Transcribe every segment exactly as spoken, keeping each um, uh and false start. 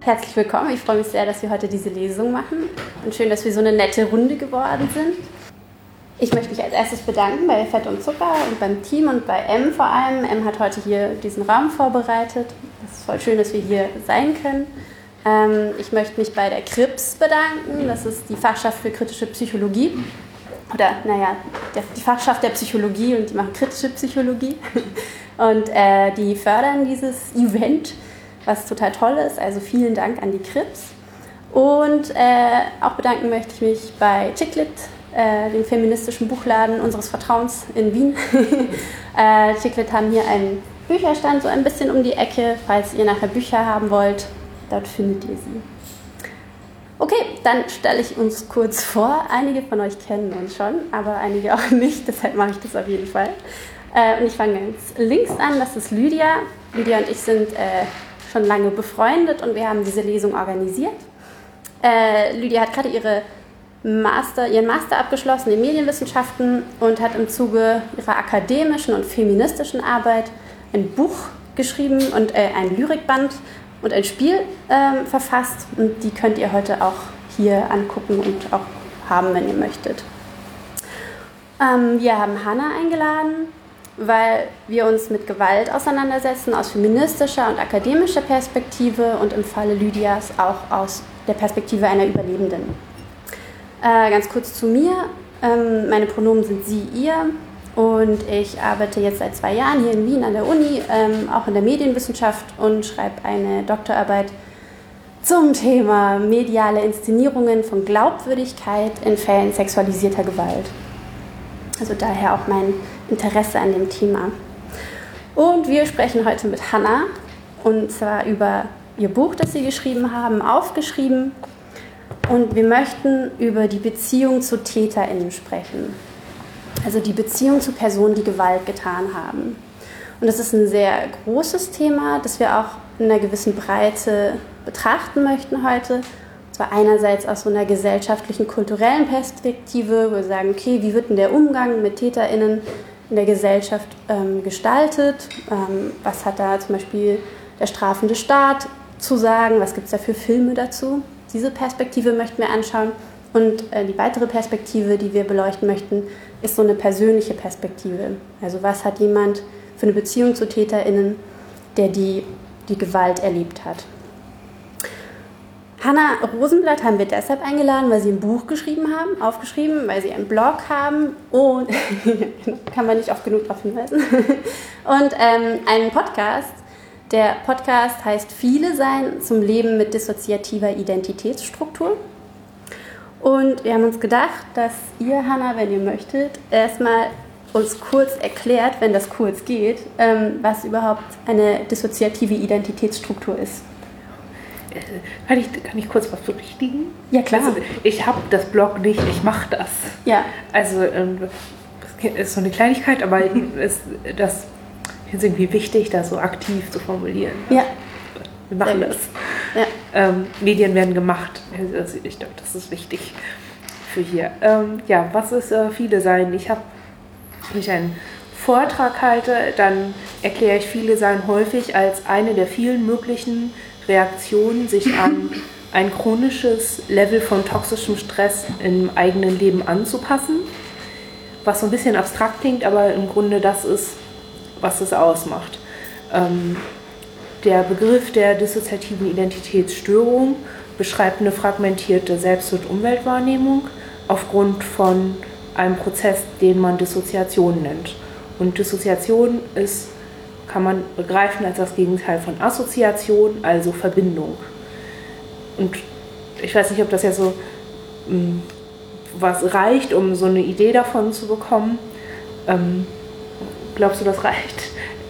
Herzlich willkommen. Ich freue mich sehr, dass wir heute diese Lesung machen und schön, dass wir so eine nette Runde geworden sind. Ich möchte mich als erstes bedanken bei Fett und Zucker und beim Team und bei M vor allem. M hat heute hier diesen Raum vorbereitet. Es ist voll schön, dass wir hier sein können. Ähm, ich möchte mich bei der K R I P S bedanken. Das ist die Fachschaft für kritische Psychologie. Oder, naja, die Fachschaft der Psychologie und die machen kritische Psychologie. Und äh, die fördern dieses Event, was total toll ist. Also vielen Dank an die K R I P S. Und äh, auch bedanken möchte ich mich bei Chicklit, äh, dem feministischen Buchladen unseres Vertrauens in Wien. äh, Chicklit haben hier einen Bücherstand so ein bisschen um die Ecke. Falls ihr nachher Bücher haben wollt, dort findet ihr sie. Okay, dann stelle ich uns kurz vor. Einige von euch kennen uns schon, aber einige auch nicht. Deshalb mache ich das auf jeden Fall. Äh, und ich fange ganz links an. Das ist Lydia. Lydia und ich sind äh, schon lange befreundet und wir haben diese Lesung organisiert. Äh, Lydia hat gerade ihre Master, ihren Master abgeschlossen in Medienwissenschaften und hat im Zuge ihrer akademischen und feministischen Arbeit ein Buch geschrieben und äh, ein Lyrikband und ein Spiel ähm, verfasst. Und die könnt ihr heute auch hier angucken und auch haben, wenn ihr möchtet. Ähm, wir haben Hannah eingeladen, weil wir uns mit Gewalt auseinandersetzen aus feministischer und akademischer Perspektive und im Falle Lydias auch aus der Perspektive einer Überlebenden. Äh, ganz kurz zu mir. Ähm, meine Pronomen sind sie, ihr und ich arbeite jetzt seit zwei Jahren hier in Wien an der Uni, ähm, auch in der Medienwissenschaft und schreibe eine Doktorarbeit zum Thema mediale Inszenierungen von Glaubwürdigkeit in Fällen sexualisierter Gewalt. Also daher auch mein Interesse an dem Thema. Und wir sprechen heute mit Hannah, und zwar über ihr Buch, das sie geschrieben haben, aufgeschrieben. Und wir möchten über die Beziehung zu TäterInnen sprechen. Also die Beziehung zu Personen, die Gewalt getan haben. Und das ist ein sehr großes Thema, das wir auch in einer gewissen Breite betrachten möchten heute. Und zwar einerseits aus so einer gesellschaftlichen, kulturellen Perspektive, wo wir sagen, okay, wie wird denn der Umgang mit TäterInnen in der Gesellschaft ähm, gestaltet? Ähm, was hat da zum Beispiel der strafende Staat zu sagen? Was gibt es da für Filme dazu? Diese Perspektive möchten wir anschauen. Und äh, die weitere Perspektive, die wir beleuchten möchten, ist so eine persönliche Perspektive. Also was hat jemand für eine Beziehung zu TäterInnen, der die, die Gewalt erlebt hat? Hannah Rosenblatt haben wir deshalb eingeladen, weil sie ein Buch geschrieben haben, aufgeschrieben, weil sie einen Blog haben und kann man nicht oft genug darauf hinweisen. Und ähm, einen Podcast. Der Podcast heißt Viele sein zum Leben mit dissoziativer Identitätsstruktur. Und wir haben uns gedacht, dass ihr, Hannah, wenn ihr möchtet, erstmal uns kurz erklärt, wenn das kurz geht, ähm, was überhaupt eine dissoziative Identitätsstruktur ist. Kann ich, kann ich kurz was berichtigen? Ja, klar. Also, ich habe das Blog nicht, ich mache das. Ja. Also, ähm, das ist so eine Kleinigkeit, aber ist, das ist irgendwie wichtig, das so aktiv zu formulieren. Ja. Wir machen das. Ja. Ähm, Medien werden gemacht. Also ich glaube, das ist wichtig für hier. Ähm, ja, was ist äh, Viele sein? Ich habe, wenn ich einen Vortrag halte, dann erkläre ich Viele sein häufig als eine der vielen möglichen Reaktionen, sich an ein chronisches Level von toxischem Stress im eigenen Leben anzupassen. Was so ein bisschen abstrakt klingt, aber im Grunde das ist, was es ausmacht. Ähm, Der Begriff der dissoziativen Identitätsstörung beschreibt eine fragmentierte Selbst- und Umweltwahrnehmung aufgrund von einem Prozess, den man Dissoziation nennt. Und Dissoziation ist, kann man begreifen als das Gegenteil von Assoziation, also Verbindung. Und ich weiß nicht, ob das ja so mh, was reicht, um so eine Idee davon zu bekommen. Ähm, glaubst du, das reicht?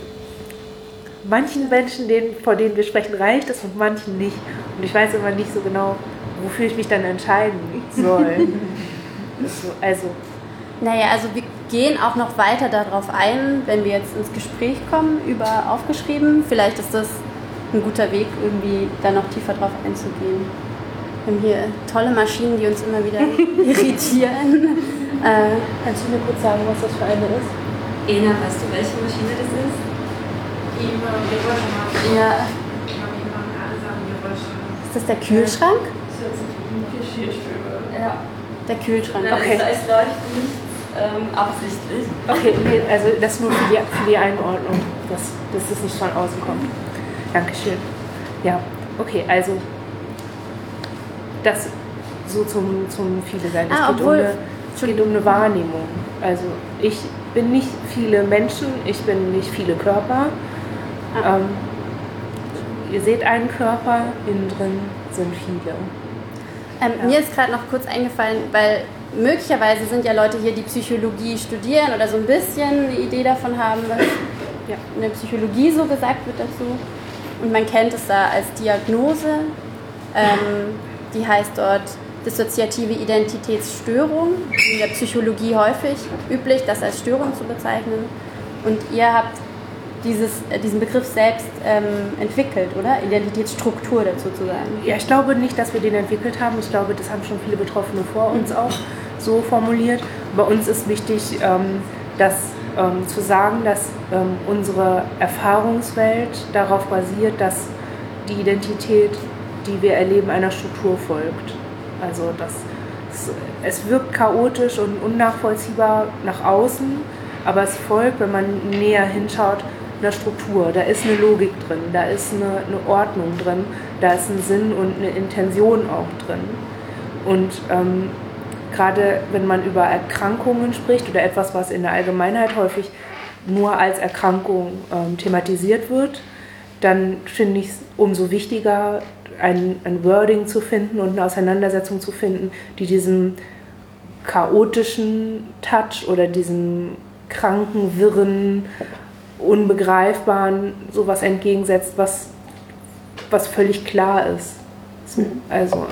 Manchen Menschen, denen, vor denen wir sprechen, reicht es und manchen nicht. Und ich weiß immer nicht so genau, wofür ich mich dann entscheiden soll. so, also. Naja, also wir gehen auch noch weiter darauf ein, wenn wir jetzt ins Gespräch kommen über aufgeschrieben. Vielleicht ist das ein guter Weg, irgendwie da noch tiefer drauf einzugehen. Wir haben hier tolle Maschinen, die uns immer wieder irritieren. äh, kannst du mir kurz sagen, was das für eine ist? Ena, weißt du, welche Maschine das ist? Ja. Ist das der Kühlschrank? Das sind Geschirrspüler. Ja. Der Kühlschrank. Nein, Okay. da ist leuchtet nicht ähm, absichtlich. Okay, nee, also das nur für die, für die Einordnung, dass, dass das nicht von außen kommt. Dankeschön. Ja, okay, also das so zum, zum viele sein. Es Ah, geht, um obwohl- eine, es geht um eine Wahrnehmung. Also ich bin nicht viele Menschen, ich bin nicht viele Körper. Ah. Ähm, ihr seht einen Körper, innen drin sind viele. Ähm, Ja. Mir ist gerade noch kurz eingefallen, weil möglicherweise sind ja Leute hier, die Psychologie studieren oder so ein bisschen eine Idee davon haben, was Ja. in der Psychologie so gesagt wird dazu. Und man kennt es da als Diagnose. Ähm, die heißt dort dissoziative Identitätsstörung. In der Psychologie häufig üblich, das als Störung zu bezeichnen. Und ihr habt dieses, äh, diesen Begriff selbst ähm, entwickelt, oder? Identitätsstruktur dazu zu sagen. Ja, ich glaube nicht, dass wir den entwickelt haben. Ich glaube, das haben schon viele Betroffene vor uns auch so formuliert. Bei uns ist wichtig, ähm, dass, ähm, zu sagen, dass ähm, unsere Erfahrungswelt darauf basiert, dass die Identität, die wir erleben, einer Struktur folgt. Also dass es, es wirkt chaotisch und unnachvollziehbar nach außen, aber es folgt, wenn man näher hinschaut, einer Struktur. Da ist eine Logik drin, da ist eine, eine Ordnung drin, da ist ein Sinn und eine Intention auch drin. Und ähm, gerade wenn man über Erkrankungen spricht oder etwas, was in der Allgemeinheit häufig nur als Erkrankung ähm, thematisiert wird, dann finde ich es umso wichtiger, ein, ein Wording zu finden und eine Auseinandersetzung zu finden, die diesem chaotischen Touch oder diesem kranken, wirren, unbegreifbaren sowas entgegensetzt, was, was völlig klar ist. So, also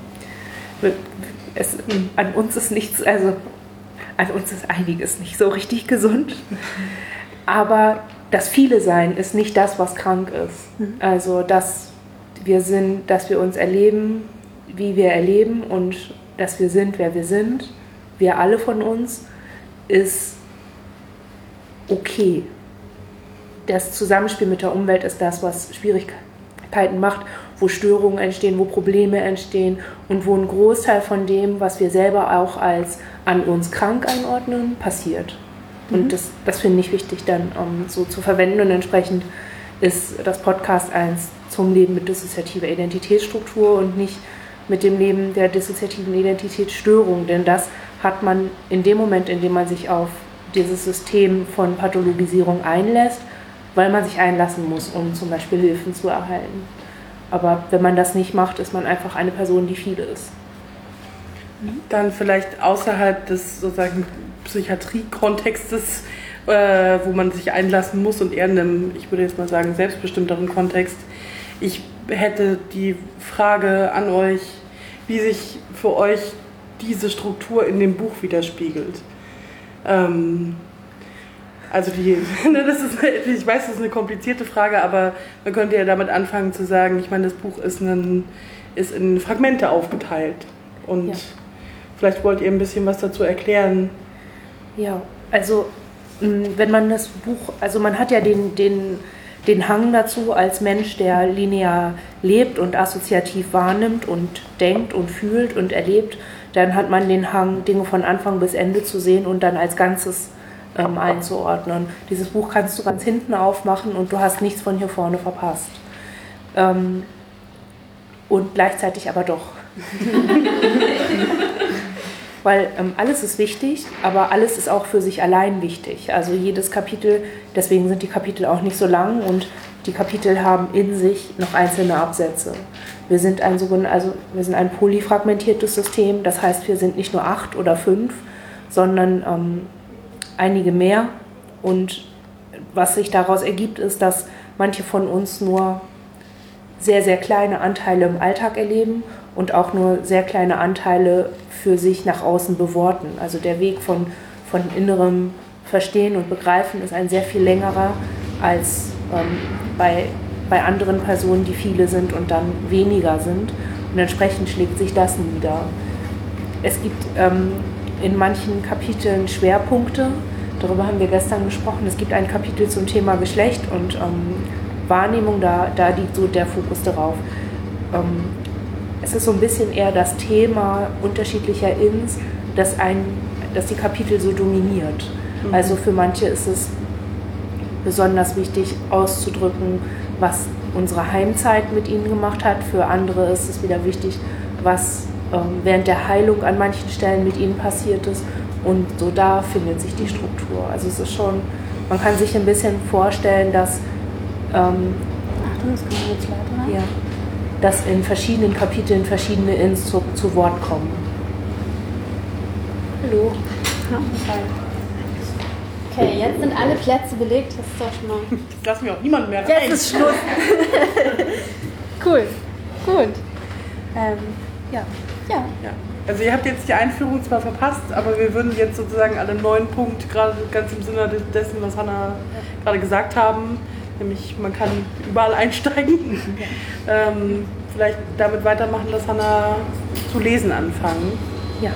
es, an uns ist nichts, also an uns ist einiges nicht so richtig gesund, aber das Viele Sein ist nicht das, was krank ist. Also dass wir sind, dass wir uns erleben, wie wir erleben und dass wir sind, wer wir sind, wir alle von uns, ist okay. Das Zusammenspiel mit der Umwelt ist das, was Schwierigkeiten macht, wo Störungen entstehen, wo Probleme entstehen und wo ein Großteil von dem, was wir selber auch als an uns krank einordnen, passiert. Und mhm. das, das finde ich wichtig dann um, so zu verwenden und entsprechend ist das Podcast eins zum Leben mit dissoziativer Identitätsstruktur und nicht mit dem Leben der dissoziativen Identitätsstörung, denn das hat man in dem Moment, in dem man sich auf dieses System von Pathologisierung einlässt, weil man sich einlassen muss, um zum Beispiel Hilfen zu erhalten. Aber wenn man das nicht macht, ist man einfach eine Person, die viele ist. Dann vielleicht außerhalb des sozusagen Psychiatrie-Kontextes, äh, wo man sich einlassen muss und eher in einem, ich würde jetzt mal sagen, selbstbestimmteren Kontext. Ich hätte die Frage an euch, wie sich für euch diese Struktur in dem Buch widerspiegelt. Ähm, also die, das ist, ich weiß, das ist eine komplizierte Frage, aber man könnte ja damit anfangen zu sagen, ich meine, das Buch ist, ein, ist in Fragmente aufgeteilt und ja. Vielleicht wollt ihr ein bisschen was dazu erklären. Ja, also wenn man das Buch, also man hat ja den, den, den Hang dazu als Mensch, der linear lebt und assoziativ wahrnimmt und denkt und fühlt und erlebt, dann hat man den Hang, Dinge von Anfang bis Ende zu sehen und dann als Ganzes ähm, einzuordnen. Dieses Buch kannst du ganz hinten aufmachen und du hast nichts von hier vorne verpasst. Ähm, und gleichzeitig aber doch. Weil ähm, alles ist wichtig, aber alles ist auch für sich allein wichtig. Also jedes Kapitel, deswegen sind die Kapitel auch nicht so lang und die Kapitel haben in sich noch einzelne Absätze. Wir sind ein, also wir sind ein polyfragmentiertes System, das heißt, wir sind nicht nur acht oder fünf, sondern ähm, einige mehr. Und was sich daraus ergibt, ist, dass manche von uns nur sehr, sehr kleine Anteile im Alltag erleben und auch nur sehr kleine Anteile für sich nach außen beworten. Also der Weg von, von innerem Verstehen und Begreifen ist ein sehr viel längerer als ähm, bei, bei anderen Personen, die viele sind und dann weniger sind. Und entsprechend schlägt sich das nieder. Es gibt ähm, in manchen Kapiteln Schwerpunkte, darüber haben wir gestern gesprochen. Es gibt ein Kapitel zum Thema Geschlecht und ähm, Wahrnehmung, da, da liegt so der Fokus darauf. Ähm, es ist so ein bisschen eher das Thema unterschiedlicher Inns, das, ein, das die Kapitel so dominiert. Mhm. Also für manche ist es besonders wichtig auszudrücken, was unsere Heimzeit mit ihnen gemacht hat. Für andere ist es wieder wichtig, was ähm, während der Heilung an manchen Stellen mit ihnen passiert ist. Und so da findet sich die Struktur. Also es ist schon, man kann sich ein bisschen vorstellen, dass, ähm, Achtung, das kommt jetzt lauter. ja, dass in verschiedenen Kapiteln verschiedene Inns zu, zu Wort kommen. Hallo. Okay, jetzt sind alle Plätze belegt. Das ist doch schon mal... Jetzt lassen wir auch niemanden mehr rein. Jetzt ist Schluss. Cool. Gut. Ähm, ja. Ja. Ja. Also ihr habt jetzt die Einführung zwar verpasst, aber wir würden jetzt sozusagen alle neuen Punkte, gerade ganz im Sinne dessen, was Hannah gerade gesagt haben, nämlich man kann überall einsteigen, ähm, vielleicht damit weitermachen, dass Hannah zu lesen anfangen. Ja.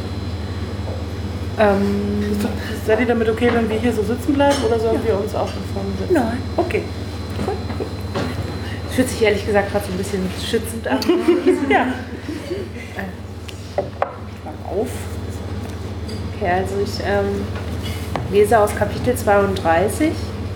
Ähm, Seid ihr damit okay, wenn wir hier so sitzen bleiben oder sollen ja. wir uns auch schon vorne setzen? Nein. Okay. Gut. Es fühlt sich ehrlich gesagt gerade so ein bisschen schützend an. Ja. Auf. Okay, also ich ähm, lese aus Kapitel zweiunddreißig.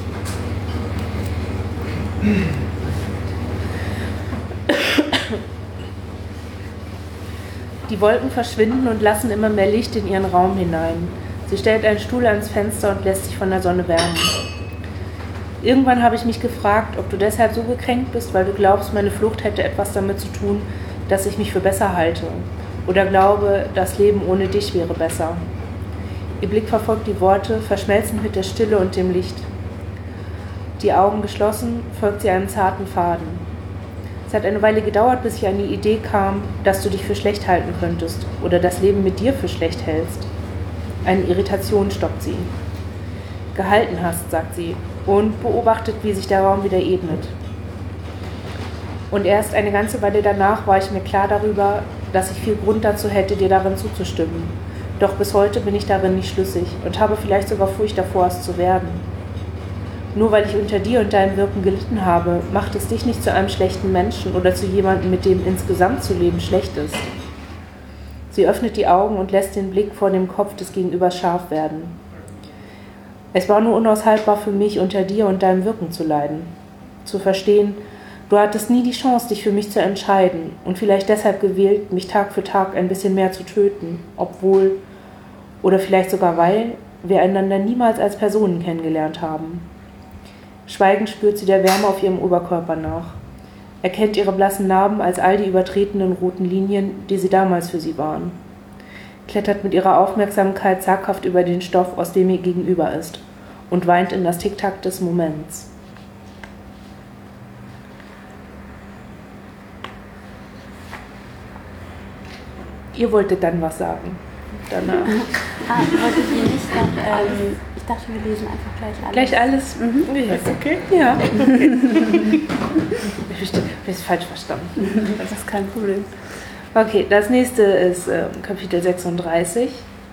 Die Wolken verschwinden und lassen immer mehr Licht in ihren Raum hinein. Sie stellt einen Stuhl ans Fenster und lässt sich von der Sonne wärmen. Irgendwann habe ich mich gefragt, ob du deshalb so gekränkt bist, weil du glaubst, meine Flucht hätte etwas damit zu tun, dass ich mich für besser halte. Oder glaube, das Leben ohne dich wäre besser. Ihr Blick verfolgt die Worte, verschmelzend mit der Stille und dem Licht. Die Augen geschlossen, folgt sie einem zarten Faden. Es hat eine Weile gedauert, bis ich an die Idee kam, dass du dich für schlecht halten könntest oder das Leben mit dir für schlecht hältst. Eine Irritation stoppt sie. Gehalten hast, sagt sie, und beobachtet, wie sich der Raum wieder ebnet. Und erst eine ganze Weile danach war ich mir klar darüber, dass ich viel Grund dazu hätte, dir darin zuzustimmen. Doch bis heute bin ich darin nicht schlüssig und habe vielleicht sogar Furcht davor, es zu werden. Nur weil ich unter dir und deinem Wirken gelitten habe, macht es dich nicht zu einem schlechten Menschen oder zu jemandem, mit dem insgesamt zu leben schlecht ist. Sie öffnet die Augen und lässt den Blick vor dem Kopf des Gegenübers scharf werden. Es war nur unaushaltbar für mich, unter dir und deinem Wirken zu leiden. Zu verstehen, du hattest nie die Chance, dich für mich zu entscheiden und vielleicht deshalb gewählt, mich Tag für Tag ein bisschen mehr zu töten, obwohl, oder vielleicht sogar weil, wir einander niemals als Personen kennengelernt haben. Schweigend spürt sie der Wärme auf ihrem Oberkörper nach, erkennt ihre blassen Narben als all die übertretenen roten Linien, die sie damals für sie waren, klettert mit ihrer Aufmerksamkeit zaghaft über den Stoff, aus dem ihr gegenüber ist, und weint in das Tick-Tack des Moments. Ihr wolltet dann was sagen. Danach. Ah, wollte ich ihr nicht noch, ähm, ich dachte, wir lesen einfach gleich alles. Gleich alles? Mhm. Ja. Ist okay? Ja. Okay. Ich habe es falsch verstanden. Das ist kein Problem. Okay, das nächste ist äh, Kapitel sechsunddreißig.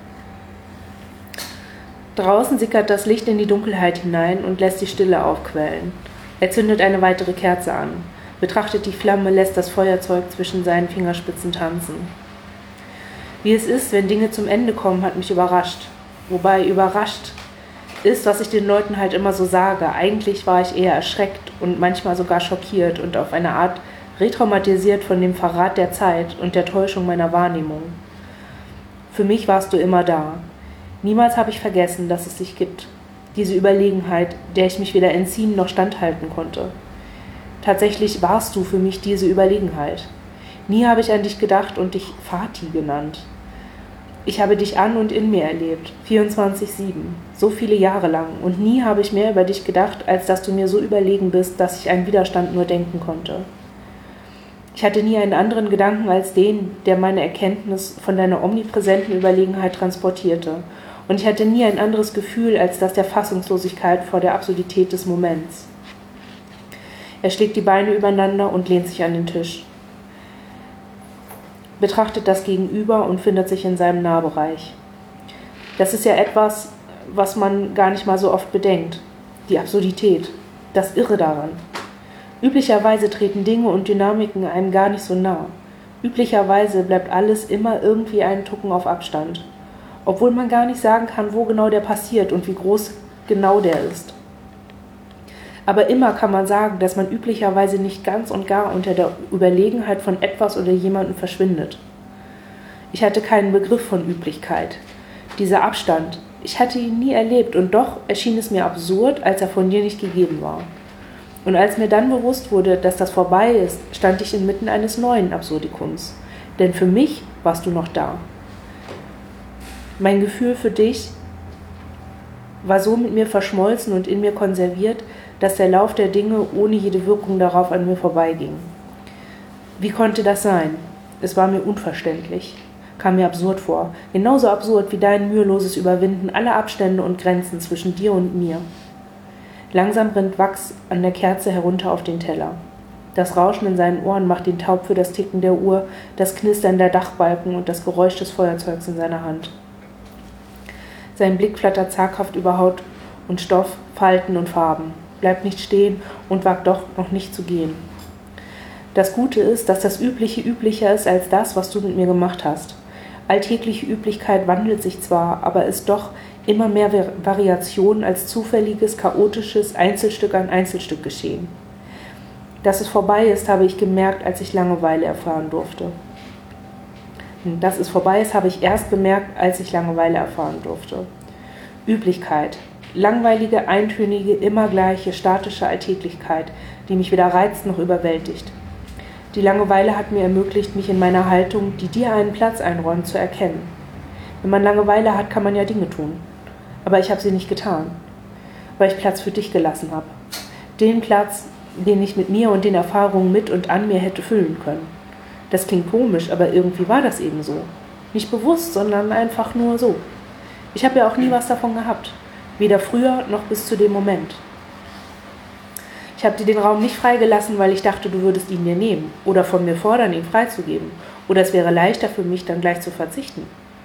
Draußen sickert das Licht in die Dunkelheit hinein und lässt die Stille aufquellen. Er zündet eine weitere Kerze an, betrachtet die Flamme, lässt das Feuerzeug zwischen seinen Fingerspitzen tanzen. Wie es ist, wenn Dinge zum Ende kommen, hat mich überrascht. Wobei überrascht ist, was ich den Leuten halt immer so sage. Eigentlich war ich eher erschreckt und manchmal sogar schockiert und auf eine Art retraumatisiert von dem Verrat der Zeit und der Täuschung meiner Wahrnehmung. Für mich warst du immer da. Niemals habe ich vergessen, dass es dich gibt. Diese Überlegenheit, der ich mich weder entziehen noch standhalten konnte. Tatsächlich warst du für mich diese Überlegenheit. Nie habe ich an dich gedacht und dich Fatih genannt. Ich habe dich an und in mir erlebt, vierundzwanzig sieben, so viele Jahre lang, und nie habe ich mehr über dich gedacht, als dass du mir so überlegen bist, dass ich einen Widerstand nur denken konnte. Ich hatte nie einen anderen Gedanken als den, der meine Erkenntnis von deiner omnipräsenten Überlegenheit transportierte, und ich hatte nie ein anderes Gefühl als das der Fassungslosigkeit vor der Absurdität des Moments. Er schlägt die Beine übereinander und lehnt sich an den Tisch. Betrachtet das Gegenüber und findet sich in seinem Nahbereich. Das ist ja etwas, was man gar nicht mal so oft bedenkt. Die Absurdität, das Irre daran. Üblicherweise treten Dinge und Dynamiken einem gar nicht so nah. Üblicherweise bleibt alles immer irgendwie einen Tucken auf Abstand, obwohl man gar nicht sagen kann, wo genau der passiert und wie groß genau der ist. Aber immer kann man sagen, dass man üblicherweise nicht ganz und gar unter der Überlegenheit von etwas oder jemandem verschwindet. Ich hatte keinen Begriff von Üblichkeit. Dieser Abstand, ich hatte ihn nie erlebt und doch erschien es mir absurd, als er von dir nicht gegeben war. Und als mir dann bewusst wurde, dass das vorbei ist, stand ich inmitten eines neuen Absurdikums. Denn für mich warst du noch da. Mein Gefühl für dich war so mit mir verschmolzen und in mir konserviert, dass der Lauf der Dinge ohne jede Wirkung darauf an mir vorbeiging. Wie konnte das sein? Es war mir unverständlich, kam mir absurd vor, genauso absurd wie dein müheloses Überwinden aller Abstände und Grenzen zwischen dir und mir. Langsam rinnt Wachs an der Kerze herunter auf den Teller. Das Rauschen in seinen Ohren macht ihn taub für das Ticken der Uhr, das Knistern der Dachbalken und das Geräusch des Feuerzeugs in seiner Hand. Sein Blick flattert zaghaft über Haut und Stoff, Falten und Farben, bleibt nicht stehen und wagt doch noch nicht zu gehen. Das Gute ist, dass das Übliche üblicher ist als das, was du mit mir gemacht hast. Alltägliche Üblichkeit wandelt sich zwar, aber ist doch immer mehr Variation als zufälliges, chaotisches Einzelstück an Einzelstück geschehen. Dass es vorbei ist, habe ich gemerkt, als ich Langeweile erfahren durfte. Dass es vorbei ist, habe ich erst bemerkt, als ich Langeweile erfahren durfte. Üblichkeit. Langweilige, eintönige, immer gleiche, statische Alltäglichkeit, die mich weder reizt noch überwältigt. Die Langeweile hat mir ermöglicht, mich in meiner Haltung, die dir einen Platz einräumt, zu erkennen. Wenn man Langeweile hat, kann man ja Dinge tun. Aber ich habe sie nicht getan, weil ich Platz für dich gelassen habe. Den Platz, den ich mit mir und den Erfahrungen mit und an mir hätte füllen können. Das klingt komisch, aber irgendwie war das eben so. Nicht bewusst, sondern einfach nur so. Ich habe ja auch nie was davon gehabt. Weder früher noch bis zu dem Moment. Ich habe dir den Raum nicht freigelassen, weil ich dachte, du würdest ihn mir nehmen oder von mir fordern, ihn freizugeben. Oder es wäre leichter für mich, dann gleich zu verzichten.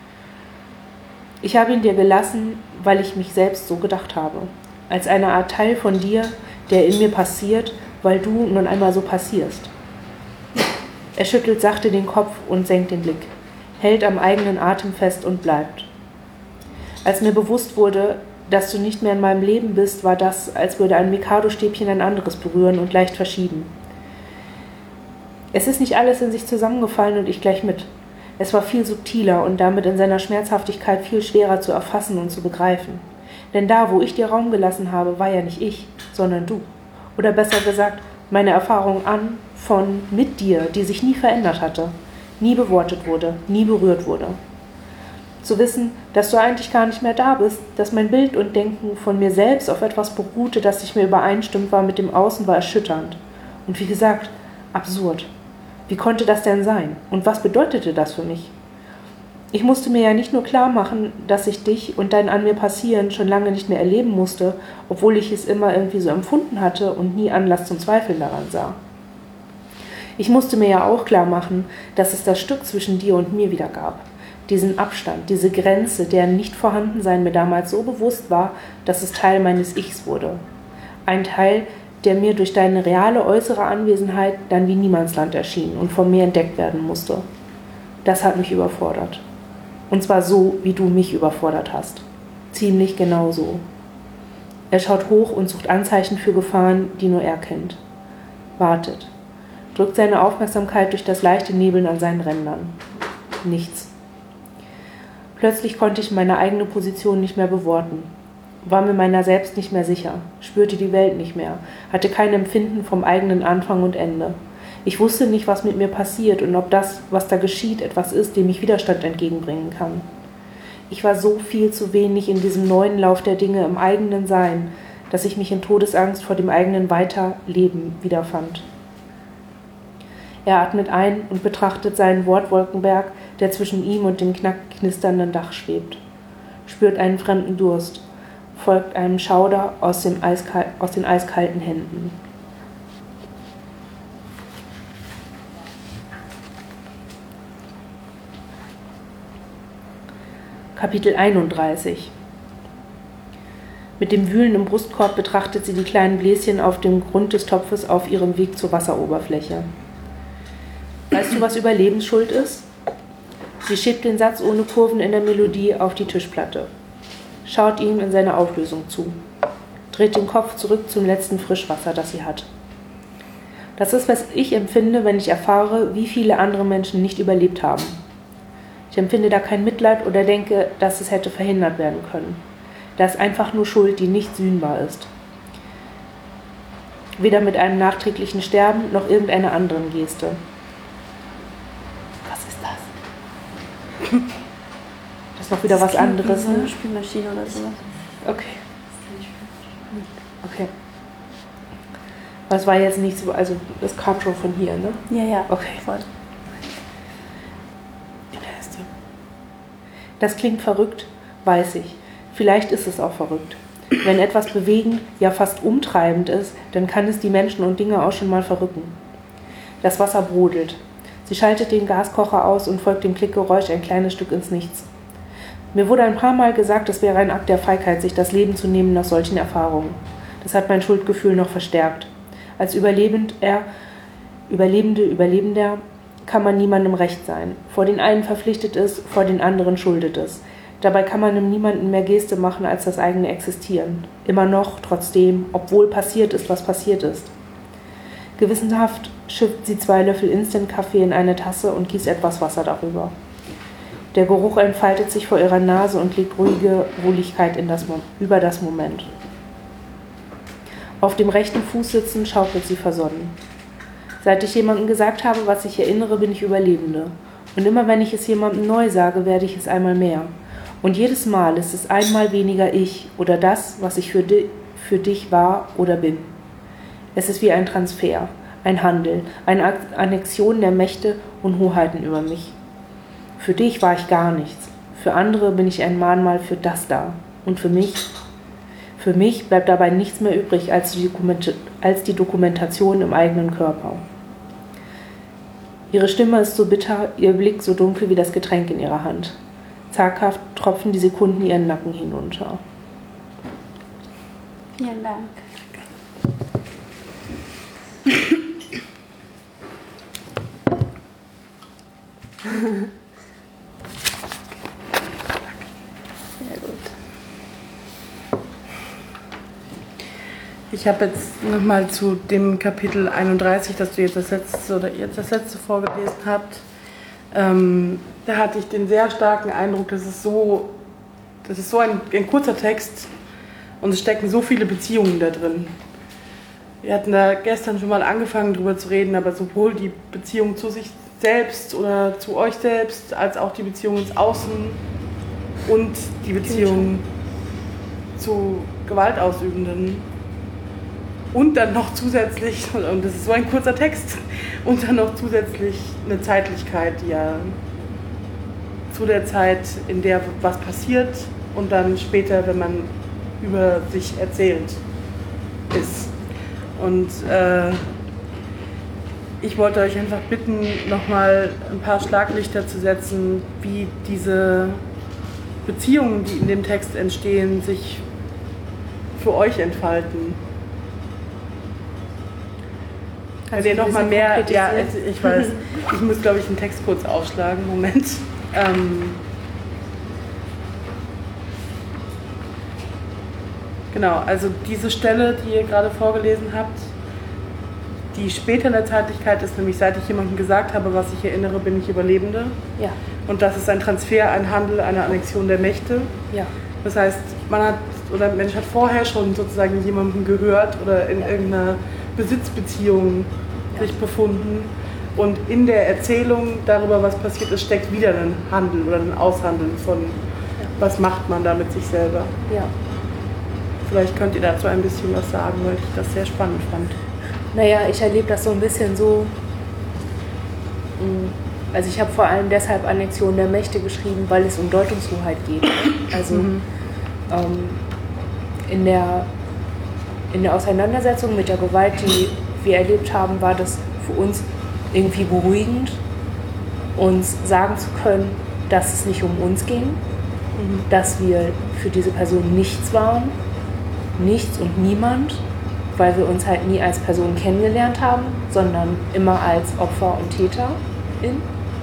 Ich habe ihn dir gelassen, weil ich mich selbst so gedacht habe. Als eine Art Teil von dir, der in mir passiert, weil du nun einmal so passierst. Er schüttelt sachte den Kopf und senkt den Blick, hält am eigenen Atem fest und bleibt. Als mir bewusst wurde, dass du nicht mehr in meinem Leben bist, war das, als würde ein Mikado-Stäbchen ein anderes berühren und leicht verschieben. Es ist nicht alles in sich zusammengefallen und ich gleich mit. Es war viel subtiler und damit in seiner Schmerzhaftigkeit viel schwerer zu erfassen und zu begreifen. Denn da, wo ich dir Raum gelassen habe, war ja nicht ich, sondern du. Oder besser gesagt, meine Erfahrung an, von, mit dir, die sich nie verändert hatte, nie bewortet wurde, nie berührt wurde. Zu wissen, dass du eigentlich gar nicht mehr da bist, dass mein Bild und Denken von mir selbst auf etwas beruhte, das nicht mehr übereinstimmt war mit dem Außen, war erschütternd. Und wie gesagt, absurd. Wie konnte das denn sein? Und was bedeutete das für mich? Ich musste mir ja nicht nur klar machen, dass ich dich und dein an mir Passieren schon lange nicht mehr erleben musste, obwohl ich es immer irgendwie so empfunden hatte und nie Anlass zum Zweifeln daran sah. Ich musste mir ja auch klar machen, dass es das Stück zwischen dir und mir wieder gab. Diesen Abstand, diese Grenze, deren Nichtvorhandensein mir damals so bewusst war, dass es Teil meines Ichs wurde. Ein Teil, der mir durch deine reale äußere Anwesenheit dann wie Niemandsland erschien und von mir entdeckt werden musste. Das hat mich überfordert. Und zwar so, wie du mich überfordert hast. Ziemlich genau so. Er schaut hoch und sucht Anzeichen für Gefahren, die nur er kennt. Wartet. Drückt seine Aufmerksamkeit durch das leichte Nebeln an seinen Rändern. Nichts. Plötzlich konnte ich meine eigene Position nicht mehr beworten, war mir meiner selbst nicht mehr sicher, spürte die Welt nicht mehr, hatte kein Empfinden vom eigenen Anfang und Ende. Ich wusste nicht, was mit mir passiert und ob das, was da geschieht, etwas ist, dem ich Widerstand entgegenbringen kann. Ich war so viel zu wenig in diesem neuen Lauf der Dinge im eigenen Sein, dass ich mich in Todesangst vor dem eigenen Weiterleben wiederfand. Er atmet ein und betrachtet seinen Wortwolkenberg, der zwischen ihm und dem knacknisternden Dach schwebt. Spürt einen fremden Durst, folgt einem Schauder aus, dem eiskal- aus den eiskalten Händen. Kapitel einunddreißig. Mit dem Wühlen im Brustkorb betrachtet sie die kleinen Bläschen auf dem Grund des Topfes auf ihrem Weg zur Wasseroberfläche. Weißt du, was Überlebensschuld ist? Sie schiebt den Satz ohne Kurven in der Melodie auf die Tischplatte, schaut ihm in seiner Auflösung zu, dreht den Kopf zurück zum letzten Frischwasser, das sie hat. Das ist, was ich empfinde, wenn ich erfahre, wie viele andere Menschen nicht überlebt haben. Ich empfinde da kein Mitleid oder denke, dass es hätte verhindert werden können. Da ist einfach nur Schuld, die nicht sühnbar ist. Weder mit einem nachträglichen Sterben noch irgendeiner anderen Geste. Was ist das? Das ist noch wieder Das was anderes, wie so eine ne? Spülmaschine oder sowas. Okay. Okay. Das war jetzt nicht so, also das kam schon von hier, ne? Ja, ja. Okay. Voll. Das klingt verrückt, weiß ich. Vielleicht ist es auch verrückt. Wenn etwas bewegend, ja fast umtreibend ist, dann kann es die Menschen und Dinge auch schon mal verrücken. Das Wasser brodelt. Sie schaltet den Gaskocher aus und folgt dem Klickgeräusch ein kleines Stück ins Nichts. Mir wurde ein paar Mal gesagt, es wäre ein Akt der Feigheit, sich das Leben zu nehmen nach solchen Erfahrungen. Das hat mein Schuldgefühl noch verstärkt. Als Überlebend, er, Überlebende, Überlebender kann man niemandem recht sein. Vor den einen verpflichtet es, vor den anderen schuldet es. Dabei kann man einem niemanden mehr Geste machen als das eigene Existieren. Immer noch, trotzdem, obwohl passiert ist, was passiert ist. Gewissenhaft schifft sie zwei Löffel Instant-Kaffee in eine Tasse und gießt etwas Wasser darüber. Der Geruch entfaltet sich vor ihrer Nase und legt ruhige Wohligkeit in das, über das Moment. Auf dem rechten Fuß sitzend schaukelt sie versonnen. Seit ich jemandem gesagt habe, was ich erinnere, bin ich Überlebende. Und immer wenn ich es jemandem neu sage, werde ich es einmal mehr. Und jedes Mal ist es einmal weniger ich oder das, was ich für, di- für dich war oder bin. Es ist wie ein Transfer, ein Handel, eine Annexion der Mächte und Hoheiten über mich. Für dich war ich gar nichts. Für andere bin ich ein Mahnmal für das da. Und für mich? Für mich bleibt dabei nichts mehr übrig als die, Dokument- als die Dokumentation im eigenen Körper. Ihre Stimme ist so bitter, ihr Blick so dunkel wie das Getränk in ihrer Hand. Zaghaft tropfen die Sekunden ihren Nacken hinunter. Vielen Dank. Sehr gut. Ich habe jetzt nochmal zu dem Kapitel einunddreißig, das du jetzt das letzte oder jetzt das letzte vorgelesen habt. Ähm, da hatte ich den sehr starken Eindruck, dass es so, das ist so ein, ein kurzer Text und es stecken so viele Beziehungen da drin. Wir hatten da gestern schon mal angefangen drüber zu reden, aber sowohl die Beziehung zu sich selbst oder zu euch selbst, als auch die Beziehung ins Außen und die Beziehung zu Gewaltausübenden. Und dann noch zusätzlich, und das ist so ein kurzer Text, und dann noch zusätzlich eine Zeitlichkeit, die ja zu der Zeit, in der was passiert und dann später, wenn man über sich erzählt, ist. Und äh, ich wollte euch einfach bitten, nochmal ein paar Schlaglichter zu setzen, wie diese Beziehungen, die in dem Text entstehen, sich für euch entfalten. Wenn ihr nochmal mehr, ja, ich weiß, ich muss glaube ich den Text kurz aufschlagen, Moment. Ähm, genau, also diese Stelle, die ihr gerade vorgelesen habt, die später in der Zeitlichkeit ist, nämlich seit ich jemandem gesagt habe, was ich erinnere, bin ich Überlebende. Ja. Und das ist ein Transfer, ein Handel, eine Annexion der Mächte. Ja. Das heißt, man hat, oder ein Mensch hat vorher schon sozusagen jemandem gehört oder in ja. irgendeiner Besitzbeziehung ja. sich befunden. Und in der Erzählung darüber, was passiert ist, steckt wieder ein Handel oder ein Aushandeln von, ja. was macht man da mit sich selber. Ja. Vielleicht könnt ihr dazu ein bisschen was sagen, weil ich das sehr spannend fand. Naja, ich erlebe das so ein bisschen so, also ich habe vor allem deshalb Annexion der Mächte geschrieben, weil es um Deutungshoheit geht. Also mhm. ähm, in, der, in der Auseinandersetzung mit der Gewalt, die wir erlebt haben, war das für uns irgendwie beruhigend, uns sagen zu können, dass es nicht um uns ging, mhm. dass wir für diese Person nichts waren, nichts und niemand, weil wir uns halt nie als Person kennengelernt haben, sondern immer als Opfer und Täter. in.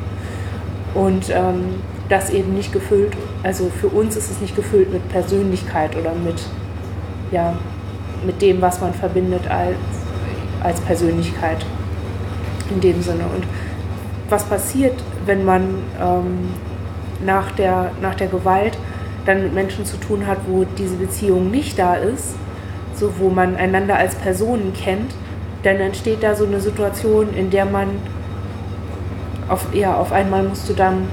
Und ähm, das eben nicht gefüllt, also für uns ist es nicht gefüllt mit Persönlichkeit oder mit, ja, mit dem, was man verbindet als, als Persönlichkeit in dem Sinne. Und was passiert, wenn man ähm, nach der, nach der Gewalt dann mit Menschen zu tun hat, wo diese Beziehung nicht da ist, so wo man einander als Personen kennt, dann entsteht da so eine Situation, in der man auf, ja, auf einmal musst du dann,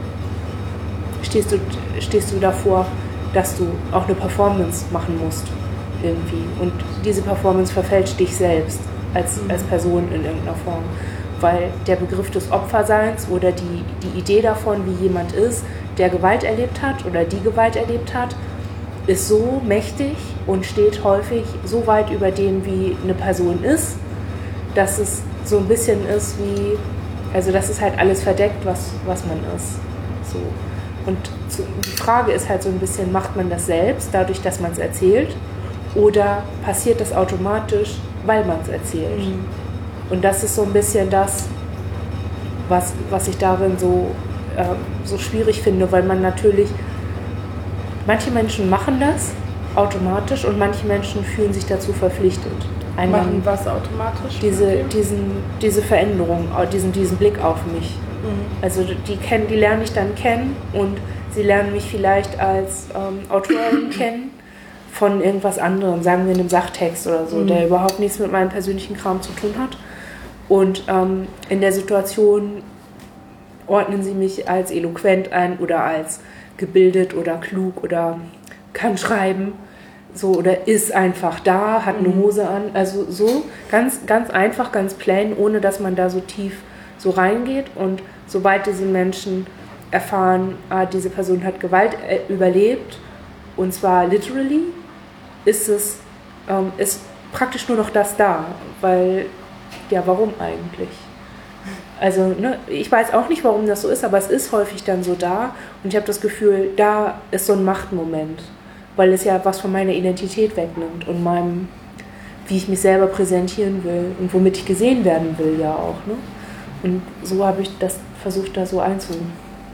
stehst du, stehst du davor, dass du auch eine Performance machen musst irgendwie. Und diese Performance verfälscht dich selbst als, als Person in irgendeiner Form. Weil der Begriff des Opferseins oder die, die Idee davon, wie jemand ist, der Gewalt erlebt hat oder die Gewalt erlebt hat, ist so mächtig und steht häufig so weit über dem, wie eine Person ist, dass es so ein bisschen ist wie, also das ist halt alles verdeckt, was, was man ist. So. Und zu, die Frage ist halt so ein bisschen, macht man das selbst, dadurch, dass man es erzählt, oder passiert das automatisch, weil man es erzählt? Mhm. Und das ist so ein bisschen das, was, was ich darin so, äh, so schwierig finde, weil man natürlich, manche Menschen machen das automatisch und manche Menschen fühlen sich dazu verpflichtet. Einmal machen was automatisch? Diese, diesen, diese Veränderung, diesen, diesen Blick auf mich. Mhm. Also die, kennen, die lerne ich dann kennen und sie lernen mich vielleicht als ähm, Autorin kennen von irgendwas anderem, sagen wir in einem Sachtext oder so, mhm. der überhaupt nichts mit meinem persönlichen Kram zu tun hat. Und ähm, in der Situation ordnen sie mich als eloquent ein oder als gebildet oder klug oder kann schreiben, so, oder ist einfach da, hat eine Hose an, also so ganz, ganz einfach, ganz plain, ohne dass man da so tief so reingeht. Und sobald diese Menschen erfahren, ah, diese Person hat Gewalt äh, überlebt, und zwar literally, ist es ähm, ist praktisch nur noch das da, weil, ja, warum eigentlich? Also, ne, ich weiß auch nicht, warum das so ist, aber es ist häufig dann so da und ich habe das Gefühl, da ist so ein Machtmoment, weil es ja was von meiner Identität wegnimmt und meinem, wie ich mich selber präsentieren will und womit ich gesehen werden will ja auch. Ne? Und so habe ich das versucht, da so einzuschreiben.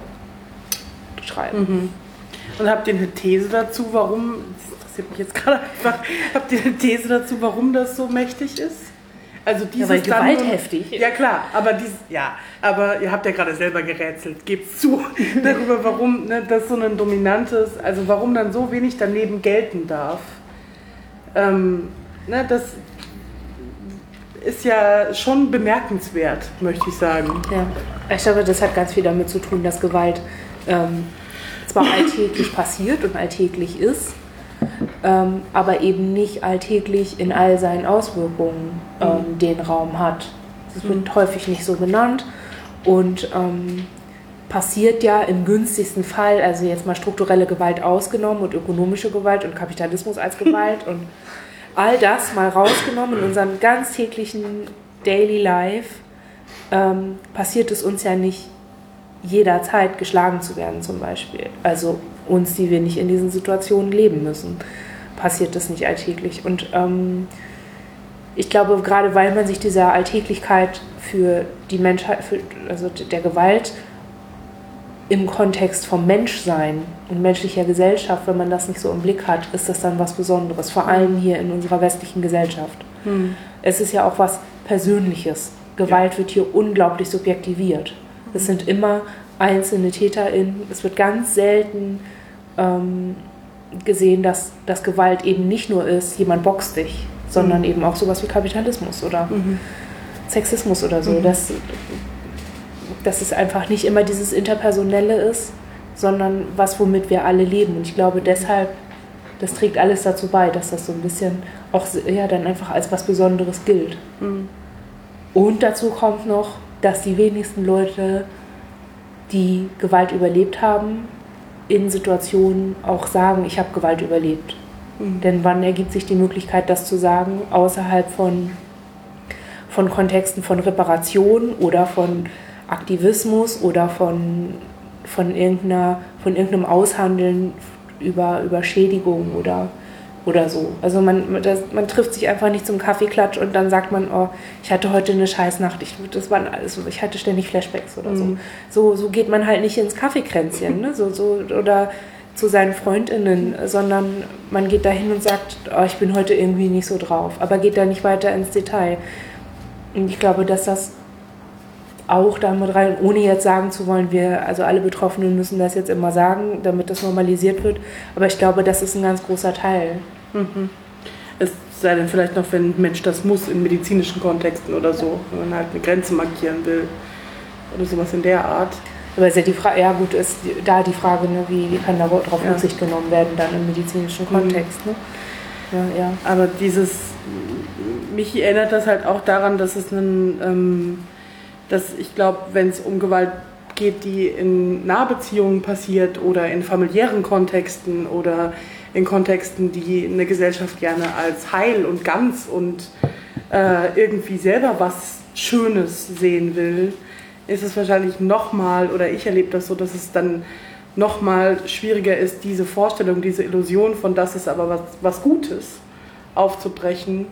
Mhm. Und habt ihr eine These dazu, warum, das interessiert mich jetzt gerade einfach, habt ihr eine These dazu, warum das so mächtig ist? Also dieses ja, weil Gewalt dann, heftig. Ja klar, aber dies, ja, aber ihr habt ja gerade selber gerätselt, gebt zu, darüber, warum ne, das so ein dominantes, also warum dann so wenig daneben gelten darf. Ähm, ne, das ist ja schon bemerkenswert, möchte ich sagen. Ja, ich glaube, das hat ganz viel damit zu tun, dass Gewalt ähm, zwar alltäglich passiert und alltäglich ist, Ähm, aber eben nicht alltäglich in all seinen Auswirkungen ähm, mhm. den Raum hat. Das wird mhm. häufig nicht so genannt und ähm, passiert ja im günstigsten Fall, also jetzt mal strukturelle Gewalt ausgenommen und ökonomische Gewalt und Kapitalismus als Gewalt und all das mal rausgenommen in unserem ganz täglichen Daily Life, ähm, passiert es uns ja nicht jederzeit geschlagen zu werden zum Beispiel. Also uns, die wir nicht in diesen Situationen leben müssen, passiert das nicht alltäglich. Und ähm, ich glaube, gerade weil man sich dieser Alltäglichkeit für die Menschheit, für, also der Gewalt im Kontext vom Menschsein und menschlicher Gesellschaft, wenn man das nicht so im Blick hat, ist das dann was Besonderes, vor allem hier in unserer westlichen Gesellschaft. Hm. Es ist ja auch was Persönliches. Gewalt ja. wird hier unglaublich subjektiviert. Es sind immer einzelne TäterInnen. Es wird ganz selten ähm, gesehen, dass, dass Gewalt eben nicht nur ist, jemand boxt dich, sondern mhm. eben auch sowas wie Kapitalismus oder mhm. Sexismus oder so. Mhm. Dass, dass es einfach nicht immer dieses Interpersonelle ist, sondern was, womit wir alle leben. Und ich glaube deshalb, das trägt alles dazu bei, dass das so ein bisschen auch ja, dann einfach als was Besonderes gilt. Mhm. Und dazu kommt noch, dass die wenigsten Leute, die Gewalt überlebt haben, in Situationen auch sagen, ich habe Gewalt überlebt. Mhm. Denn wann ergibt sich die Möglichkeit, das zu sagen, außerhalb von, von Kontexten von Reparation oder von Aktivismus oder von, von, irgendeiner, von irgendeinem Aushandeln über, über Schädigung oder oder so. Also man, das, man trifft sich einfach nicht zum Kaffeeklatsch und dann sagt man, oh, ich hatte heute eine Scheißnacht, ich, das waren alles, ich hatte ständig Flashbacks oder so. Mhm. so. So geht man halt nicht ins Kaffeekränzchen, ne? so, so, oder zu seinen FreundInnen, sondern man geht da hin und sagt, oh, ich bin heute irgendwie nicht so drauf, aber geht da nicht weiter ins Detail. Und ich glaube, dass das auch damit rein, ohne jetzt sagen zu wollen, wir, also alle Betroffenen müssen das jetzt immer sagen, damit das normalisiert wird, aber ich glaube, das ist ein ganz großer Teil. Mhm. Es sei denn vielleicht noch, wenn ein Mensch das muss in medizinischen Kontexten oder so, wenn man halt eine Grenze markieren will oder sowas in der Art. Aber ist ja die Frage, ja gut, ist da die Frage, ne, wie, wie kann darauf ja. Rücksicht genommen werden dann im medizinischen Kontext. Mhm. Ne? Ja, ja. Aber dieses, mich erinnert das halt auch daran, dass es einen, ähm, dass ich glaube, wenn es um Gewalt geht, die in Nahbeziehungen passiert oder in familiären Kontexten oder in Kontexten, die eine Gesellschaft gerne als heil und ganz und äh, irgendwie selber was Schönes sehen will, ist es wahrscheinlich nochmal, oder ich erlebe das so, dass es dann nochmal schwieriger ist, diese Vorstellung, diese Illusion von das ist aber was, was Gutes aufzubrechen,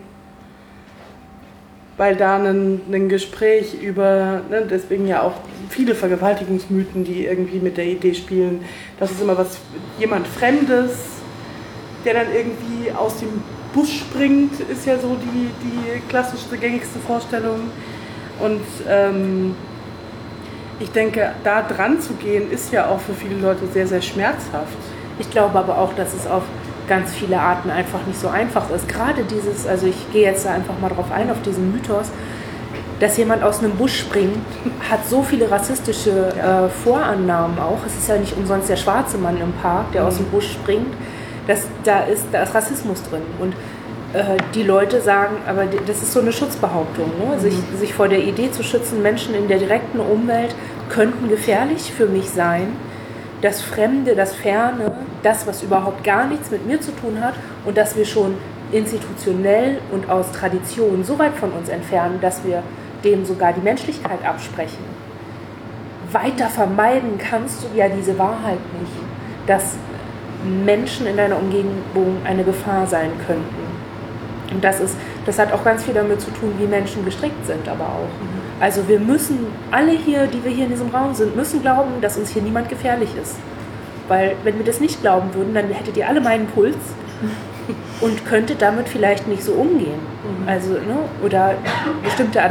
weil da ein, ein Gespräch über, ne, deswegen ja auch viele Vergewaltigungsmythen, die irgendwie mit der Idee spielen, dass es immer was, jemand Fremdes, der dann irgendwie aus dem Busch springt, ist ja so die, die klassischste, gängigste Vorstellung. Und ähm, ich denke, da dran zu gehen, ist ja auch für viele Leute sehr, sehr schmerzhaft. Ich glaube aber auch, dass es auf ganz viele Arten einfach nicht so einfach ist. Gerade dieses, also ich gehe jetzt da einfach mal drauf ein, auf diesen Mythos, dass jemand aus einem Busch springt, hat so viele rassistische ja. äh, Vorannahmen auch. Es ist ja nicht umsonst der schwarze Mann im Park, der mhm. aus dem Busch springt. Das, da, ist, da ist Rassismus drin. Und äh, die Leute sagen, aber das ist so eine Schutzbehauptung, ne? Mhm. sich, sich vor der Idee zu schützen, Menschen in der direkten Umwelt könnten gefährlich für mich sein. Das Fremde, das Ferne, das, was überhaupt gar nichts mit mir zu tun hat und dass wir schon institutionell und aus Tradition so weit von uns entfernen, dass wir dem sogar die Menschlichkeit absprechen. Weiter vermeiden kannst du ja diese Wahrheit nicht, dass Menschen in deiner Umgebung eine Gefahr sein könnten. Und das ist, das hat auch ganz viel damit zu tun, wie Menschen gestrickt sind, aber auch. Also wir müssen, alle hier, die wir hier in diesem Raum sind, müssen glauben, dass uns hier niemand gefährlich ist. Weil wenn wir das nicht glauben würden, dann hättet ihr alle meinen Puls und könntet damit vielleicht nicht so umgehen. Also, ne, oder bestimmte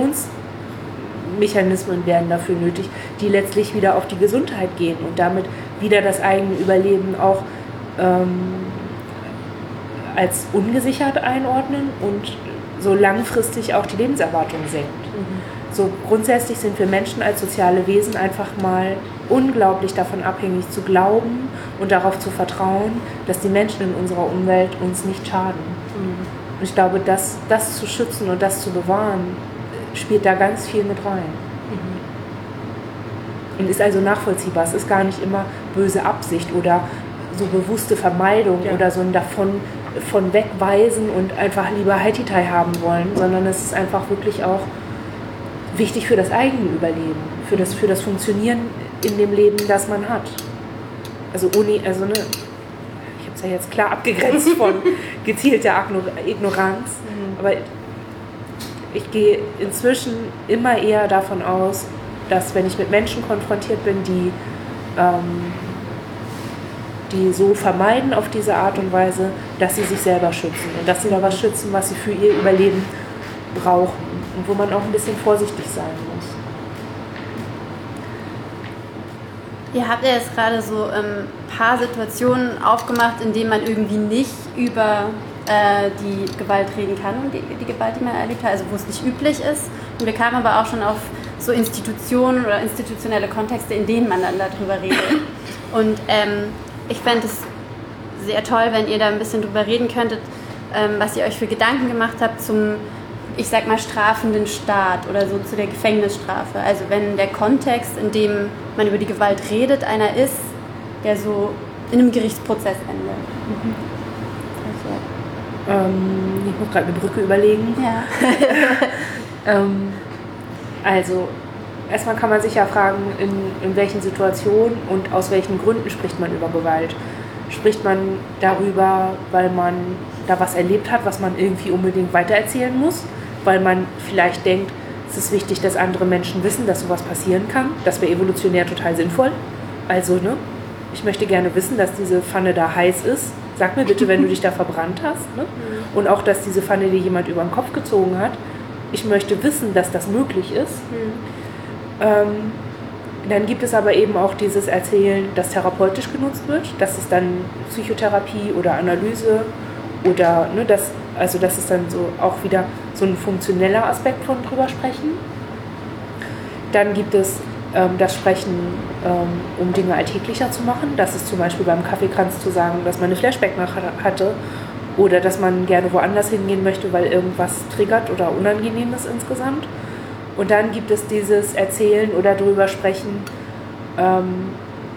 Adaptionsmechanismen werden dafür nötig, die letztlich wieder auf die Gesundheit gehen und damit wieder das eigene Überleben auch ähm, als ungesichert einordnen und so langfristig auch die Lebenserwartung senkt. Mhm. So grundsätzlich sind wir Menschen als soziale Wesen einfach mal unglaublich davon abhängig zu glauben und darauf zu vertrauen, dass die Menschen in unserer Umwelt uns nicht schaden. Mhm. Und ich glaube, das, das zu schützen und das zu bewahren, spielt da ganz viel mit rein. Mhm. Und ist also nachvollziehbar. Es ist gar nicht immer böse Absicht oder so bewusste Vermeidung ja. oder so ein davon von wegweisen und einfach lieber Haititai haben wollen, sondern es ist einfach wirklich auch wichtig für das eigene Überleben, für das, für das Funktionieren in dem Leben, das man hat. Also ohne, also ne, ich habe es ja jetzt klar abgegrenzt von gezielter Ignoranz, mhm. aber ich gehe inzwischen immer eher davon aus, dass wenn ich mit Menschen konfrontiert bin, die ähm, die so vermeiden auf diese Art und Weise, dass sie sich selber schützen und dass sie da was schützen, was sie für ihr Überleben brauchen und wo man auch ein bisschen vorsichtig sein muss. Ihr habt ja jetzt gerade so ein ähm, paar Situationen aufgemacht, in denen man irgendwie nicht über äh, die Gewalt reden kann und die, die Gewalt, die man erlebt hat, also wo es nicht üblich ist. Und wir kamen aber auch schon auf so Institutionen oder institutionelle Kontexte, in denen man dann darüber redet. Und ähm, ich fände es sehr toll, wenn ihr da ein bisschen drüber reden könntet, ähm, was ihr euch für Gedanken gemacht habt zum, ich sag mal, strafenden Staat oder so zu der Gefängnisstrafe. Also wenn der Kontext, in dem man über die Gewalt redet, einer ist, der so in einem Gerichtsprozess endet. Mhm. Also. Ähm, ich muss gerade eine Brücke überlegen. Ja. ähm, also erstmal kann man sich ja fragen, in, in welchen Situationen und aus welchen Gründen spricht man über Gewalt. Spricht man darüber, weil man da was erlebt hat, was man irgendwie unbedingt weitererzählen muss, weil man vielleicht denkt, es ist wichtig, dass andere Menschen wissen, dass sowas passieren kann. Das wäre evolutionär total sinnvoll. Also, ne, ich möchte gerne wissen, dass diese Pfanne da heiß ist. Sag mir bitte, wenn du dich da verbrannt hast. Ne? Und auch, dass diese Pfanne dir jemand über den Kopf gezogen hat. Ich möchte wissen, dass das möglich ist. Mhm. Ähm, dann gibt es aber eben auch dieses Erzählen, das therapeutisch genutzt wird. Das ist dann Psychotherapie oder Analyse oder, ne, das, also das ist dann so auch wieder so ein funktioneller Aspekt von drüber sprechen. Dann gibt es ähm, das Sprechen, ähm, um Dinge alltäglicher zu machen. Das ist zum Beispiel beim Kaffeekranz zu sagen, dass man eine Flashback-Nacht hatte oder dass man gerne woanders hingehen möchte, weil irgendwas triggert oder unangenehm ist insgesamt. Und dann gibt es dieses Erzählen oder drüber sprechen, ähm,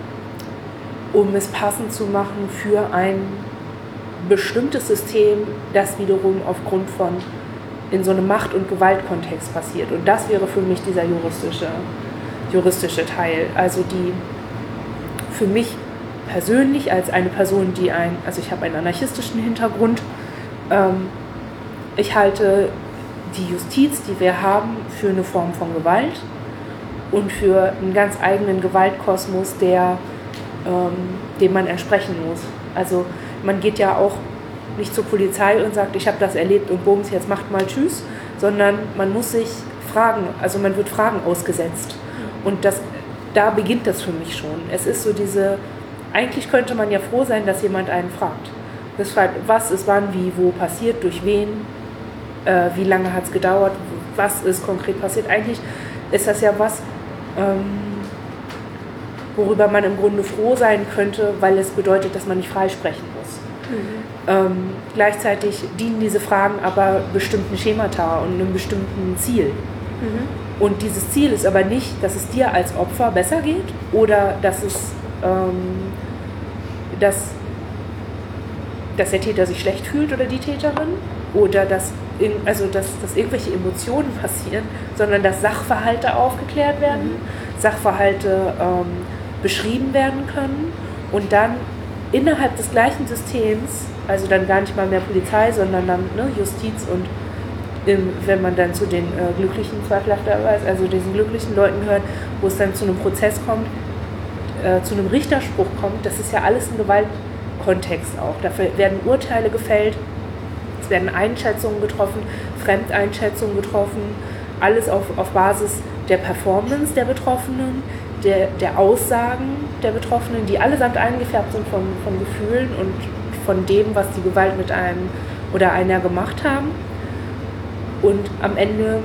um es passend zu machen für ein bestimmtes System, das wiederum aufgrund von in so einem Macht- und Gewaltkontext passiert. Und das wäre für mich dieser juristische, juristische Teil. Also die für mich persönlich als eine Person, die ein, also ich habe einen anarchistischen Hintergrund, ähm, ich halte die Justiz, die wir haben, für eine Form von Gewalt und für einen ganz eigenen Gewaltkosmos, der, ähm, dem man entsprechen muss. Also man geht ja auch nicht zur Polizei und sagt, ich habe das erlebt und bums, jetzt macht mal Tschüss, sondern man muss sich fragen, also man wird Fragen ausgesetzt. Und das, da beginnt das für mich schon. Es ist so diese, eigentlich könnte man ja froh sein, dass jemand einen fragt. Das fragt, was ist wann, wie, wo passiert, durch wen, äh, wie lange hat es gedauert, was ist konkret passiert. Eigentlich ist das ja was, ähm, worüber man im Grunde froh sein könnte, weil es bedeutet, dass man nicht freisprechen muss. Mhm. Ähm, gleichzeitig dienen diese Fragen aber bestimmten Schemata und einem bestimmten Ziel. Mhm. Und dieses Ziel ist aber nicht, dass es dir als Opfer besser geht oder dass es ähm, dass, dass der Täter sich schlecht fühlt oder die Täterin oder dass, in, also dass, dass irgendwelche Emotionen passieren, sondern dass Sachverhalte aufgeklärt werden, mhm. Sachverhalte ähm, beschrieben werden können und dann innerhalb des gleichen Systems, also dann gar nicht mal mehr Polizei, sondern dann ne, Justiz und im, wenn man dann zu den äh, glücklichen zweifelhafterweise, also diesen glücklichen Leuten gehört, wo es dann zu einem Prozess kommt, äh, zu einem Richterspruch kommt, das ist ja alles ein Gewaltkontext auch. Dafür werden Urteile gefällt, es werden Einschätzungen getroffen, Fremdeinschätzungen getroffen, alles auf, auf Basis der Performance der Betroffenen, der, der Aussagen der Betroffenen, die allesamt eingefärbt sind von, von Gefühlen und von dem, was die Gewalt mit einem oder einer gemacht haben. Und am Ende,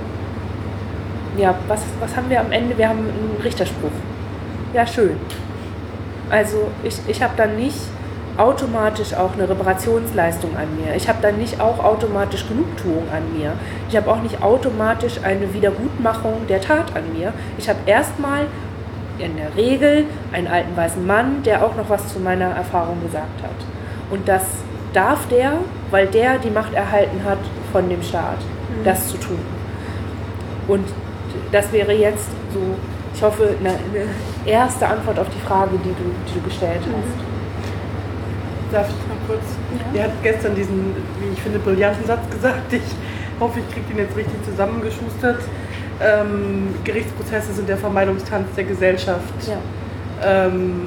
ja, was, was haben wir am Ende? Wir haben einen Richterspruch. Ja, schön. Also ich, ich habe dann nicht automatisch auch eine Reparationsleistung an mir. Ich habe dann nicht auch automatisch Genugtuung an mir. Ich habe auch nicht automatisch eine Wiedergutmachung der Tat an mir. Ich habe erstmal in der Regel einen alten weißen Mann, der auch noch was zu meiner Erfahrung gesagt hat. Und das darf der, weil der die Macht erhalten hat von dem Staat, mhm. das zu tun. Und das wäre jetzt so, ich hoffe, eine, eine erste Antwort auf die Frage, die du, die du gestellt hast. Mhm. Darf ich mal kurz? Ja. Er hat gestern diesen, wie ich finde, brillanten Satz gesagt. Ich hoffe, ich kriege den jetzt richtig zusammengeschustert. Ähm, Gerichtsprozesse sind der Vermeidungstanz der Gesellschaft, ja. ähm,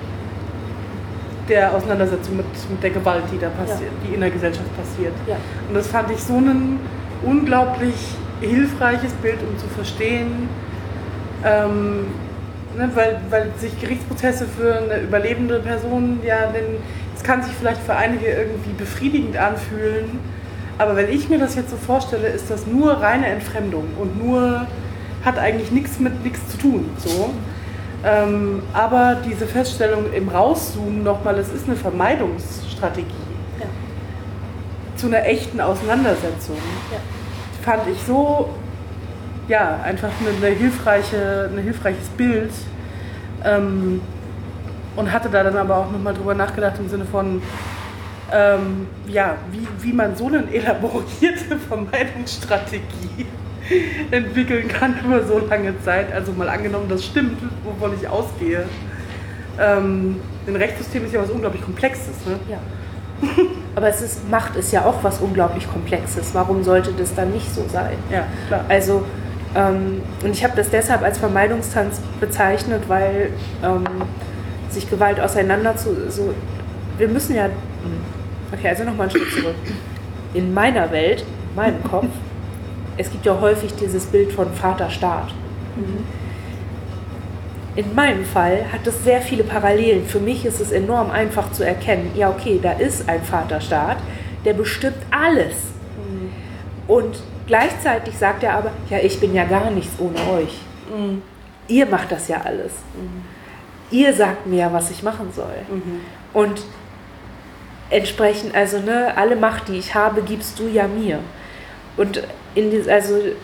der Auseinandersetzung mit, mit der Gewalt, die da passiert, ja. die in der Gesellschaft passiert. Ja. Und das fand ich so ein unglaublich hilfreiches Bild, um zu verstehen, ähm, ne, weil, weil sich Gerichtsprozesse für eine überlebende Person, ja, denn es kann sich vielleicht für einige irgendwie befriedigend anfühlen. Aber wenn ich mir das jetzt so vorstelle, ist das nur reine Entfremdung und nur hat eigentlich nichts mit nichts zu tun. So. Ähm, aber diese Feststellung im Rauszoomen nochmal, es ist eine Vermeidungsstrategie ja. zu einer echten Auseinandersetzung, ja. fand ich so, ja, einfach eine, eine hilfreiche, ein hilfreiches Bild ähm, und hatte da dann aber auch nochmal drüber nachgedacht im Sinne von, Ähm, ja, wie, wie man so eine elaborierte Vermeidungsstrategie entwickeln kann über so lange Zeit. Also mal angenommen, das stimmt, wovon ich ausgehe. ähm, ein Rechtssystem ist ja was unglaublich Komplexes. Ne? Ja. Aber es ist, Macht ist ja auch was unglaublich Komplexes. Warum sollte das dann nicht so sein? Ja, klar. Also, ähm, und ich habe das deshalb als Vermeidungstanz bezeichnet, weil ähm, sich Gewalt auseinander zu... So, wir müssen ja... Okay, also nochmal einen Schritt zurück. In meiner Welt, in meinem Kopf, es gibt ja häufig dieses Bild von Vater-Staat. Mhm. In meinem Fall hat es sehr viele Parallelen. Für mich ist es enorm einfach zu erkennen, ja okay, da ist ein Vaterstaat, der bestimmt alles. Mhm. Und gleichzeitig sagt er aber, ja, ich bin ja gar nichts ohne euch. Mhm. Ihr macht das ja alles. Mhm. Ihr sagt mir ja, was ich machen soll. Mhm. Und entsprechend, also ne, alle Macht, die ich habe, gibst du ja mir. Und in die, also äh,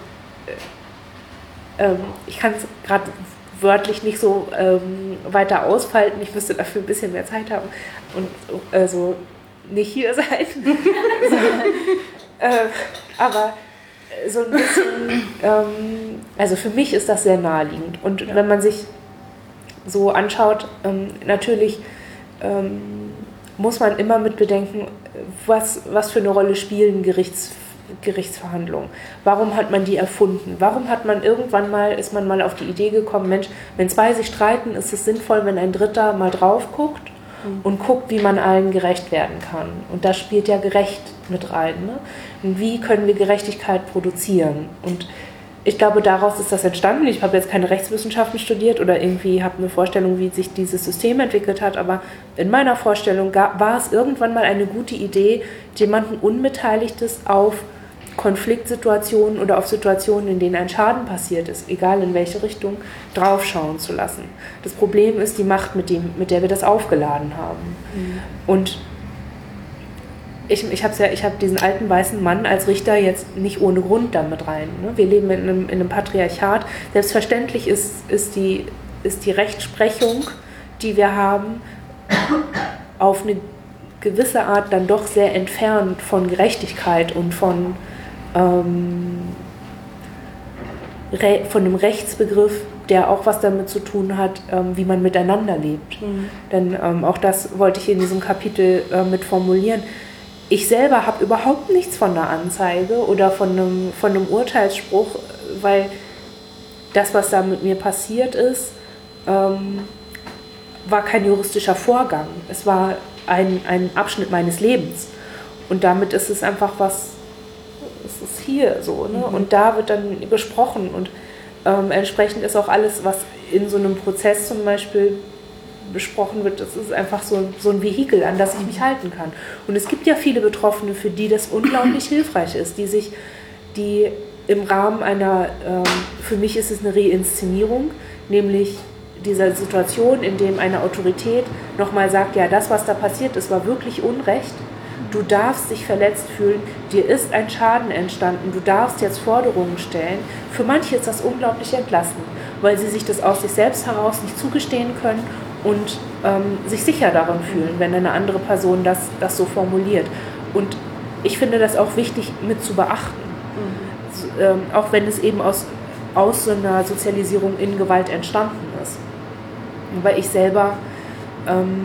ähm, ich kann es gerade wörtlich nicht so ähm, weiter ausfalten. Ich müsste dafür ein bisschen mehr Zeit haben und also nicht hier sein. so, äh, aber so ein bisschen, ähm, also für mich ist das sehr naheliegend. Und ja. wenn man sich so anschaut, ähm, natürlich ähm, muss man immer mit bedenken, was, was für eine Rolle spielen Gerichts Gerichtsverhandlungen. Warum hat man die erfunden? Warum hat man irgendwann mal, ist man mal auf die Idee gekommen, Mensch, wenn zwei sich streiten, ist es sinnvoll, wenn ein Dritter mal drauf guckt mhm. und guckt, wie man allen gerecht werden kann. Und da spielt ja gerecht mit rein. Ne? Und wie können wir Gerechtigkeit produzieren? Und ich glaube, daraus ist das entstanden. Ich habe jetzt keine Rechtswissenschaften studiert oder irgendwie habe eine Vorstellung, wie sich dieses System entwickelt hat, aber in meiner Vorstellung war es irgendwann mal eine gute Idee, jemanden Unbeteiligtes auf Konfliktsituationen oder auf Situationen, in denen ein Schaden passiert ist, egal in welche Richtung, draufschauen zu lassen. Das Problem ist die Macht, mit, dem, mit der wir das aufgeladen haben. Mhm. Und ich, ich habe ja, ich hab diesen alten weißen Mann als Richter jetzt nicht ohne Grund damit rein. Ne? Wir leben in einem, in einem Patriarchat. Selbstverständlich ist, ist, die, ist die Rechtsprechung, die wir haben, auf eine gewisse Art dann doch sehr entfernt von Gerechtigkeit und von Ähm, re- von einem Rechtsbegriff, der auch was damit zu tun hat, ähm, wie man miteinander lebt. Mhm. Denn ähm, auch das wollte ich in diesem Kapitel äh, mit formulieren. Ich selber habe überhaupt nichts von einer Anzeige oder von einem, von einem Urteilsspruch, weil das, was da mit mir passiert ist, ähm, war kein juristischer Vorgang. Es war ein, ein Abschnitt meines Lebens. Und damit ist es einfach was, es ist hier so, ne? Mhm. Und da wird dann besprochen und ähm, entsprechend ist auch alles, was in so einem Prozess zum Beispiel besprochen wird, das ist einfach so, so ein Vehikel, an das ich mich halten kann. Und es gibt ja viele Betroffene, für die das unglaublich hilfreich ist, die sich, die im Rahmen einer, ähm, für mich ist es eine Reinszenierung, nämlich dieser Situation, in dem eine Autorität nochmal sagt, ja, das, was da passiert ist, war wirklich Unrecht. Du darfst dich verletzt fühlen, dir ist ein Schaden entstanden, du darfst jetzt Forderungen stellen. Für manche ist das unglaublich entlastend, weil sie sich das aus sich selbst heraus nicht zugestehen können und ähm, sich sicher darin fühlen, wenn eine andere Person das, das so formuliert. Und ich finde das auch wichtig mit zu beachten, mhm. so, ähm, auch wenn es eben aus, aus so einer Sozialisierung in Gewalt entstanden ist. Weil ich selber... Ähm,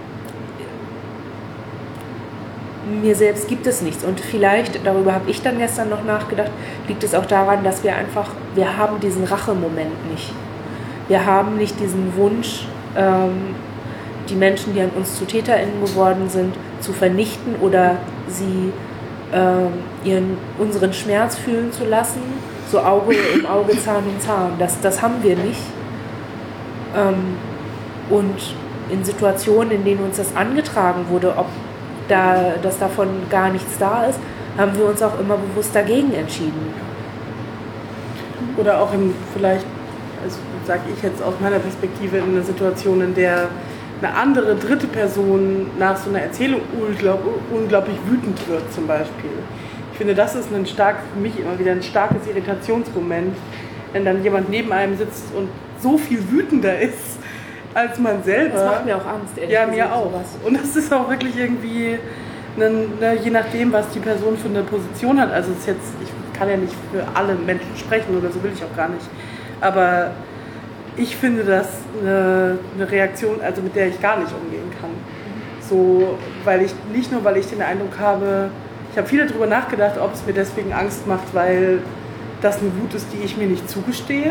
mir selbst gibt es nichts und vielleicht, darüber habe ich dann gestern noch nachgedacht, liegt es auch daran, dass wir einfach, wir haben diesen Rachemoment nicht. Wir haben nicht diesen Wunsch, ähm, die Menschen, die an uns zu TäterInnen geworden sind, zu vernichten oder sie ähm, ihren, unseren Schmerz fühlen zu lassen, so Auge um Auge, Zahn um Zahn. Das, das haben wir nicht. Ähm, und in Situationen, in denen uns das angetragen wurde, ob da, dass davon gar nichts da ist, haben wir uns auch immer bewusst dagegen entschieden. Oder auch in vielleicht, also sage ich jetzt aus meiner Perspektive, in einer Situation, in der eine andere dritte Person nach so einer Erzählung unglaub, unglaublich wütend wird zum Beispiel. Ich finde, das ist ein stark, für mich immer wieder ein starkes Irritationsmoment, wenn dann jemand neben einem sitzt und so viel wütender ist als man selber. Das macht mir auch Angst, ehrlich Ja, mir auch. Sowas. Und das ist auch wirklich irgendwie, ne, ne, je nachdem, was die Person für eine Position hat. Also es ist jetzt, ich kann ja nicht für alle Menschen sprechen oder so will ich auch gar nicht. Aber ich finde das eine, eine Reaktion, also mit der ich gar nicht umgehen kann. So, weil ich, nicht nur, weil ich den Eindruck habe, ich habe viel darüber nachgedacht, ob es mir deswegen Angst macht, weil das eine Wut ist, die ich mir nicht zugestehe.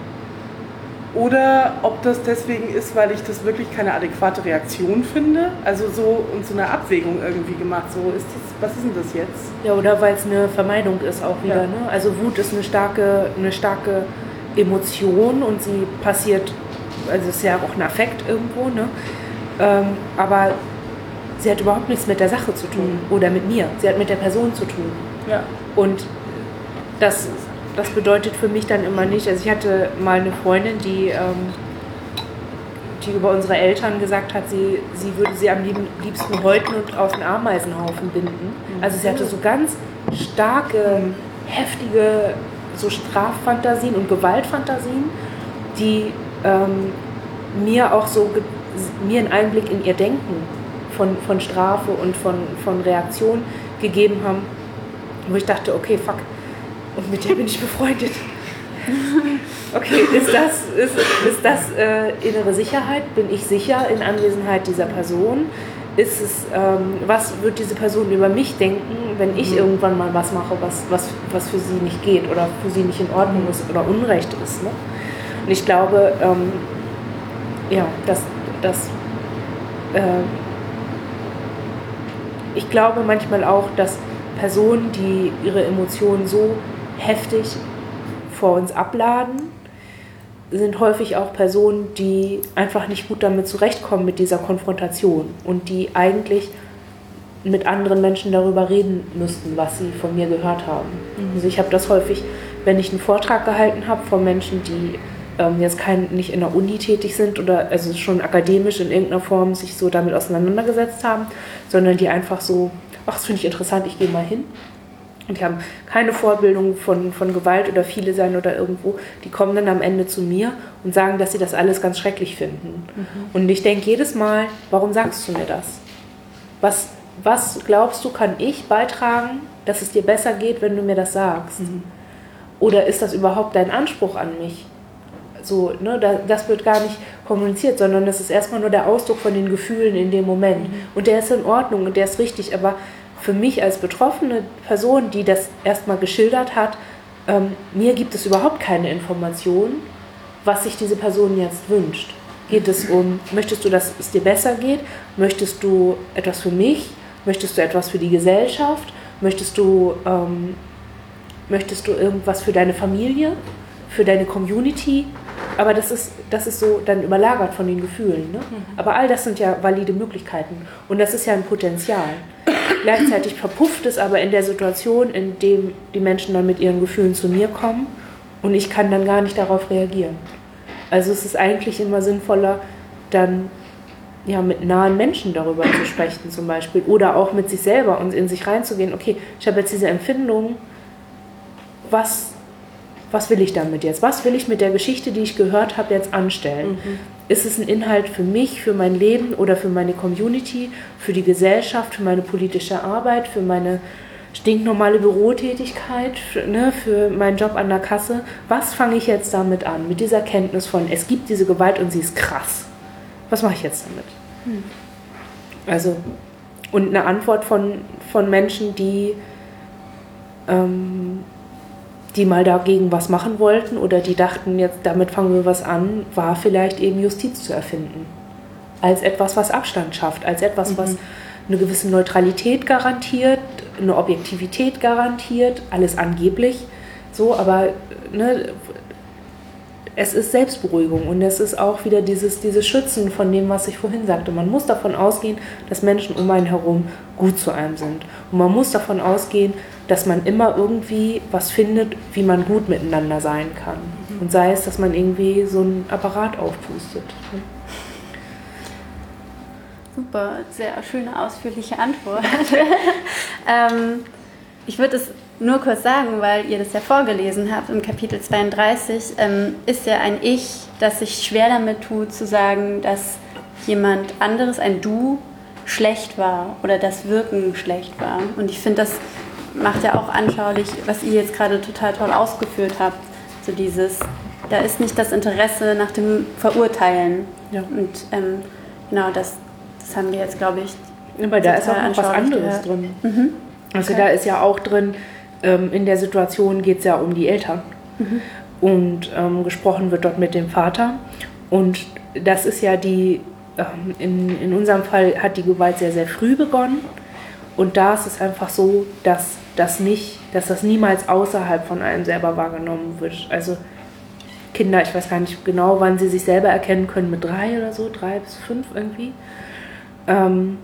Oder ob das deswegen ist, weil ich das wirklich keine adäquate Reaktion finde. Also so und so eine Abwägung irgendwie gemacht. So, ist das, was ist denn das jetzt? Ja, oder weil es eine Vermeidung ist auch wieder. Ja. Ne? Also Wut ist eine starke, eine starke Emotion und sie passiert, also es ist ja auch ein Affekt irgendwo, ne? Ähm, aber sie hat überhaupt nichts mit der Sache zu tun Mhm. oder mit mir. Sie hat mit der Person zu tun. Ja. Und das, das bedeutet für mich dann immer nicht, also ich hatte mal eine Freundin, die, ähm, die über unsere Eltern gesagt hat, sie, sie würde sie am lieb- liebsten häuten und auf einen Ameisenhaufen binden. Also sie hatte so ganz starke, heftige so Straffantasien und Gewaltfantasien, die ähm, mir auch so ge- mir einen Einblick in ihr Denken von, von Strafe und von, von Reaktion gegeben haben, wo ich dachte, okay, fuck, und mit der bin ich befreundet. Okay, ist das, ist, ist das äh, innere Sicherheit? Bin ich sicher in Anwesenheit dieser Person? Ist es, ähm, was wird diese Person über mich denken, wenn ich mhm. irgendwann mal was mache, was, was, was für sie nicht geht oder für sie nicht in Ordnung ist oder Unrecht ist? Ne? Und ich glaube, ähm, ja, dass, dass äh, ich glaube manchmal auch, dass Personen, die ihre Emotionen so heftig vor uns abladen, sind häufig auch Personen, die einfach nicht gut damit zurechtkommen mit dieser Konfrontation und die eigentlich mit anderen Menschen darüber reden müssten, was sie von mir gehört haben. Mhm. Also ich habe das häufig, wenn ich einen Vortrag gehalten habe von Menschen, die ähm, jetzt kein, nicht in der Uni tätig sind oder also schon akademisch in irgendeiner Form sich so damit auseinandergesetzt haben, sondern die einfach so, ach, das finde ich interessant, ich gehe mal hin. Und die haben keine Vorbildung von, von Gewalt oder viele sein oder irgendwo. Die kommen dann am Ende zu mir und sagen, dass sie das alles ganz schrecklich finden. Mhm. Und ich denke jedes Mal, warum sagst du mir das? Was, was glaubst du, kann ich beitragen, dass es dir besser geht, wenn du mir das sagst? Mhm. Oder ist das überhaupt dein Anspruch an mich? So, ne, das wird gar nicht kommuniziert, sondern das ist erstmal nur der Ausdruck von den Gefühlen in dem Moment. Mhm. Und der ist in Ordnung und der ist richtig, aber für mich als betroffene Person, die das erstmal geschildert hat, ähm, mir gibt es überhaupt keine Information, was sich diese Person jetzt wünscht. Geht es um, möchtest du, dass es dir besser geht? Möchtest du etwas für mich? Möchtest du etwas für die Gesellschaft? Möchtest du, ähm, möchtest du irgendwas für deine Familie? Für deine Community? Aber das ist, das ist so dann überlagert von den Gefühlen. Ne? Mhm. Aber all das sind ja valide Möglichkeiten. Und das ist ja ein Potenzial. Gleichzeitig verpufft es aber in der Situation, in der die Menschen dann mit ihren Gefühlen zu mir kommen und ich kann dann gar nicht darauf reagieren. Also es ist eigentlich immer sinnvoller, dann ja, mit nahen Menschen darüber zu sprechen zum Beispiel oder auch mit sich selber und in sich reinzugehen, okay, ich habe jetzt diese Empfindung, was, was will ich damit jetzt? Was will ich mit der Geschichte, die ich gehört habe, jetzt anstellen? Mhm. Ist es ein Inhalt für mich, für mein Leben oder für meine Community, für die Gesellschaft, für meine politische Arbeit, für meine stinknormale Bürotätigkeit, für, ne, für meinen Job an der Kasse? Was fange ich jetzt damit an? Mit dieser Kenntnis von, es gibt diese Gewalt und sie ist krass. Was mache ich jetzt damit? Hm. Also, und eine Antwort von, von Menschen, die ähm, die mal dagegen was machen wollten oder die dachten, jetzt damit fangen wir was an, war vielleicht eben Justiz zu erfinden. Als etwas, was Abstand schafft, als etwas, mhm. was eine gewisse Neutralität garantiert, eine Objektivität garantiert, alles angeblich so, aber ne, es ist Selbstberuhigung und es ist auch wieder dieses, dieses Schützen von dem, was ich vorhin sagte. Man muss davon ausgehen, dass Menschen um einen herum gut zu einem sind. Und man muss davon ausgehen, dass man immer irgendwie was findet, wie man gut miteinander sein kann. Und sei es, dass man irgendwie so einen Apparat aufpustet. Super, sehr schöne, ausführliche Antwort. ähm, ich würde es nur kurz sagen, weil ihr das ja vorgelesen habt, im Kapitel zweiunddreißig ähm, ist ja ein Ich, das sich schwer damit tut, zu sagen, dass jemand anderes, ein Du, schlecht war oder das Wirken schlecht war. Und ich finde, das macht ja auch anschaulich, was ihr jetzt gerade total toll ausgeführt habt. So dieses, da ist nicht das Interesse nach dem Verurteilen. Ja. Und ähm, genau, das, das haben wir jetzt, glaube ich, aber da ist auch noch was anderes gehört. drin. Mhm. Also Okay. da ist ja auch drin, ähm, in der Situation geht es ja um die Eltern. Mhm. Und ähm, gesprochen wird dort mit dem Vater. Und das ist ja die, ähm, in, in unserem Fall hat die Gewalt sehr, sehr früh begonnen. Und da ist es einfach so, dass das nicht, dass das niemals außerhalb von einem selber wahrgenommen wird. Also Kinder, ich weiß gar nicht genau, wann sie sich selber erkennen können, mit drei oder so, drei bis fünf irgendwie. Ähm,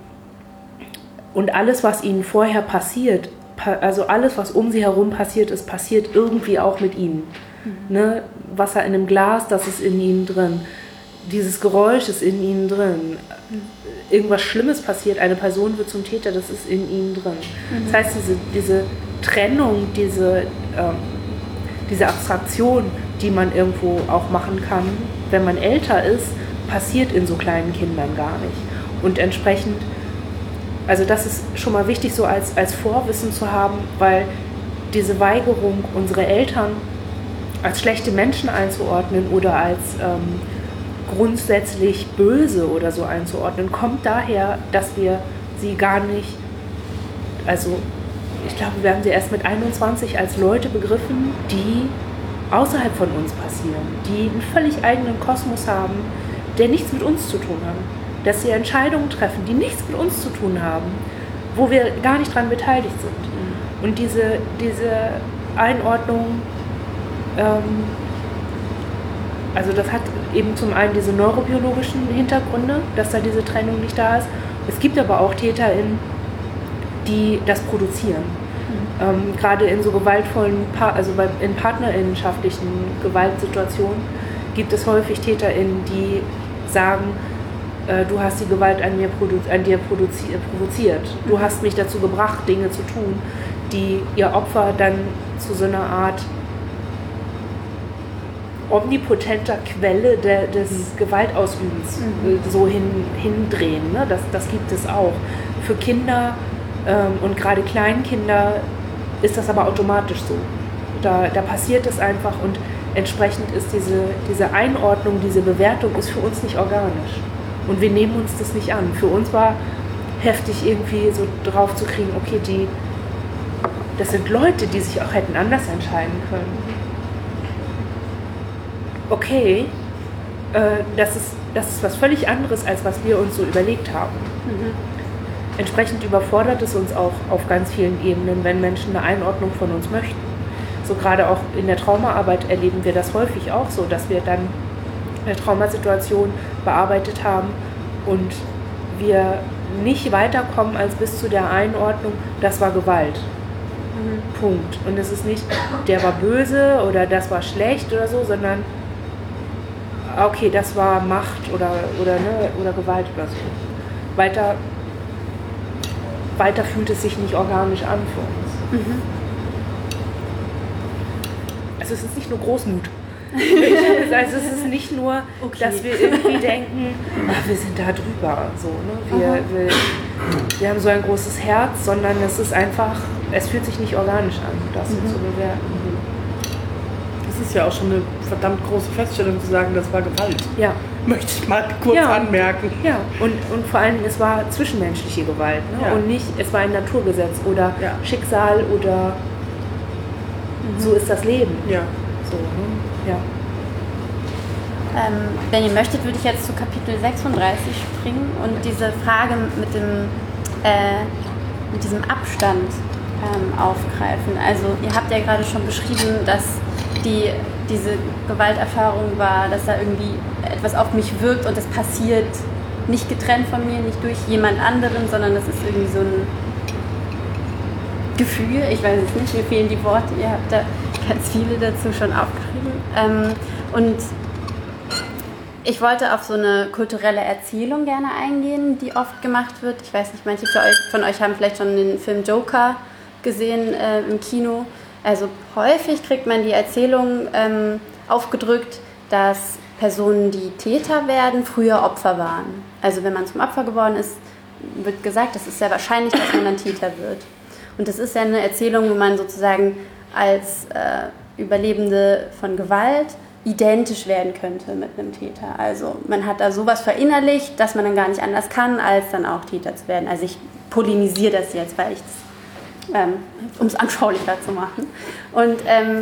und alles, was ihnen vorher passiert, pa- also alles, was um sie herum passiert ist, passiert irgendwie auch mit ihnen. Mhm. Ne? Wasser in einem Glas, das ist in ihnen drin. Dieses Geräusch ist in ihnen drin. Irgendwas Schlimmes passiert, eine Person wird zum Täter, das ist in ihnen drin. Mhm. Das heißt, diese, diese Trennung, diese, ähm, diese Abstraktion, die man irgendwo auch machen kann, wenn man älter ist, passiert in so kleinen Kindern gar nicht. Und entsprechend, also das ist schon mal wichtig, so als, als Vorwissen zu haben, weil diese Weigerung, unsere Eltern als schlechte Menschen einzuordnen oder als ähm, grundsätzlich böse oder so einzuordnen, kommt daher, dass wir sie gar nicht, also ich glaube, wir haben sie erst mit einundzwanzig als Leute begriffen, die außerhalb von uns passieren, die einen völlig eigenen Kosmos haben, der nichts mit uns zu tun hat. Dass sie Entscheidungen treffen, die nichts mit uns zu tun haben, wo wir gar nicht dran beteiligt sind. Und diese, diese Einordnung, ähm, also das hat eben zum einen diese neurobiologischen Hintergründe, dass da diese Trennung nicht da ist. Es gibt aber auch TäterInnen, die das produzieren. Mhm. Ähm, gerade in so gewaltvollen, pa- also bei, in partnerinnenschaftlichen Gewaltsituationen gibt es häufig TäterInnen, die sagen, äh, du hast die Gewalt an, mir produ- an dir produzi- provoziert. Du Mhm. hast mich dazu gebracht, Dinge zu tun, die ihr Opfer dann zu so einer Art omnipotenter Quelle de, des mhm. Gewaltausübens mhm. äh, so hin, hindrehen. Ne? Das, das gibt es auch. Für Kinder ähm, und gerade Kleinkinder ist das aber automatisch so. Da, da passiert es einfach und entsprechend ist diese, diese Einordnung, diese Bewertung ist für uns nicht organisch. Und wir nehmen uns das nicht an. Für uns war heftig irgendwie so drauf zu kriegen, okay, die, das sind Leute, die sich auch hätten anders entscheiden können. Okay, äh, das ist, das ist was völlig anderes, als was wir uns so überlegt haben. Mhm. Entsprechend überfordert es uns auch auf ganz vielen Ebenen, wenn Menschen eine Einordnung von uns möchten. So gerade auch in der Traumaarbeit erleben wir das häufig auch so, dass wir dann eine Traumasituation bearbeitet haben und wir nicht weiterkommen als bis zu der Einordnung, das war Gewalt. Mhm. Punkt. Und es ist nicht, der war böse oder das war schlecht oder so, sondern okay, das war Macht oder, oder, ne, oder Gewalt oder so. Weiter, weiter fühlt es sich nicht organisch an für uns. Mhm. Also es ist nicht nur Großmut. Also es ist nicht nur, okay, dass wir irgendwie denken, ach, wir sind da drüber. So, ne? wir, wir, wir haben so ein großes Herz, sondern es ist einfach, es fühlt sich nicht organisch an, das mhm. so zu bewerten. Das ist ja auch schon eine verdammt große Feststellung zu sagen, das war Gewalt. Ja. Möchte ich mal kurz ja. anmerken. Ja, und, und vor allem, es war zwischenmenschliche Gewalt. Ne? Ja. Und nicht, es war ein Naturgesetz oder ja. Schicksal oder mhm. so ist das Leben. Ja. So, ne? Ja. Ähm, wenn ihr möchtet, würde ich jetzt zu Kapitel sechsunddreißig springen und diese Frage mit dem, äh, mit diesem Abstand ähm, aufgreifen. Also ihr habt ja gerade schon beschrieben, dass die, diese Gewalterfahrung war, dass da irgendwie etwas auf mich wirkt und das passiert nicht getrennt von mir, nicht durch jemand anderen, sondern das ist irgendwie so ein Gefühl, ich weiß es nicht, mir fehlen die Worte, ihr habt da ganz viele dazu schon aufgeschrieben. Ähm, und ich wollte auf so eine kulturelle Erzählung gerne eingehen, die oft gemacht wird. Ich weiß nicht, manche von euch, von euch haben vielleicht schon den Film Joker gesehen äh, im Kino. Also häufig kriegt man die Erzählung ähm, aufgedrückt, dass Personen, die Täter werden, früher Opfer waren. Also wenn man zum Opfer geworden ist, wird gesagt, es ist sehr wahrscheinlich, dass man dann Täter wird. Und das ist ja eine Erzählung, wo man sozusagen als äh, Überlebende von Gewalt identisch werden könnte mit einem Täter. Also man hat da sowas verinnerlicht, dass man dann gar nicht anders kann, als dann auch Täter zu werden. Also ich polemisiere das jetzt, weil ich das, ähm, um es anschaulicher zu machen. Und ähm,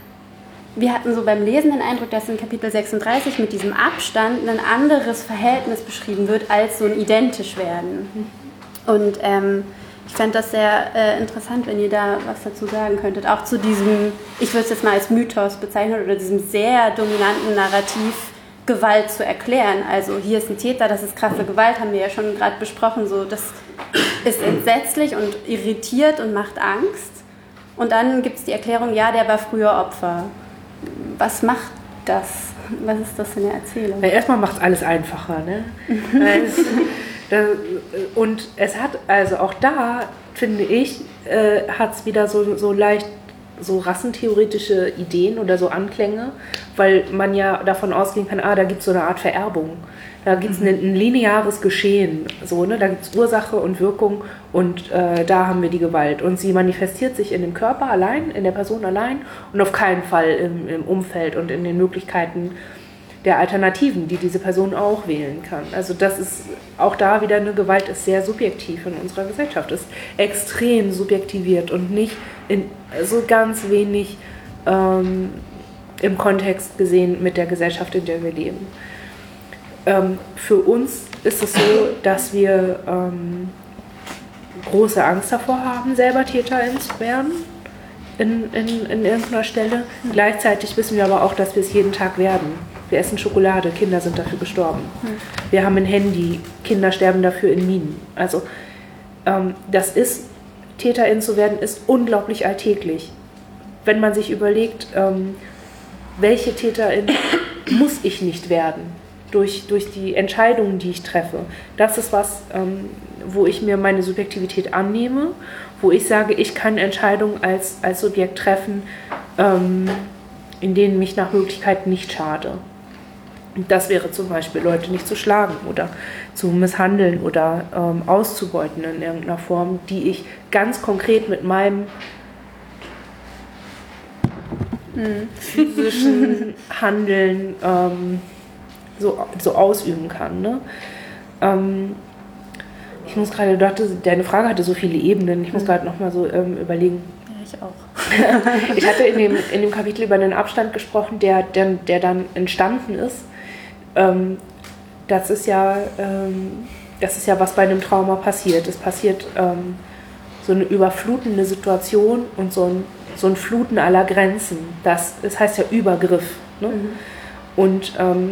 wir hatten so beim Lesen den Eindruck, dass in Kapitel sechsunddreißig mit diesem Abstand ein anderes Verhältnis beschrieben wird, als so ein identisch werden. Und ähm, ich fände das sehr äh, interessant, wenn ihr da was dazu sagen könntet. Auch zu diesem, ich würde es jetzt mal als Mythos bezeichnen, oder diesem sehr dominanten Narrativ, Gewalt zu erklären. Also hier ist ein Täter, das ist krasse Gewalt, haben wir ja schon gerade besprochen. So, das ist entsetzlich und irritiert und macht Angst. Und dann gibt es die Erklärung, ja, der war früher Opfer. Was macht das? Was ist das für eine Erzählung? Na, erstmal macht es alles einfacher, ne? es, das, und es hat, also auch da, finde ich, äh, hat es wieder so, so leicht so rassentheoretische Ideen oder so Anklänge, weil man ja davon ausgehen kann, ah, da gibt es so eine Art Vererbung. Da gibt es ein, ein lineares Geschehen, so, ne? Da gibt es Ursache und Wirkung und äh, da haben wir die Gewalt. Und sie manifestiert sich in dem Körper allein, in der Person allein und auf keinen Fall im, im Umfeld und in den Möglichkeiten der Alternativen, die diese Person auch wählen kann. Also das ist auch da wieder eine Gewalt, ist sehr subjektiv in unserer Gesellschaft, ist extrem subjektiviert und nicht in so ganz wenig ähm, im Kontext gesehen mit der Gesellschaft, in der wir leben. Ähm, für uns ist es so, dass wir ähm, große Angst davor haben, selber Täterin zu werden in, in, in irgendeiner Stelle. Mhm. Gleichzeitig wissen wir aber auch, dass wir es jeden Tag werden. Wir essen Schokolade, Kinder sind dafür gestorben. Mhm. Wir haben ein Handy, Kinder sterben dafür in Minen. Also ähm, das ist, Täterin zu werden, ist unglaublich alltäglich. Wenn man sich überlegt, ähm, welche Täterin muss ich nicht werden? Durch, durch die Entscheidungen, die ich treffe. Das ist was, ähm, wo ich mir meine Subjektivität annehme, wo ich sage, ich kann Entscheidungen als, als Subjekt treffen, ähm, in denen mich nach Möglichkeit nicht schade. Und das wäre zum Beispiel, Leute nicht zu schlagen oder zu misshandeln oder ähm, auszubeuten in irgendeiner Form, die ich ganz konkret mit meinem mhm. physischen Handeln ähm, So, so ausüben kann. Ne? Ähm, ich muss gerade, deine Frage hatte so viele Ebenen, ich muss gerade nochmal so ähm, überlegen. Ja, ich auch. Ich hatte in dem, in dem Kapitel über einen Abstand gesprochen, der, der, der dann entstanden ist. Ähm, das ist ja, ähm, das ist ja, was bei einem Trauma passiert. Es passiert ähm, so eine überflutende Situation und so ein, so ein Fluten aller Grenzen. Das, das heißt ja Übergriff. Ne? Mhm. Und ähm,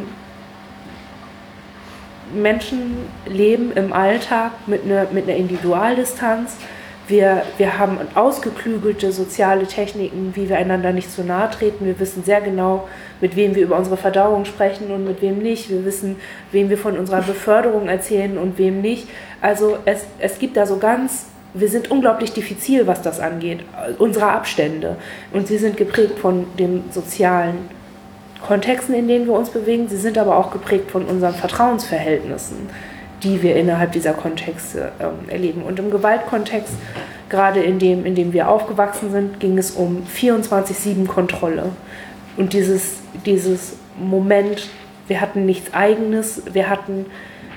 Menschen leben im Alltag mit einer, mit einer Individualdistanz. Wir, wir haben ausgeklügelte soziale Techniken, wie wir einander nicht zu nahe treten. Wir wissen sehr genau, mit wem wir über unsere Verdauung sprechen und mit wem nicht. Wir wissen, wem wir von unserer Beförderung erzählen und wem nicht. Also es, es gibt da so ganz, wir sind unglaublich diffizil, was das angeht, unsere Abstände. Und sie sind geprägt von dem sozialen Kontexten, in denen wir uns bewegen. Sie sind aber auch geprägt von unseren Vertrauensverhältnissen, die wir innerhalb dieser Kontexte ähm, erleben. Und im Gewaltkontext, gerade in dem, in dem wir aufgewachsen sind, ging es um vierundzwanzig sieben Kontrolle. Und dieses, dieses Moment, wir hatten nichts Eigenes, wir hatten,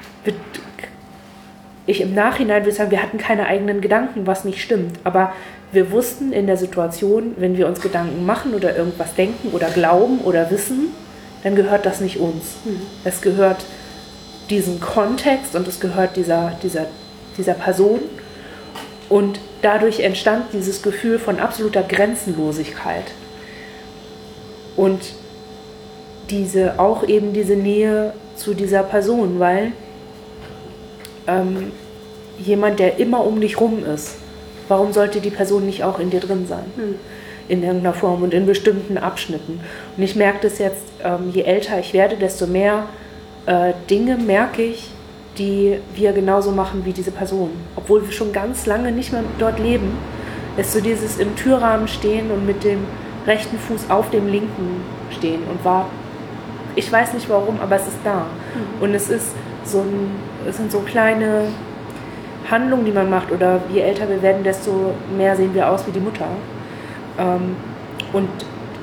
ich im Nachhinein würde sagen, wir hatten keine eigenen Gedanken, was nicht stimmt, aber wir wussten in der Situation, wenn wir uns Gedanken machen oder irgendwas denken oder glauben oder wissen, dann gehört das nicht uns. Mhm. Es gehört diesem Kontext und es gehört dieser, dieser, dieser Person. Und dadurch entstand dieses Gefühl von absoluter Grenzenlosigkeit. Und diese, auch eben diese Nähe zu dieser Person, weil ähm, jemand, der immer um dich rum ist, warum sollte die Person nicht auch in dir drin sein? Hm. In irgendeiner Form und in bestimmten Abschnitten. Und ich merke das jetzt, ähm, je älter ich werde, desto mehr äh, Dinge merke ich, die wir genauso machen wie diese Person. Obwohl wir schon ganz lange nicht mehr dort leben, ist so dieses im Türrahmen stehen und mit dem rechten Fuß auf dem linken stehen und warten. Ich weiß nicht warum, aber es ist da. Hm. Und es ist so ein, es sind so kleine Handlung, die man macht, oder je älter wir werden, desto mehr sehen wir aus wie die Mutter. Ähm, und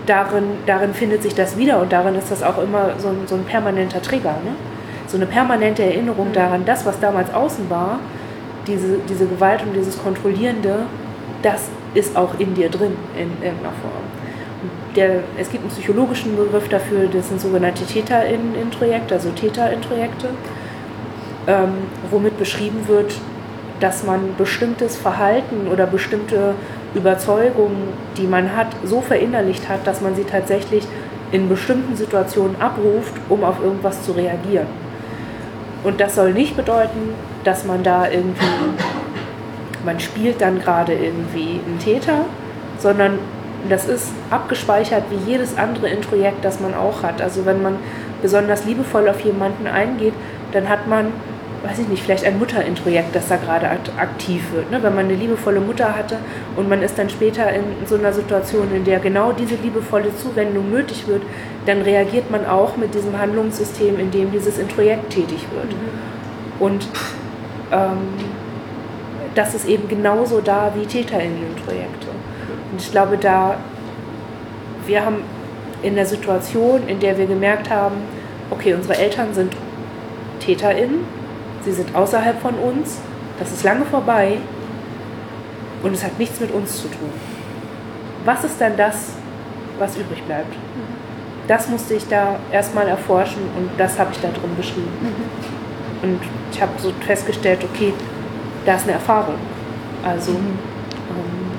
darin, darin findet sich das wieder und darin ist das auch immer so ein, so ein permanenter Trigger, ne? So eine permanente Erinnerung daran, das, was damals außen war, diese, diese Gewalt und dieses Kontrollierende, das ist auch in dir drin in irgendeiner Form. Der, es gibt einen psychologischen Begriff dafür, das sind sogenannte Täter-Introjekte, also Täter-Introjekte, ähm, womit beschrieben wird, dass man bestimmtes Verhalten oder bestimmte Überzeugungen, die man hat, so verinnerlicht hat, dass man sie tatsächlich in bestimmten Situationen abruft, um auf irgendwas zu reagieren. Und das soll nicht bedeuten, dass man da irgendwie, man spielt dann gerade irgendwie einen Täter, sondern das ist abgespeichert wie jedes andere Introjekt, das man auch hat. Also wenn man besonders liebevoll auf jemanden eingeht, dann hat man, weiß ich nicht, vielleicht ein Mutterintrojekt, das da gerade aktiv wird. Ne? Wenn man eine liebevolle Mutter hatte und man ist dann später in so einer Situation, in der genau diese liebevolle Zuwendung nötig wird, dann reagiert man auch mit diesem Handlungssystem, in dem dieses Introjekt tätig wird. Mhm. Und ähm, das ist eben genauso da wie TäterInnen-Introjekte. Und ich glaube, da wir haben in der Situation, in der wir gemerkt haben, okay, unsere Eltern sind TäterInnen, sie sind außerhalb von uns, das ist lange vorbei und es hat nichts mit uns zu tun. Was ist dann das, was übrig bleibt? Das musste ich da erstmal erforschen und das habe ich da drin beschrieben. Mhm. Und ich habe so festgestellt, okay, da ist eine Erfahrung. Also, mhm. ähm,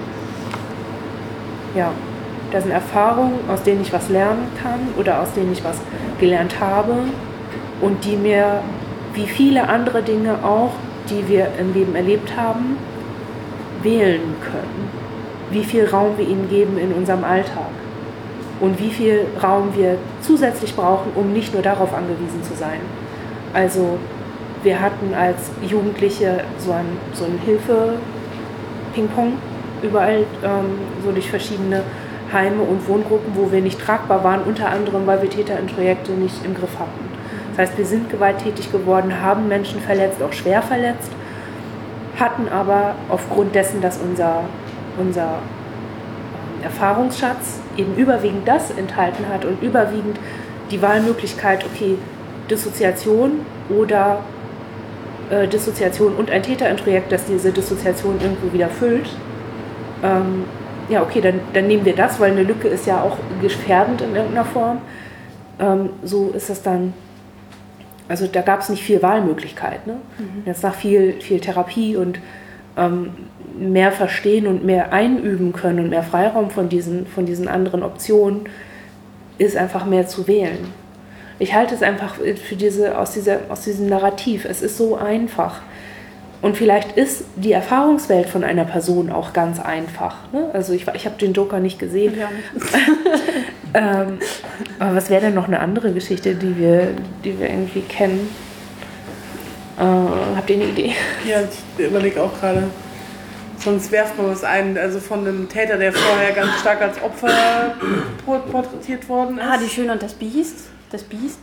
ja, da sind Erfahrungen, aus denen ich was lernen kann oder aus denen ich was gelernt habe und die mir, wie viele andere Dinge auch, die wir im Leben erlebt haben, wählen können. Wie viel Raum wir ihnen geben in unserem Alltag und wie viel Raum wir zusätzlich brauchen, um nicht nur darauf angewiesen zu sein. Also wir hatten als Jugendliche so ein, so ein Hilfe-Ping-Pong überall, ähm, so durch verschiedene Heime und Wohngruppen, wo wir nicht tragbar waren, unter anderem, weil wir TäterInnen-Projekte nicht im Griff hatten. Das heißt, wir sind gewalttätig geworden, haben Menschen verletzt, auch schwer verletzt, hatten aber aufgrund dessen, dass unser, unser Erfahrungsschatz eben überwiegend das enthalten hat und überwiegend die Wahlmöglichkeit, okay, Dissoziation oder äh, Dissoziation und ein TäterInnen-Projekt, das diese Dissoziation irgendwo wieder füllt. Ähm, ja, okay, dann, dann nehmen wir das, weil eine Lücke ist ja auch gefährdend in irgendeiner Form. Ähm, so ist es dann. Also da gab es nicht viel Wahlmöglichkeit. Ne? Mhm. Jetzt nach viel, viel Therapie und ähm, mehr verstehen und mehr einüben können und mehr Freiraum von diesen, von diesen anderen Optionen ist einfach mehr zu wählen. Ich halte es einfach für diese, aus, dieser, aus diesem Narrativ. Es ist so einfach. Und vielleicht ist die Erfahrungswelt von einer Person auch ganz einfach. Ne? Also ich, ich habe den Joker nicht gesehen. Ja. ähm, aber was wäre denn noch eine andere Geschichte, die wir, die wir irgendwie kennen? Äh, habt ihr eine Idee? Ja, ich überlege auch gerade. Sonst werft man was ein. Also von einem Täter, der vorher ganz stark als Opfer porträtiert worden ist. Ah, Die Schöne und das Biest. Das Biest?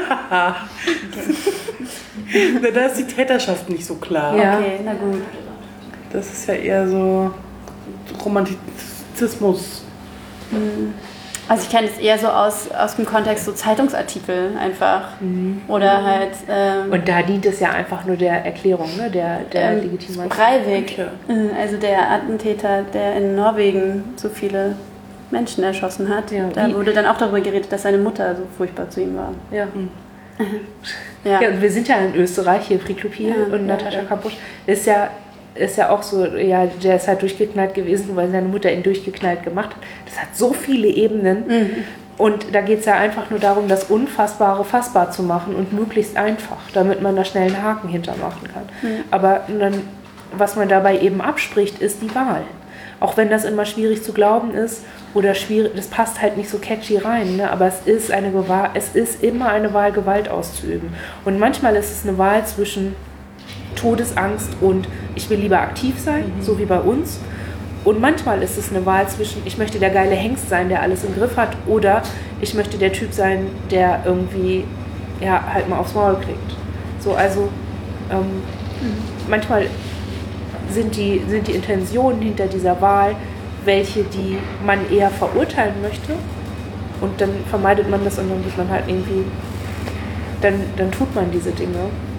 Okay. Da ist die Täterschaft nicht so klar. Ja. Okay, na gut. Das ist ja eher so Romantizismus. Also ich kenne es eher so aus, aus dem Kontext so Zeitungsartikel einfach. Mhm. Oder halt... Ähm, Und da dient es ja einfach nur der Erklärung, ne? der, der ähm, Legitimation. Breivik, also der Attentäter, der in Norwegen so viele Menschen erschossen hat. Ja, da wie? Wurde dann auch darüber geredet, dass seine Mutter so furchtbar zu ihm war. Ja. Mhm. Ja. Ja, und wir sind ja in Österreich, hier Friklopil ja, und ja, Natascha ja. Kampusch. Ist ja, ist ja auch so, ja, der ist halt durchgeknallt gewesen, weil seine Mutter ihn durchgeknallt gemacht hat. Das hat so viele Ebenen. Mhm. Und da geht es ja einfach nur darum, das Unfassbare fassbar zu machen und möglichst einfach, damit man da schnell einen Haken hintermachen kann. Mhm. Aber dann, was man dabei eben abspricht, ist die Wahl. Auch wenn das immer schwierig zu glauben ist oder schwierig, das passt halt nicht so catchy rein, ne? Aber es ist, eine Gewahr, es ist immer eine Wahl, Gewalt auszuüben. Und manchmal ist es eine Wahl zwischen Todesangst und ich will lieber aktiv sein, mhm. so wie bei uns. Und manchmal ist es eine Wahl zwischen ich möchte der geile Hengst sein, der alles im Griff hat, oder ich möchte der Typ sein, der irgendwie ja, halt mal aufs Maul kriegt. So, also ähm, mhm. manchmal sind die, sind die Intentionen hinter dieser Wahl welche, die man eher verurteilen möchte. Und dann vermeidet man das und dann wird man halt irgendwie, dann, dann tut man diese Dinge.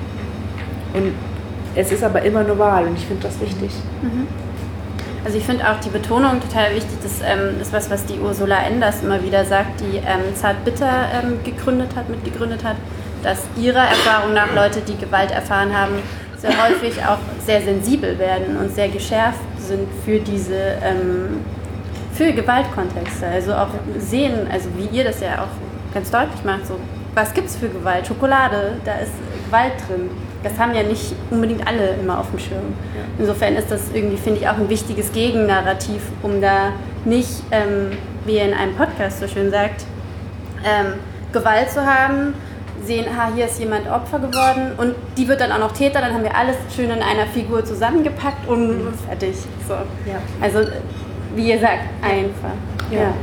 Und es ist aber immer eine Wahl und ich finde das wichtig. Mhm. Also ich finde auch die Betonung total wichtig, das ähm, ist was, was die Ursula Enders immer wieder sagt, die ähm, Zartbitter ähm, gegründet hat, mitgegründet hat, dass ihrer Erfahrung nach Leute, die Gewalt erfahren haben, sehr häufig auch sehr sensibel werden und sehr geschärft sind für diese, ähm, für Gewaltkontexte. Also auch sehen, also wie ihr das ja auch ganz deutlich macht, so, was gibt's für Gewalt? Schokolade, da ist Gewalt drin. Das haben ja nicht unbedingt alle immer auf dem Schirm. Ja. Insofern ist das irgendwie, finde ich, auch ein wichtiges Gegennarrativ, um da nicht, ähm, wie ihr in einem Podcast so schön sagt, ähm, Gewalt zu haben, sehen, ha, hier ist jemand Opfer geworden und die wird dann auch noch Täter, dann haben wir alles schön in einer Figur zusammengepackt und mhm. fertig. So. Ja. Also, wie ihr sagt, einfach. Ja. Ja.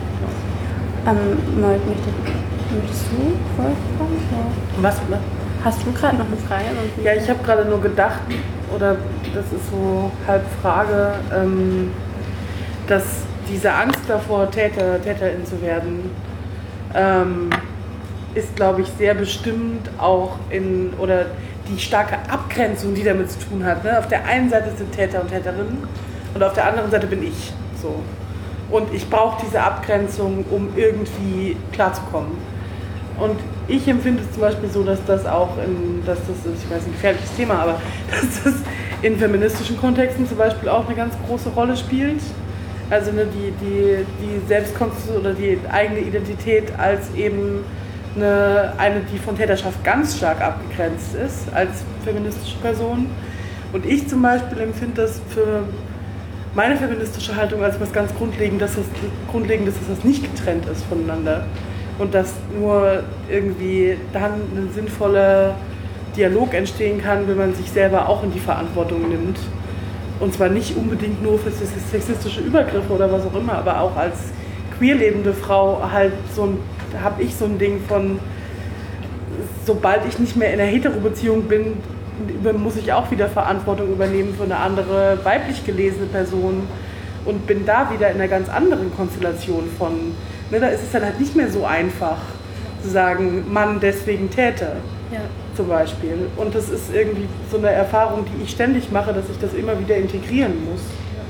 Ähm, möchtest, möchtest du vorkommen? Ja. Was? Ne? Hast du gerade noch eine Frage? Ja, ich habe gerade nur gedacht, oder das ist so halb Frage, ähm, dass diese Angst davor, Täter, Täterin zu werden, ähm, ist, glaube ich, sehr bestimmt auch in, oder die starke Abgrenzung, die damit zu tun hat. Ne? Auf der einen Seite sind Täter und Täterinnen und auf der anderen Seite bin ich. So. Und ich brauche diese Abgrenzung, um irgendwie klarzukommen. Und ich empfinde es zum Beispiel so, dass das auch in, dass das ist, ich weiß, ein gefährliches Thema, aber dass das in feministischen Kontexten zum Beispiel auch eine ganz große Rolle spielt. Also ne, die, die, die Selbstkonstruktion oder die eigene Identität als eben eine, eine, die von Täterschaft ganz stark abgegrenzt ist, als feministische Person. Und ich zum Beispiel empfinde das für meine feministische Haltung als was ganz Grundlegendes, dass das, Grundlegendes, dass das nicht getrennt ist voneinander. Und dass nur irgendwie dann ein sinnvoller Dialog entstehen kann, wenn man sich selber auch in die Verantwortung nimmt. Und zwar nicht unbedingt nur für sexistische Übergriffe oder was auch immer, aber auch als queer lebende Frau halt so ein, habe ich so ein Ding von, sobald ich nicht mehr in einer Hetero-Beziehung bin, muss ich auch wieder Verantwortung übernehmen für eine andere weiblich gelesene Person und bin da wieder in einer ganz anderen Konstellation von. Ne, da ist es dann halt nicht mehr so einfach zu sagen, Mann, deswegen Täter, ja. Zum Beispiel. Und das ist irgendwie so eine Erfahrung, die ich ständig mache, dass ich das immer wieder integrieren muss.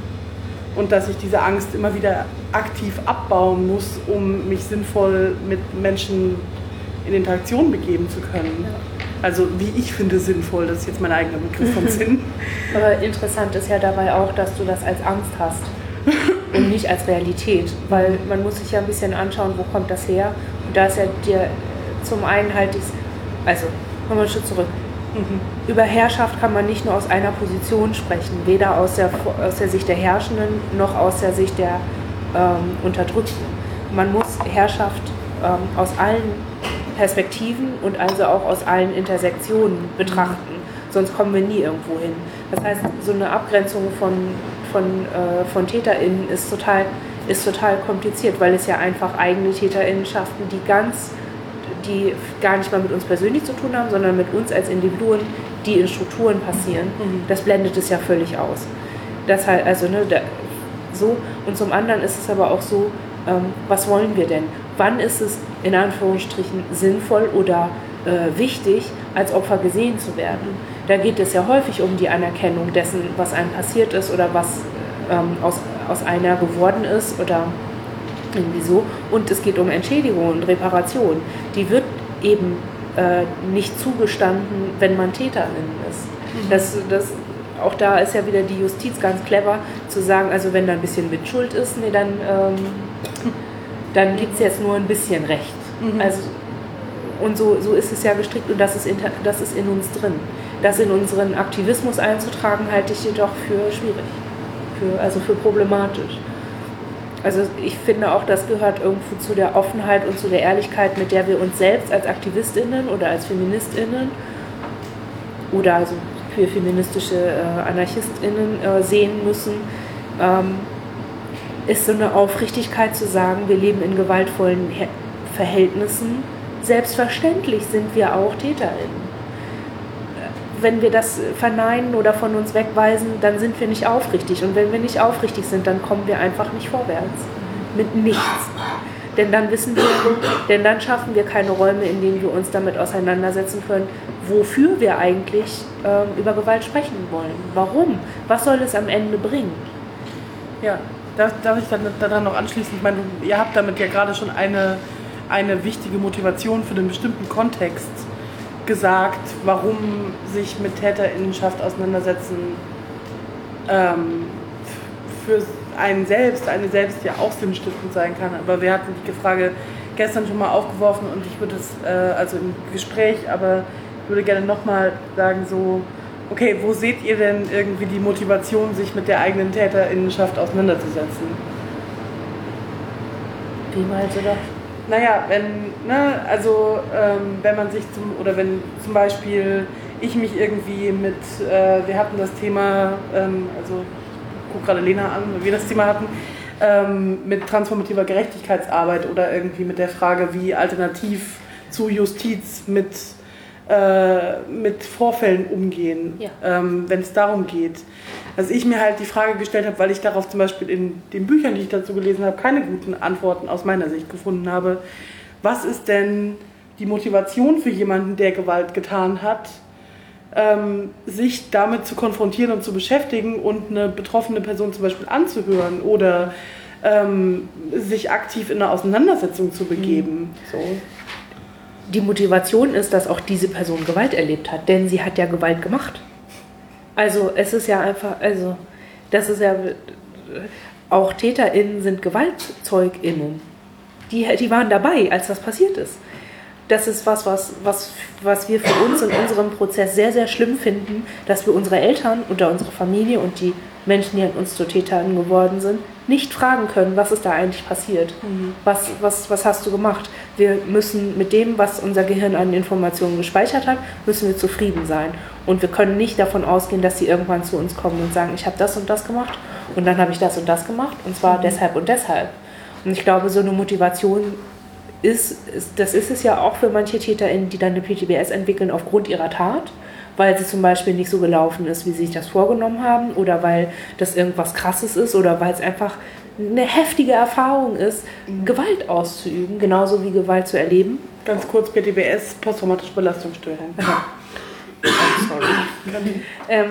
Ja. Und dass ich diese Angst immer wieder aktiv abbauen muss, um mich sinnvoll mit Menschen in Interaktion begeben zu können. Ja. Also wie ich finde sinnvoll, das ist jetzt mein eigener Begriff von Sinn. Aber interessant ist ja dabei auch, dass du das als Angst hast. Und nicht als Realität, weil man muss sich ja ein bisschen anschauen, wo kommt das her. Und da ist ja dir zum einen halt, dies, also kommen wir einen Schritt zurück. Mhm. Über Herrschaft kann man nicht nur aus einer Position sprechen, weder aus der, aus der Sicht der Herrschenden noch aus der Sicht der ähm, Unterdrückten. Man muss Herrschaft ähm, aus allen Perspektiven und also auch aus allen Intersektionen betrachten, mhm. sonst kommen wir nie irgendwo hin. Das heißt, so eine Abgrenzung von Von, äh, von TäterInnen ist total, ist total kompliziert, weil es ja einfach eigene TäterInnenschaften, die ganz, die gar nicht mal mit uns persönlich zu tun haben, sondern mit uns als Individuen, die in Strukturen passieren, mhm. das blendet es ja völlig aus. Das halt, also, ne, da, so. Und zum anderen ist es aber auch so, ähm, was wollen wir denn? Wann ist es in Anführungsstrichen sinnvoll oder äh, wichtig, als Opfer gesehen zu werden? Da geht es ja häufig um die Anerkennung dessen, was einem passiert ist oder was ähm, aus, aus einer geworden ist oder irgendwie so. Und es geht um Entschädigung und Reparation. Die wird eben äh, nicht zugestanden, wenn man Täterin ist. Mhm. Das, das, auch da ist ja wieder die Justiz ganz clever, zu sagen, also wenn da ein bisschen Mitschuld ist, nee, dann, ähm, dann gibt es jetzt nur ein bisschen Recht. Mhm. Also, und so, so ist es ja gestrickt und das ist, in, das ist in uns drin. Das in unseren Aktivismus einzutragen, halte ich jedoch für schwierig, für, also für problematisch. Also ich finde auch, das gehört irgendwo zu der Offenheit und zu der Ehrlichkeit, mit der wir uns selbst als AktivistInnen oder als FeministInnen oder also für feministische äh, AnarchistInnen äh, sehen müssen, ähm, ist so eine Aufrichtigkeit zu sagen, wir leben in gewaltvollen Her- Verhältnissen. Selbstverständlich sind wir auch TäterInnen. wenn wir das verneinen oder von uns wegweisen, dann sind wir nicht aufrichtig. Und wenn wir nicht aufrichtig sind, dann kommen wir einfach nicht vorwärts. Mit nichts. Denn dann wissen wir, denn dann schaffen wir keine Räume, in denen wir uns damit auseinandersetzen können, wofür wir eigentlich ähm, über Gewalt sprechen wollen. Warum? Was soll es am Ende bringen? Ja, darf, darf ich dann daran noch anschließen? Ich meine, ihr habt damit ja gerade schon eine, eine wichtige Motivation für einen bestimmten Kontext gesagt, warum sich mit TäterInnenschaft auseinandersetzen ähm, für einen selbst, eine selbst ja auch sinnstiftend sein kann. Aber wir hatten die Frage gestern schon mal aufgeworfen und ich würde es, äh, also im Gespräch, aber ich würde gerne nochmal sagen, so, okay, wo seht ihr denn irgendwie die Motivation, sich mit der eigenen TäterInnenschaft auseinanderzusetzen? Wie meinst du das? Naja, wenn, ne, also ähm, wenn man sich zum, oder wenn zum Beispiel ich mich irgendwie mit, äh, wir hatten das Thema, ähm, also ich gucke gerade Lena an, weil wir das Thema hatten, ähm, mit transformativer Gerechtigkeitsarbeit oder irgendwie mit der Frage, wie alternativ zu Justiz mit, äh, mit Vorfällen umgehen, ja. ähm, wenn es darum geht. Dass ich mir halt die Frage gestellt habe, weil ich darauf zum Beispiel in den Büchern, die ich dazu gelesen habe, keine guten Antworten aus meiner Sicht gefunden habe. Was ist denn die Motivation für jemanden, der Gewalt getan hat, ähm, sich damit zu konfrontieren und zu beschäftigen und eine betroffene Person zum Beispiel anzuhören oder ähm, sich aktiv in eine Auseinandersetzung zu begeben? So. Die Motivation ist, dass auch diese Person Gewalt erlebt hat, denn sie hat ja Gewalt gemacht. Also es ist ja einfach, also das ist ja, auch TäterInnen sind GewaltzeugInnen. Die, die waren dabei, als das passiert ist. Das ist was, was, was, was wir für uns in unserem Prozess sehr, sehr schlimm finden, dass wir unsere Eltern oder unsere Familie und die Menschen, die an uns zu TäterInnen geworden sind, nicht fragen können, was ist da eigentlich passiert. Mhm. Was, was, was hast du gemacht? Wir müssen mit dem, was unser Gehirn an Informationen gespeichert hat, müssen wir zufrieden sein. Und wir können nicht davon ausgehen, dass sie irgendwann zu uns kommen und sagen, ich habe das und das gemacht und dann habe ich das und das gemacht und zwar mhm. deshalb und deshalb. Und ich glaube, so eine Motivation ist, ist, das ist es ja auch für manche TäterInnen, die dann eine P T B S entwickeln aufgrund ihrer Tat, weil sie zum Beispiel nicht so gelaufen ist, wie sie sich das vorgenommen haben oder weil das irgendwas Krasses ist oder weil es einfach eine heftige Erfahrung ist, mhm. Gewalt auszuüben, genauso wie Gewalt zu erleben. Ganz kurz, P T B S, posttraumatische Belastungsstörung. Sorry. ähm,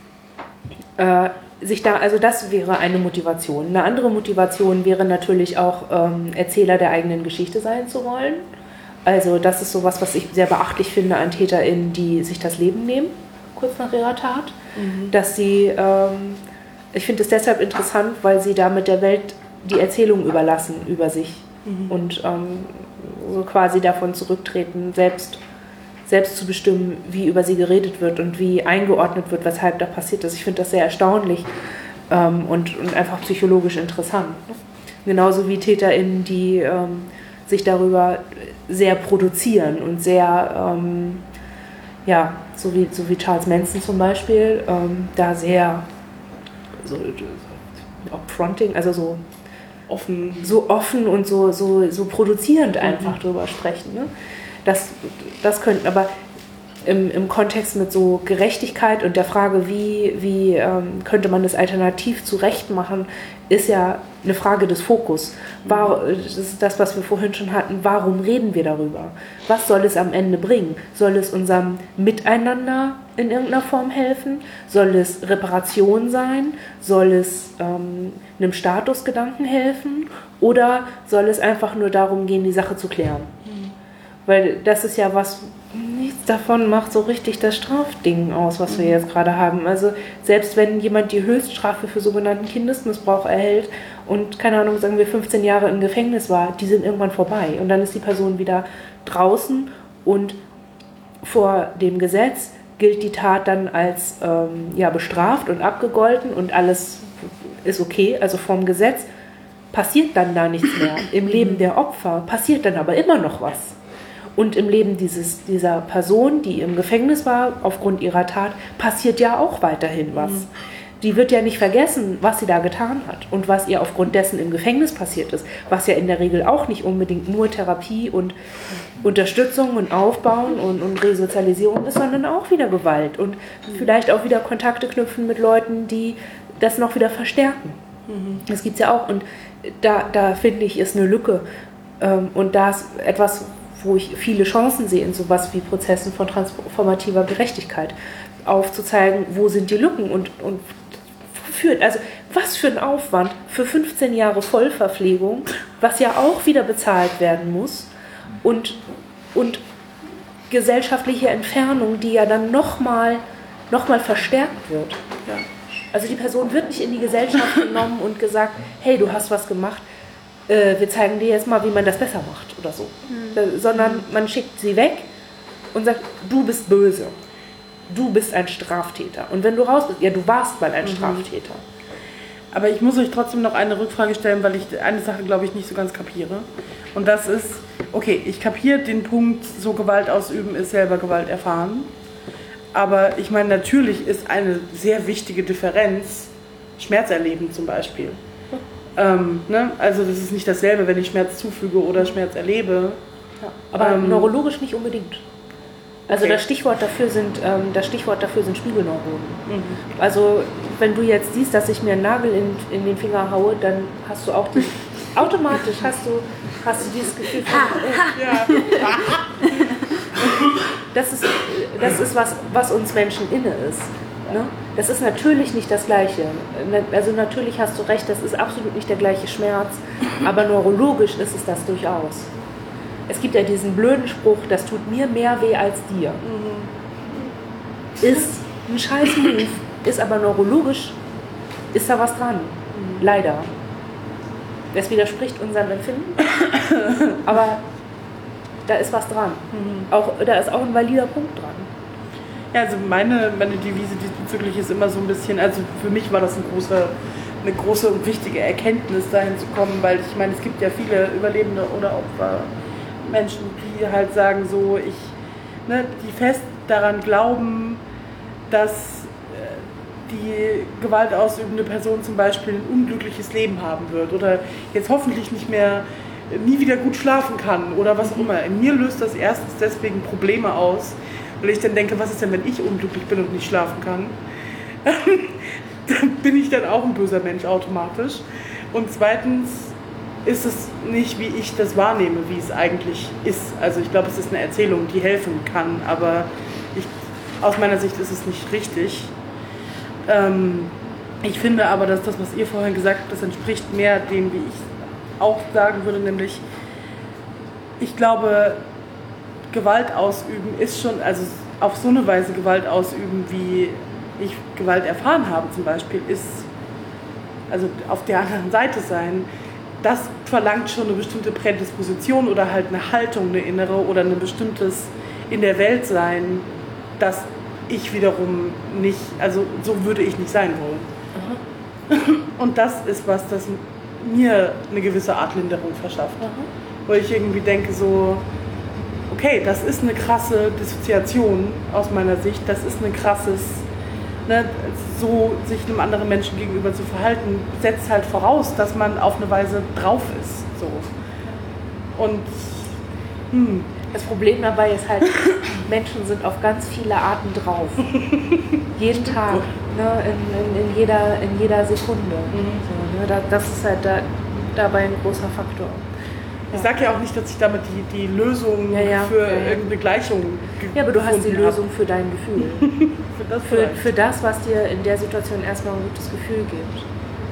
äh, sich da, also das wäre eine Motivation. Eine andere Motivation wäre natürlich auch, ähm, Erzähler der eigenen Geschichte sein zu wollen. Also das ist sowas, was ich sehr beachtlich finde an TäterInnen, die sich das Leben nehmen, kurz nach ihrer Tat. Mhm. Dass sie, ähm, ich finde es deshalb interessant, weil sie damit der Welt die Erzählung überlassen über sich mhm. und ähm, so quasi davon zurücktreten, selbst selbst zu bestimmen, wie über sie geredet wird und wie eingeordnet wird, weshalb da passiert ist. Ich finde das sehr erstaunlich ähm, und, und einfach psychologisch interessant. Ne? Genauso wie TäterInnen, die ähm, sich darüber sehr produzieren und sehr, ähm, ja, so wie, so wie Charles Manson zum Beispiel, ähm, da sehr so, upfronting, also so offen, so offen und so, so, so produzierend einfach mhm. drüber sprechen. Ne? Das, das könnten aber im, im Kontext mit so Gerechtigkeit und der Frage, wie, wie ähm, könnte man das alternativ zurecht machen, ist ja eine Frage des Fokus. War, das ist das, was wir vorhin schon hatten. Warum reden wir darüber? Was soll es am Ende bringen? Soll es unserem Miteinander in irgendeiner Form helfen? Soll es Reparation sein? Soll es ähm, einem Statusgedanken helfen? Oder soll es einfach nur darum gehen, die Sache zu klären? Weil das ist ja was, nichts davon macht so richtig das Strafding aus, was wir jetzt gerade haben. Also selbst wenn jemand die Höchststrafe für sogenannten Kindesmissbrauch erhält und, keine Ahnung, sagen wir fünfzehn Jahre im Gefängnis war, die sind irgendwann vorbei. Und dann ist die Person wieder draußen und vor dem Gesetz gilt die Tat dann als ähm, ja, bestraft und abgegolten und alles ist okay, also vorm Gesetz passiert dann da nichts mehr. Im Leben der Opfer passiert dann aber immer noch was. Und im Leben dieses, dieser Person, die im Gefängnis war, aufgrund ihrer Tat, passiert ja auch weiterhin was. Mhm. die wird ja nicht vergessen, was sie da getan hat und was ihr aufgrund dessen im Gefängnis passiert ist, was ja in der Regel auch nicht unbedingt nur Therapie und Unterstützung und Aufbauen und, und Resozialisierung ist, sondern auch wieder Gewalt und vielleicht auch wieder Kontakte knüpfen mit Leuten, die das noch wieder verstärken. Mhm. Das gibt es ja auch und da, da finde ich, ist eine Lücke und da ist etwas, wo ich viele Chancen sehe in sowas wie Prozessen von transformativer Gerechtigkeit, aufzuzeigen, wo sind die Lücken und, und führt, also was für ein Aufwand für fünfzehn Jahre Vollverpflegung, was ja auch wieder bezahlt werden muss und, und gesellschaftliche Entfernung, die ja dann nochmal noch mal verstärkt wird. Ja. Also die Person wird nicht in die Gesellschaft genommen und gesagt, hey, du hast was gemacht, äh, wir zeigen dir jetzt mal, wie man das besser macht oder so. Mhm. Äh, sondern man schickt sie weg und sagt, du bist böse. Du bist ein Straftäter. Und wenn du raus bist, ja, du warst mal ein mhm. Straftäter. Aber ich muss euch trotzdem noch eine Rückfrage stellen, weil ich eine Sache, glaube ich, nicht so ganz kapiere. Und das ist, okay, ich kapiere den Punkt, so Gewalt ausüben ist selber Gewalt erfahren. Aber ich meine, natürlich ist eine sehr wichtige Differenz Schmerz erleben zum Beispiel. Ähm, ne? Also das ist nicht dasselbe, wenn ich Schmerz zufüge oder Schmerz erlebe. Ja, aber ähm, neurologisch nicht unbedingt. Also okay. das Stichwort dafür sind, ähm, das Stichwort dafür sind Spiegelneuronen. Mhm. Also wenn du jetzt siehst, dass ich mir einen Nagel in, in den Finger haue, dann hast du auch die, automatisch hast du, hast du dieses Gefühl von, oh, ja. das ist, das ist was, was uns Menschen inne ist. Ne? Das ist natürlich nicht das Gleiche. Also natürlich hast du recht, das ist absolut nicht der gleiche Schmerz, aber neurologisch ist es das durchaus. Es gibt ja diesen blöden Spruch, das tut mir mehr weh als dir. Mhm. Ist ein scheiß Move, ist aber neurologisch, ist da was dran. Mhm. Leider. Das widerspricht unserem Empfinden, aber da ist was dran. Mhm. Auch, da ist auch ein valider Punkt dran. Ja, also meine, meine Devise diesbezüglich ist immer so ein bisschen, also für mich war das ein großer, eine große und wichtige Erkenntnis, dahin zu kommen, weil ich meine, es gibt ja viele Überlebende oder Opfer, Menschen, die halt sagen so, ich, ne, die fest daran glauben, dass äh, die gewaltausübende Person zum Beispiel ein unglückliches Leben haben wird oder jetzt hoffentlich nicht mehr, nie wieder gut schlafen kann oder was auch immer. In mir löst das erstens deswegen Probleme aus, weil ich dann denke, was ist denn, wenn ich unglücklich bin und nicht schlafen kann? Dann bin ich dann auch ein böser Mensch automatisch. Und zweitens ist es nicht, wie ich das wahrnehme, wie es eigentlich ist. Also ich glaube, es ist eine Erzählung, die helfen kann, aber ich, aus meiner Sicht ist es nicht richtig. Ähm, ich finde aber, dass das, was ihr vorhin gesagt habt, das entspricht mehr dem, wie ich auch sagen würde, nämlich ich glaube, Gewalt ausüben ist schon, also auf so eine Weise Gewalt ausüben, wie ich Gewalt erfahren habe zum Beispiel, ist, also auf der anderen Seite sein, das verlangt schon eine bestimmte Prädisposition oder halt eine Haltung, eine innere oder ein bestimmtes in der Welt sein, das ich wiederum nicht, also so würde ich nicht sein wollen. Aha. Und das ist was, das mir eine gewisse Art Linderung verschafft. Aha. Wo ich irgendwie denke so, okay, das ist eine krasse Dissoziation aus meiner Sicht, das ist ein krasses, ne, so sich einem anderen Menschen gegenüber zu verhalten, setzt halt voraus, dass man auf eine Weise drauf ist. So. Und hm. das Problem dabei ist halt, Menschen sind auf ganz viele Arten drauf. Jeden Tag, ne, in, in, in, jeder, in jeder Sekunde. Mhm. So, ne, das ist halt da, dabei ein großer Faktor. Ich sage ja auch nicht, dass ich damit die, die Lösung ja, ja, für ja, ja. irgendeine Gleichung ge- Ja, aber du hast die hab. Lösung für dein Gefühl. für, das für, für das, was dir in der Situation erstmal ein gutes Gefühl gibt.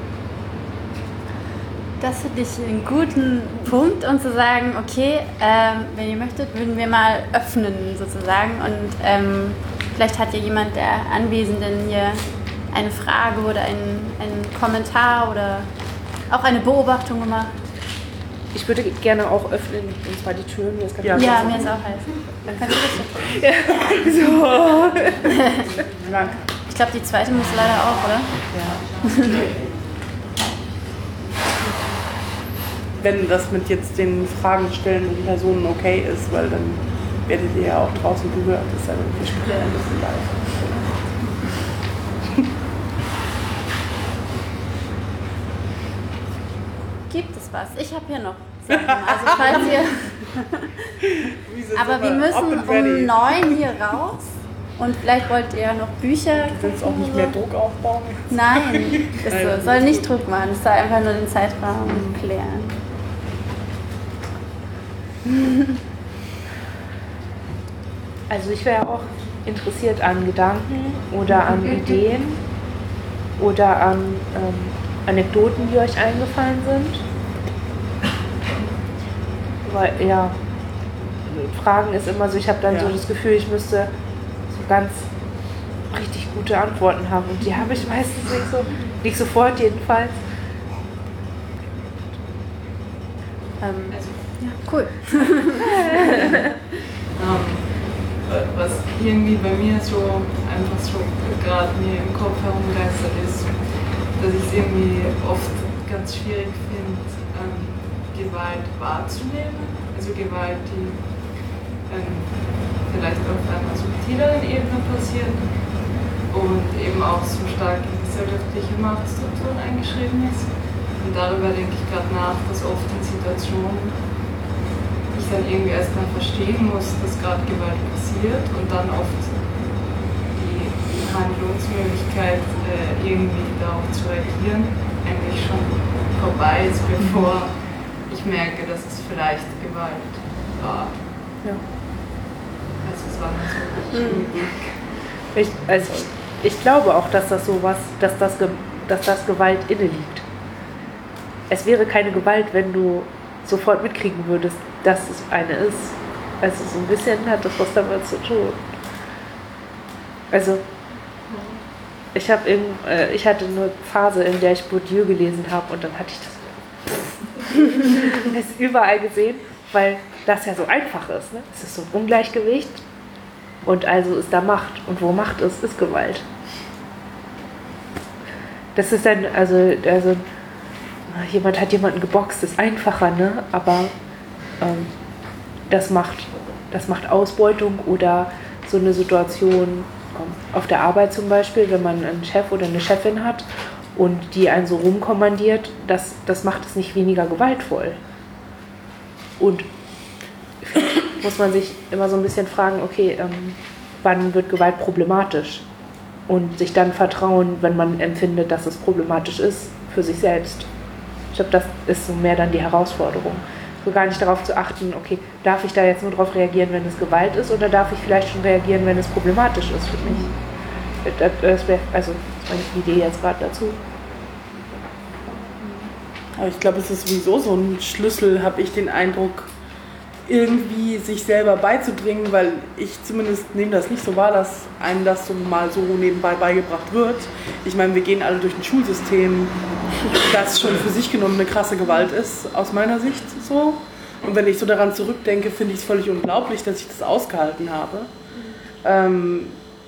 Das finde ich einen guten Punkt, um zu sagen, okay, ähm, wenn ihr möchtet, würden wir mal öffnen sozusagen. Und ähm, vielleicht hat ja jemand der Anwesenden hier eine Frage oder einen, einen Kommentar oder auch eine Beobachtung gemacht. Ich würde gerne auch öffnen, und zwar die Türen. Das kann ja, ja mir ist auch heiß. Dann kannst du das ja. so. Ich glaube, die zweite muss leider auch, oder? Ja. Wenn das mit jetzt den Fragen stellen und Personen okay ist, weil dann werdet ihr ja auch draußen gehört. Das ist ja, wir spielen ja ein bisschen live. gibt es was. Ich habe hier noch Sachen. Also falls ihr... Aber wir müssen um neun hier raus. Und vielleicht wollt ihr noch Bücher. Du willst auch nicht mehr Druck aufbauen? Nein, das so. Soll nicht Druck machen. Es soll einfach nur den Zeitraum klären. Also ich wäre auch interessiert an Gedanken oder an Ideen oder an ähm, Anekdoten, die euch eingefallen sind. Weil, ja, Fragen ist immer so, ich habe dann ja. so das Gefühl, ich müsste so ganz richtig gute Antworten haben. Und die habe ich meistens nicht so, nicht sofort jedenfalls. Ähm, ja, cool. um, was irgendwie bei mir so einfach so gerade mir im Kopf herumgeistert ist, dass ich es irgendwie oft ganz schwierig finde, ähm, Gewalt wahrzunehmen. Also Gewalt, die ähm, vielleicht auf einer subtileren Ebene passiert und eben auch so stark in gesellschaftliche Machtstrukturen eingeschrieben ist. Und darüber denke ich gerade nach, dass oft in Situationen ich dann irgendwie erstmal verstehen muss, dass gerade Gewalt passiert und dann oft die Handlungsmöglichkeit, äh, irgendwie darauf zu reagieren, eigentlich schon vorbei ist, bevor ich merke, dass es vielleicht Gewalt war. Ja. Also es war nicht so richtig. Ich, also ich glaube auch, dass das sowas, dass das, dass das Gewalt inne liegt. Es wäre keine Gewalt, wenn du sofort mitkriegen würdest, dass es eine ist. Also so ein bisschen hat das was damit zu tun. Also ich habe äh, ich hatte eine Phase, in der ich Bourdieu gelesen habe und dann hatte ich das, das überall gesehen, weil das ja so einfach ist. Ne? Es ist so ein Ungleichgewicht und also ist da Macht. Und wo Macht ist, ist Gewalt. Das ist dann, also, also jemand hat jemanden geboxt, ist einfacher, ne? Aber ähm, das macht, das macht Ausbeutung oder so eine Situation ähm, auf der Arbeit zum Beispiel, wenn man einen Chef oder eine Chefin hat und die einen so rumkommandiert, das, das macht es nicht weniger gewaltvoll. Und muss man sich immer so ein bisschen fragen, okay, ähm, wann wird Gewalt problematisch? Und sich dann vertrauen, wenn man empfindet, dass es problematisch ist, für sich selbst. Ich glaube, das ist so mehr dann die Herausforderung. So gar nicht darauf zu achten, okay, darf ich da jetzt nur darauf reagieren, wenn es Gewalt ist, oder darf ich vielleicht schon reagieren, wenn es problematisch ist für mich? Das, das wäre also meine Idee jetzt gerade dazu. Aber ich glaube, es ist sowieso so ein Schlüssel, habe ich den Eindruck, irgendwie sich selber beizudringen, weil ich zumindest nehme das nicht so wahr, dass einem das so mal so nebenbei beigebracht wird. Ich meine, wir gehen alle durch ein Schulsystem, das schon für sich genommen eine krasse Gewalt ist, aus meiner Sicht so. Und wenn ich so daran zurückdenke, finde ich es völlig unglaublich, dass ich das ausgehalten habe. Ähm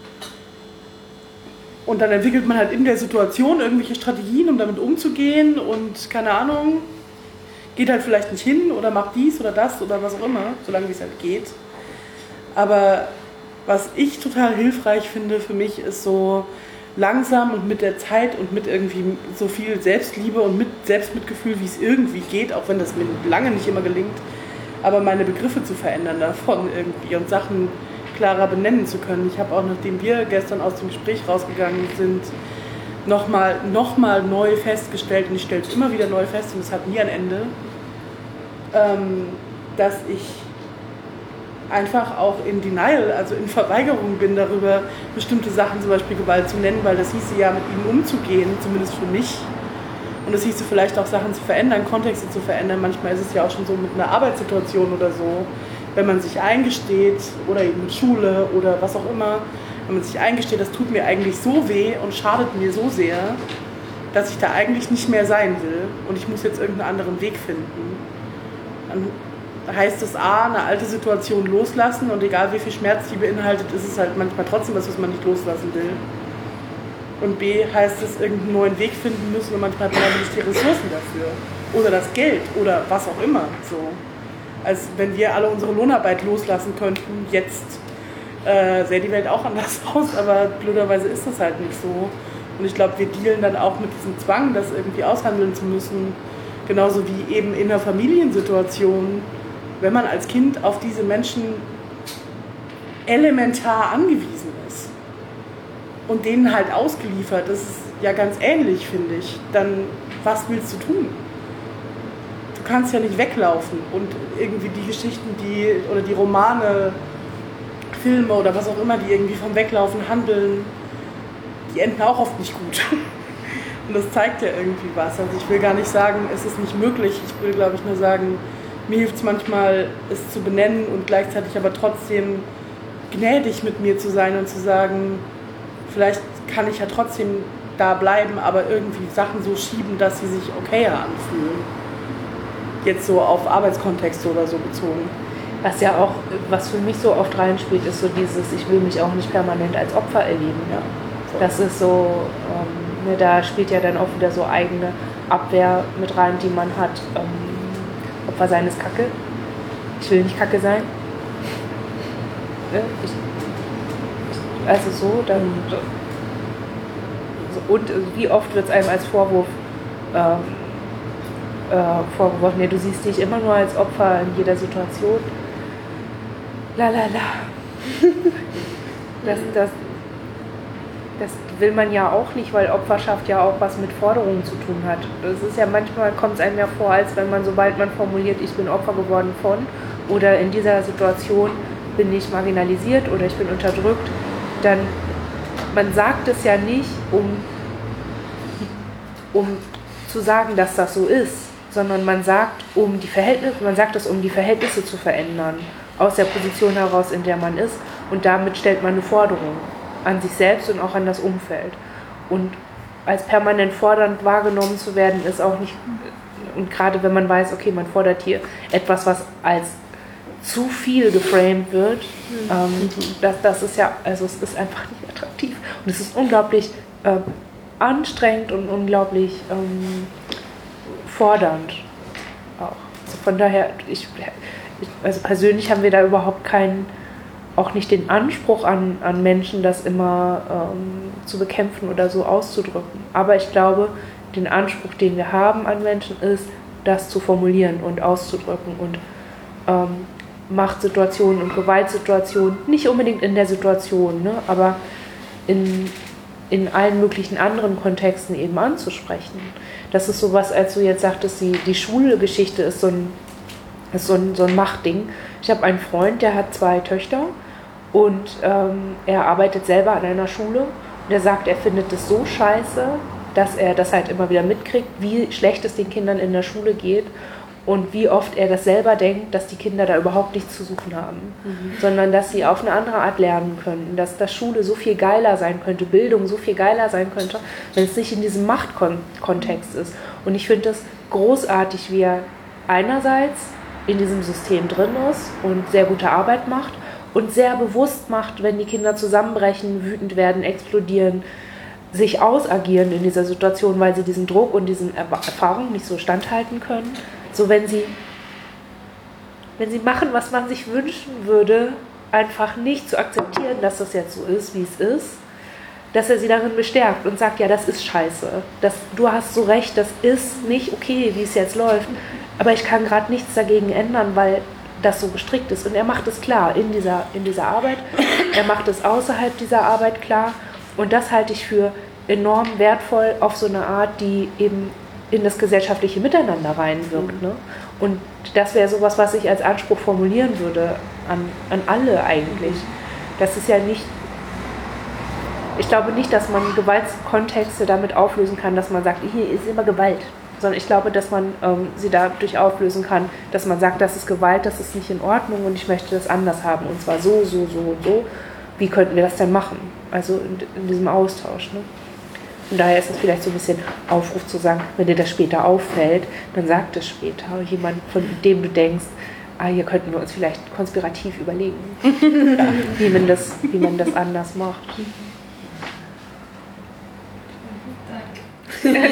und dann entwickelt man halt in der Situation irgendwelche Strategien, um damit umzugehen und keine Ahnung, geht halt vielleicht nicht hin oder macht dies oder das oder was auch immer, solange es halt geht. Aber was ich total hilfreich finde für mich, ist so langsam und mit der Zeit und mit irgendwie so viel Selbstliebe und mit Selbstmitgefühl, wie es irgendwie geht, auch wenn das mir lange nicht immer gelingt, aber meine Begriffe zu verändern davon irgendwie und Sachen klarer benennen zu können. Ich habe auch, nachdem wir gestern aus dem Gespräch rausgegangen sind, nochmal noch mal neu festgestellt, und ich stelle es immer wieder neu fest, und es hat nie ein Ende, ähm, dass ich einfach auch in Denial, also in Verweigerung bin darüber, bestimmte Sachen, zum Beispiel Gewalt zu nennen, weil das hieße ja, mit ihnen umzugehen, zumindest für mich. Und das hieße vielleicht auch Sachen zu verändern, Kontexte zu verändern. Manchmal ist es ja auch schon so mit einer Arbeitssituation oder so, wenn man sich eingesteht, oder eben mit Schule oder was auch immer, wenn man sich eingesteht, das tut mir eigentlich so weh und schadet mir so sehr, dass ich da eigentlich nicht mehr sein will und ich muss jetzt irgendeinen anderen Weg finden. Dann heißt es A, eine alte Situation loslassen, und egal wie viel Schmerz die beinhaltet, ist es halt manchmal trotzdem was, was man nicht loslassen will. Und B, heißt es irgendeinen neuen Weg finden müssen, und manchmal hat man aber nicht die Ressourcen dafür. Oder das Geld oder was auch immer. So. Als wenn wir alle unsere Lohnarbeit loslassen könnten, jetzt äh, sähe die Welt auch anders aus, aber blöderweise ist das halt nicht so. Und ich glaube, wir dealen dann auch mit diesem Zwang, das irgendwie aushandeln zu müssen, Genauso wie eben in einer Familiensituation, wenn man als Kind auf diese Menschen elementar angewiesen ist und denen halt ausgeliefert, das ist ja ganz ähnlich, finde ich, dann was willst du tun? Du kannst ja nicht weglaufen und irgendwie die Geschichten, die oder die Romane, Filme oder was auch immer, die irgendwie vom Weglaufen handeln, die enden auch oft nicht gut. Und das zeigt ja irgendwie was. Also ich will gar nicht sagen, es ist nicht möglich. Ich will, glaube ich, nur sagen, mir hilft es manchmal, es zu benennen und gleichzeitig aber trotzdem gnädig mit mir zu sein und zu sagen, vielleicht kann ich ja trotzdem da bleiben, aber irgendwie Sachen so schieben, dass sie sich okayer anfühlen. Jetzt so auf Arbeitskontexte oder so bezogen. Was ja auch, was für mich so oft reinspielt, ist so dieses, ich will mich auch nicht permanent als Opfer erleben. Ja, das ist so, ähm, ne, da spielt ja dann auch wieder so eigene Abwehr mit rein, die man hat. Ähm, Opfer sein ist Kacke. Ich will nicht Kacke sein. Ne? Ich, ich, also so, dann... So, und wie oft wird es einem als Vorwurf ähm, äh, vorgeworfen, ja, du siehst dich immer nur als Opfer in jeder Situation. La la la. Das, das, das will man ja auch nicht, weil Opferschaft ja auch was mit Forderungen zu tun hat. Das ist ja manchmal, kommt es einem ja vor, als wenn man, sobald man formuliert, ich bin Opfer geworden von, oder in dieser Situation bin ich marginalisiert oder ich bin unterdrückt, dann man sagt es ja nicht, um, um zu sagen, dass das so ist, sondern man sagt, um die Verhältnisse, man sagt es, um die Verhältnisse zu verändern, aus der Position heraus, in der man ist. Und damit stellt man eine Forderung an sich selbst und auch an das Umfeld. Und als permanent fordernd wahrgenommen zu werden, ist auch nicht, und gerade wenn man weiß, okay, man fordert hier etwas, was als zu viel geframed wird, mhm. ähm, das, das ist ja, also es ist einfach nicht attraktiv. Und es ist unglaublich äh, anstrengend und unglaublich ähm, fordernd auch. Also von daher, ich, ich, also persönlich haben wir da überhaupt keinen, auch nicht den Anspruch an, an Menschen, das immer ähm, zu bekämpfen oder so auszudrücken. Aber ich glaube, den Anspruch, den wir haben an Menschen, ist, das zu formulieren und auszudrücken und ähm, Machtsituationen und Gewaltsituationen, nicht unbedingt in der Situation, ne, aber in, in allen möglichen anderen Kontexten eben anzusprechen. Das ist sowas, als du jetzt sagtest, die, die Schulgeschichte ist so ein, ist so ein, so ein Machtding. Ich habe einen Freund, der hat zwei Töchter und ähm, er arbeitet selber an einer Schule und er sagt, er findet es so scheiße, dass er das halt immer wieder mitkriegt, wie schlecht es den Kindern in der Schule geht. Und wie oft er das selber denkt, dass die Kinder da überhaupt nichts zu suchen haben, mhm. sondern dass sie auf eine andere Art lernen können, dass das Schule so viel geiler sein könnte, Bildung so viel geiler sein könnte, wenn es nicht in diesem Machtkontext ist. Und ich finde es großartig, wie er einerseits in diesem System drin ist und sehr gute Arbeit macht und sehr bewusst macht, wenn die Kinder zusammenbrechen, wütend werden, explodieren, sich ausagieren in dieser Situation, weil sie diesen Druck und diesen Erfahrungen nicht so standhalten können. So, wenn sie, wenn sie machen, was man sich wünschen würde, einfach nicht zu akzeptieren, dass das jetzt so ist, wie es ist, dass er sie darin bestärkt und sagt, ja, das ist scheiße, das, du hast so recht, das ist nicht okay, wie es jetzt läuft, aber ich kann gerade nichts dagegen ändern, weil das so gestrickt ist. Und er macht es klar in dieser, in dieser Arbeit, er macht es außerhalb dieser Arbeit klar und das halte ich für enorm wertvoll auf so eine Art, die eben in das gesellschaftliche Miteinander reinwirkt. Ne? Und das wäre sowas, was ich als Anspruch formulieren würde an, an alle eigentlich. Das ist ja nicht, ich glaube nicht, dass man Gewaltkontexte damit auflösen kann, dass man sagt, hier ist immer Gewalt. Sondern ich glaube, dass man ähm, sie dadurch auflösen kann, dass man sagt, das ist Gewalt, das ist nicht in Ordnung und ich möchte das anders haben. Und zwar so, so, so und so. Wie könnten wir das denn machen? Also in, in diesem Austausch. Ne? Und daher ist es vielleicht so ein bisschen Aufruf zu sagen, wenn dir das später auffällt, dann sag das später. Jemand, von dem du denkst, ah, hier könnten wir uns vielleicht konspirativ überlegen, wie man das, wie man das anders macht. Danke.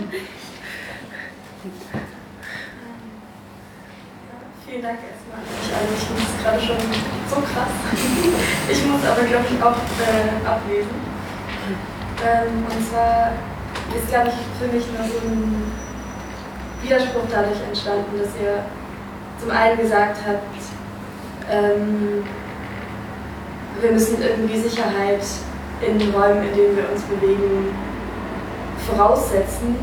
Vielen Dank erstmal. Ich, ich finde es gerade schon so krass. Ich muss aber, glaube ich, auch äh, ablesen. Ähm, und zwar ist, glaube ich, für mich noch so ein Widerspruch dadurch entstanden, dass er zum einen gesagt hat, ähm, wir müssen irgendwie Sicherheit in den Räumen, in denen wir uns bewegen, voraussetzen.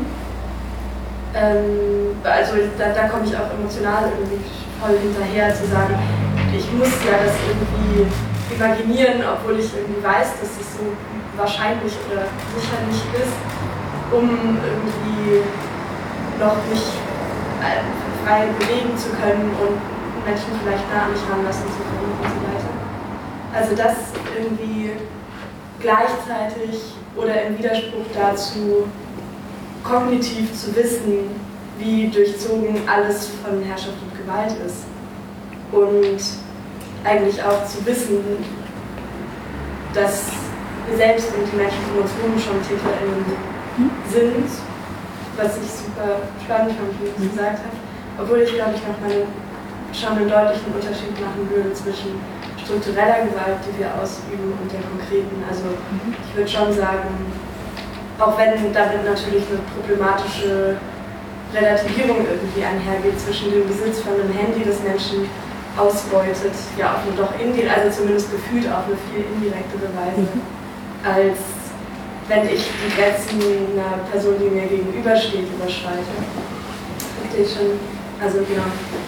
Ähm, also da, da komme ich auch emotional irgendwie voll hinterher zu sagen, ich muss ja das irgendwie imaginieren, obwohl ich irgendwie weiß, dass es so wahrscheinlich oder sicher nicht ist, um irgendwie noch mich frei bewegen zu können und Menschen vielleicht nah an mich ranlassen zu können und so weiter. Also das irgendwie gleichzeitig oder im Widerspruch dazu, kognitiv zu wissen, wie durchzogen alles von Herrschaft und Gewalt ist. Und eigentlich auch zu wissen, dass wir selbst und die Menschen um uns herum schon TäterInnen sind, was ich super spannend fand, wie du es gesagt hast. Obwohl ich, glaube ich, noch mal schon einen deutlichen Unterschied machen würde zwischen struktureller Gewalt, die wir ausüben, und der konkreten. Also ich würde schon sagen, auch wenn damit natürlich eine problematische Relativierung irgendwie einhergeht zwischen dem Besitz von einem Handy, das Menschen ausbeutet, ja auf eine doch indirekt, also zumindest gefühlt auf eine viel indirektere Weise, mhm. als wenn ich die Grenzen einer Person, die mir gegenübersteht, überschreite. Verstehe ich schon. Also genau.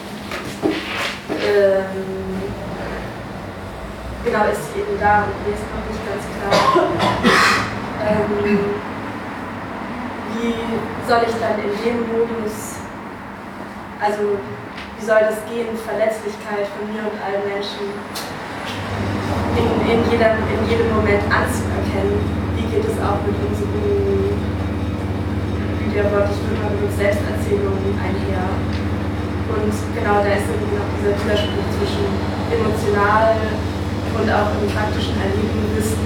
Ähm, genau, ist eben da und mir ist noch nicht ganz klar. Ähm, wie soll ich dann in dem Modus, also wie soll das gehen, Verletzlichkeit von mir und allen Menschen in, in, jeder, in jedem Moment anzuerkennen? Wie geht es auch mit unseren, wie der Wort ich würde mal mit Selbsterzählungen einher? Und genau, da ist irgendwie noch dieser Widerspruch zwischen emotional und auch im praktischen Erleben wissen,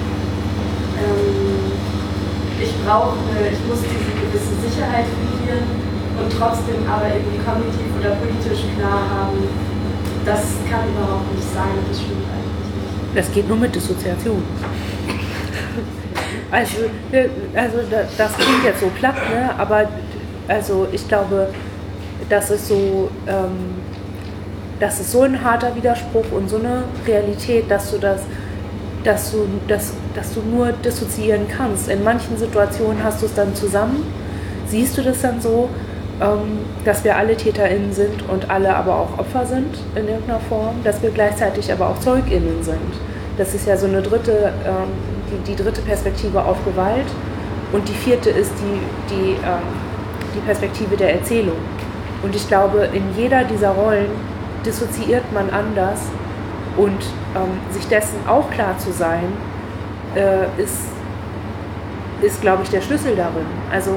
ähm, ich brauche, ich muss diese gewisse Sicherheit verlieren und trotzdem aber irgendwie kognitiv oder politisch klar haben, das kann überhaupt nicht sein, das stimmt eigentlich nicht. Das geht nur mit Dissoziation. Also, also das klingt jetzt so platt, ne? Aber also ich glaube, das ist so, ähm, das ist so ein harter Widerspruch und so eine Realität, dass du das, dass du, dass, dass du nur dissoziieren kannst. In manchen Situationen hast du es dann zusammen, siehst du das dann so, ähm, dass wir alle TäterInnen sind und alle aber auch Opfer sind in irgendeiner Form, dass wir gleichzeitig aber auch ZeugInnen sind. Das ist ja so eine dritte, ähm, die, die dritte Perspektive auf Gewalt, und die vierte ist die, die, ähm, die Perspektive der Erzählung. Und ich glaube, in jeder dieser Rollen dissoziiert man anders, und ähm, sich dessen auch klar zu sein, äh, ist, ist, glaube ich, der Schlüssel darin. Also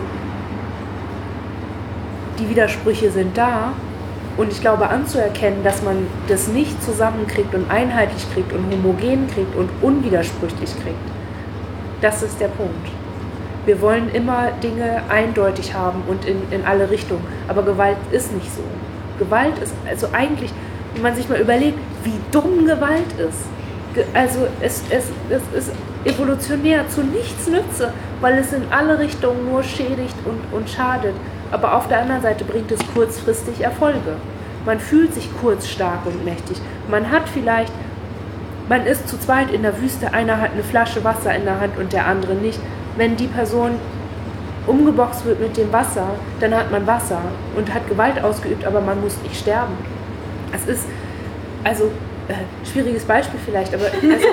die Widersprüche sind da, und ich glaube, anzuerkennen, dass man das nicht zusammenkriegt und einheitlich kriegt und homogen kriegt und unwidersprüchlich kriegt, das ist der Punkt. Wir wollen immer Dinge eindeutig haben und in, in alle Richtungen, aber Gewalt ist nicht so. Gewalt ist, also eigentlich, wenn man sich mal überlegt, wie dumm Gewalt ist, also es, es, es ist evolutionär zu nichts nütze, weil es in alle Richtungen nur schädigt und, und schadet. Aber auf der anderen Seite bringt es kurzfristig Erfolge. Man fühlt sich kurz stark und mächtig. Man hat vielleicht, man ist zu zweit in der Wüste, einer hat eine Flasche Wasser in der Hand und der andere nicht. Wenn die Person umgeboxt wird mit dem Wasser, dann hat man Wasser und hat Gewalt ausgeübt, aber man muss nicht sterben. Es ist, also, äh, schwieriges Beispiel vielleicht, aber also,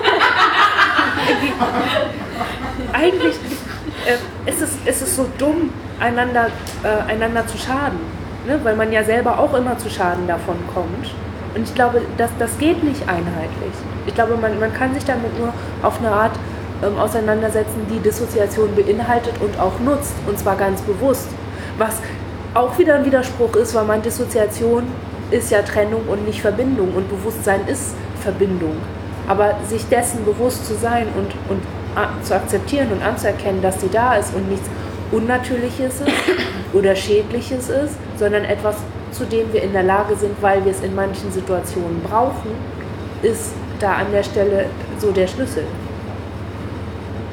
eigentlich äh, ist, es, ist es so dumm, einander, äh, einander zu schaden, ne? Weil man ja selber auch immer zu Schaden davon kommt. Und ich glaube, das, das geht nicht einheitlich. Ich glaube, man, man kann sich damit nur auf eine Art ähm, auseinandersetzen, die Dissoziation beinhaltet und auch nutzt, und zwar ganz bewusst. Was auch wieder ein Widerspruch ist, weil man Dissoziation ist ja Trennung und nicht Verbindung, und Bewusstsein ist Verbindung. Aber sich dessen bewusst zu sein und, und zu akzeptieren und anzuerkennen, dass sie da ist und nichts Unnatürliches ist oder Schädliches ist, sondern etwas, zu dem wir in der Lage sind, weil wir es in manchen Situationen brauchen, ist da an der Stelle so der Schlüssel.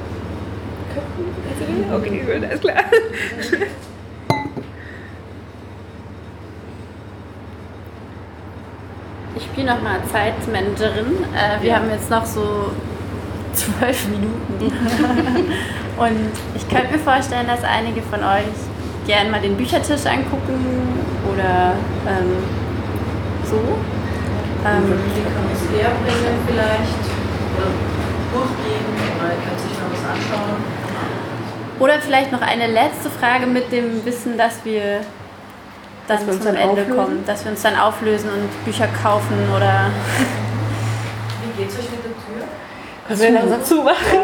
Okay, gut, alles klar. spiele nochmal Zeitmanagerin. Äh, wir Ja. haben jetzt noch so zwölf Minuten. Und ich könnte mir vorstellen, dass einige von euch gerne mal den Büchertisch angucken oder ähm, so. Ähm, Die kann uns herbringen vielleicht oder durchgehen oder ihr könnt sich noch was anschauen. oder vielleicht noch eine letzte Frage mit dem Wissen, dass wir dann Dass wir uns zum dann Ende auflösen? kommen, dass wir uns dann auflösen und Bücher kaufen oder Wie geht's euch mit der Tür? Können wir langsam zumachen?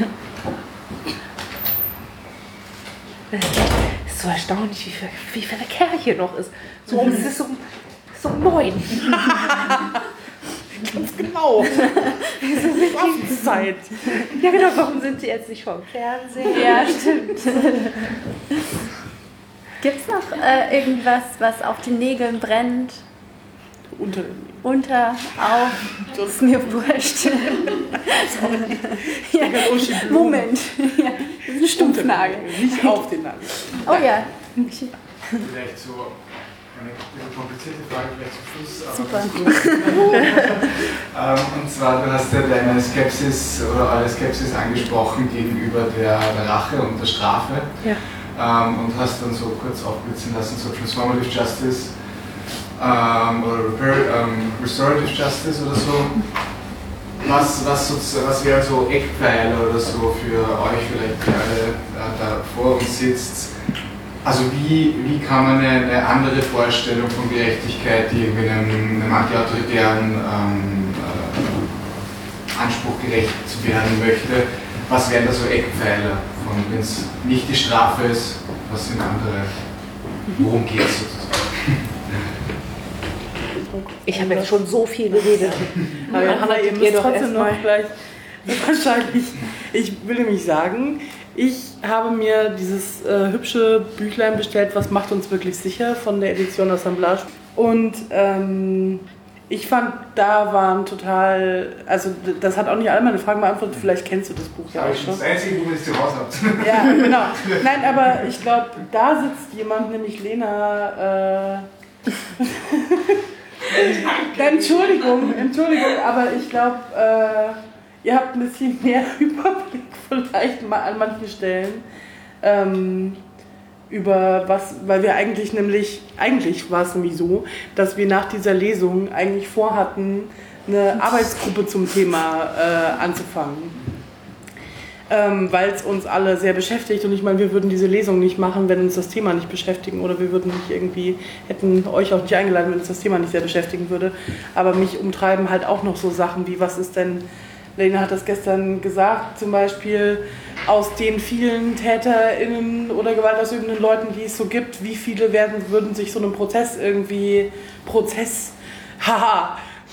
Es ist so erstaunlich, wie viel, wie viel Verkehr hier noch ist. So, es ist um, es ist um neun. Ganz genau. Es ist nicht Abendzeit. Ja genau, warum sind Sie jetzt nicht vom Fernsehen? ja, stimmt. Gibt es noch äh, irgendwas, was auf den Nägeln brennt? Unter Unter, auf, das ist mir wurscht. ja. Moment, ja, das ist ein Stumpfnagel. Nicht auf den Nagel. Oh ja, Vielleicht so eine bisschen komplizierte Frage, vielleicht zum Schluss. Aber super. ähm, und zwar, du hast ja deine Skepsis oder eure Skepsis angesprochen gegenüber der, der Rache und der Strafe. Ja. Ähm, und hast dann so kurz aufblitzen lassen, so Transformative Justice ähm, oder Repair, ähm, Restorative Justice oder so. Was, was, was wären so Eckpfeiler oder so für euch, vielleicht die alle äh, da vor uns sitzt? Also wie, wie kann man eine, eine andere Vorstellung von Gerechtigkeit, die irgendwie einem, einem antiautoritären ähm, äh, Anspruch gerecht zu werden möchte, was wären da so Eckpfeiler, wenn es nicht die Strafe ist, was sind andere, worum geht es sozusagen? Ich habe jetzt schon so viel geredet. Aber ja, Hanna, ihr Ihr müsst doch trotzdem erst noch mal. gleich wahrscheinlich. Ich will nämlich sagen, ich habe mir dieses äh, hübsche Büchlein bestellt, was macht uns wirklich sicher, von der Edition Assemblage. Und ähm, ich fand, da waren total, also das hat auch nicht alle meine Fragen beantwortet, vielleicht kennst du das Buch ja auch schon. Das einzige, wo ihr es zu Hause habt. Ja, genau. Nein, aber ich glaube, da sitzt jemand, nämlich Lena. Äh Entschuldigung, Entschuldigung, aber ich glaube, äh, ihr habt ein bisschen mehr Überblick vielleicht mal an manchen Stellen ähm, über was, weil wir eigentlich nämlich, eigentlich war es nämlich so, dass wir nach dieser Lesung eigentlich vorhatten, eine Arbeitsgruppe zum Thema äh, anzufangen. Ähm, weil es uns alle sehr beschäftigt und ich meine, wir würden diese Lesung nicht machen, wenn uns das Thema nicht beschäftigen oder wir würden nicht irgendwie, hätten euch auch nicht eingeladen, wenn uns das Thema nicht sehr beschäftigen würde. Aber mich umtreiben halt auch noch so Sachen wie, was ist denn, Lena hat das gestern gesagt, zum Beispiel aus den vielen TäterInnen oder gewaltausübenden Leuten, die es so gibt, wie viele werden, würden sich so einem Prozess irgendwie, Prozess, haha,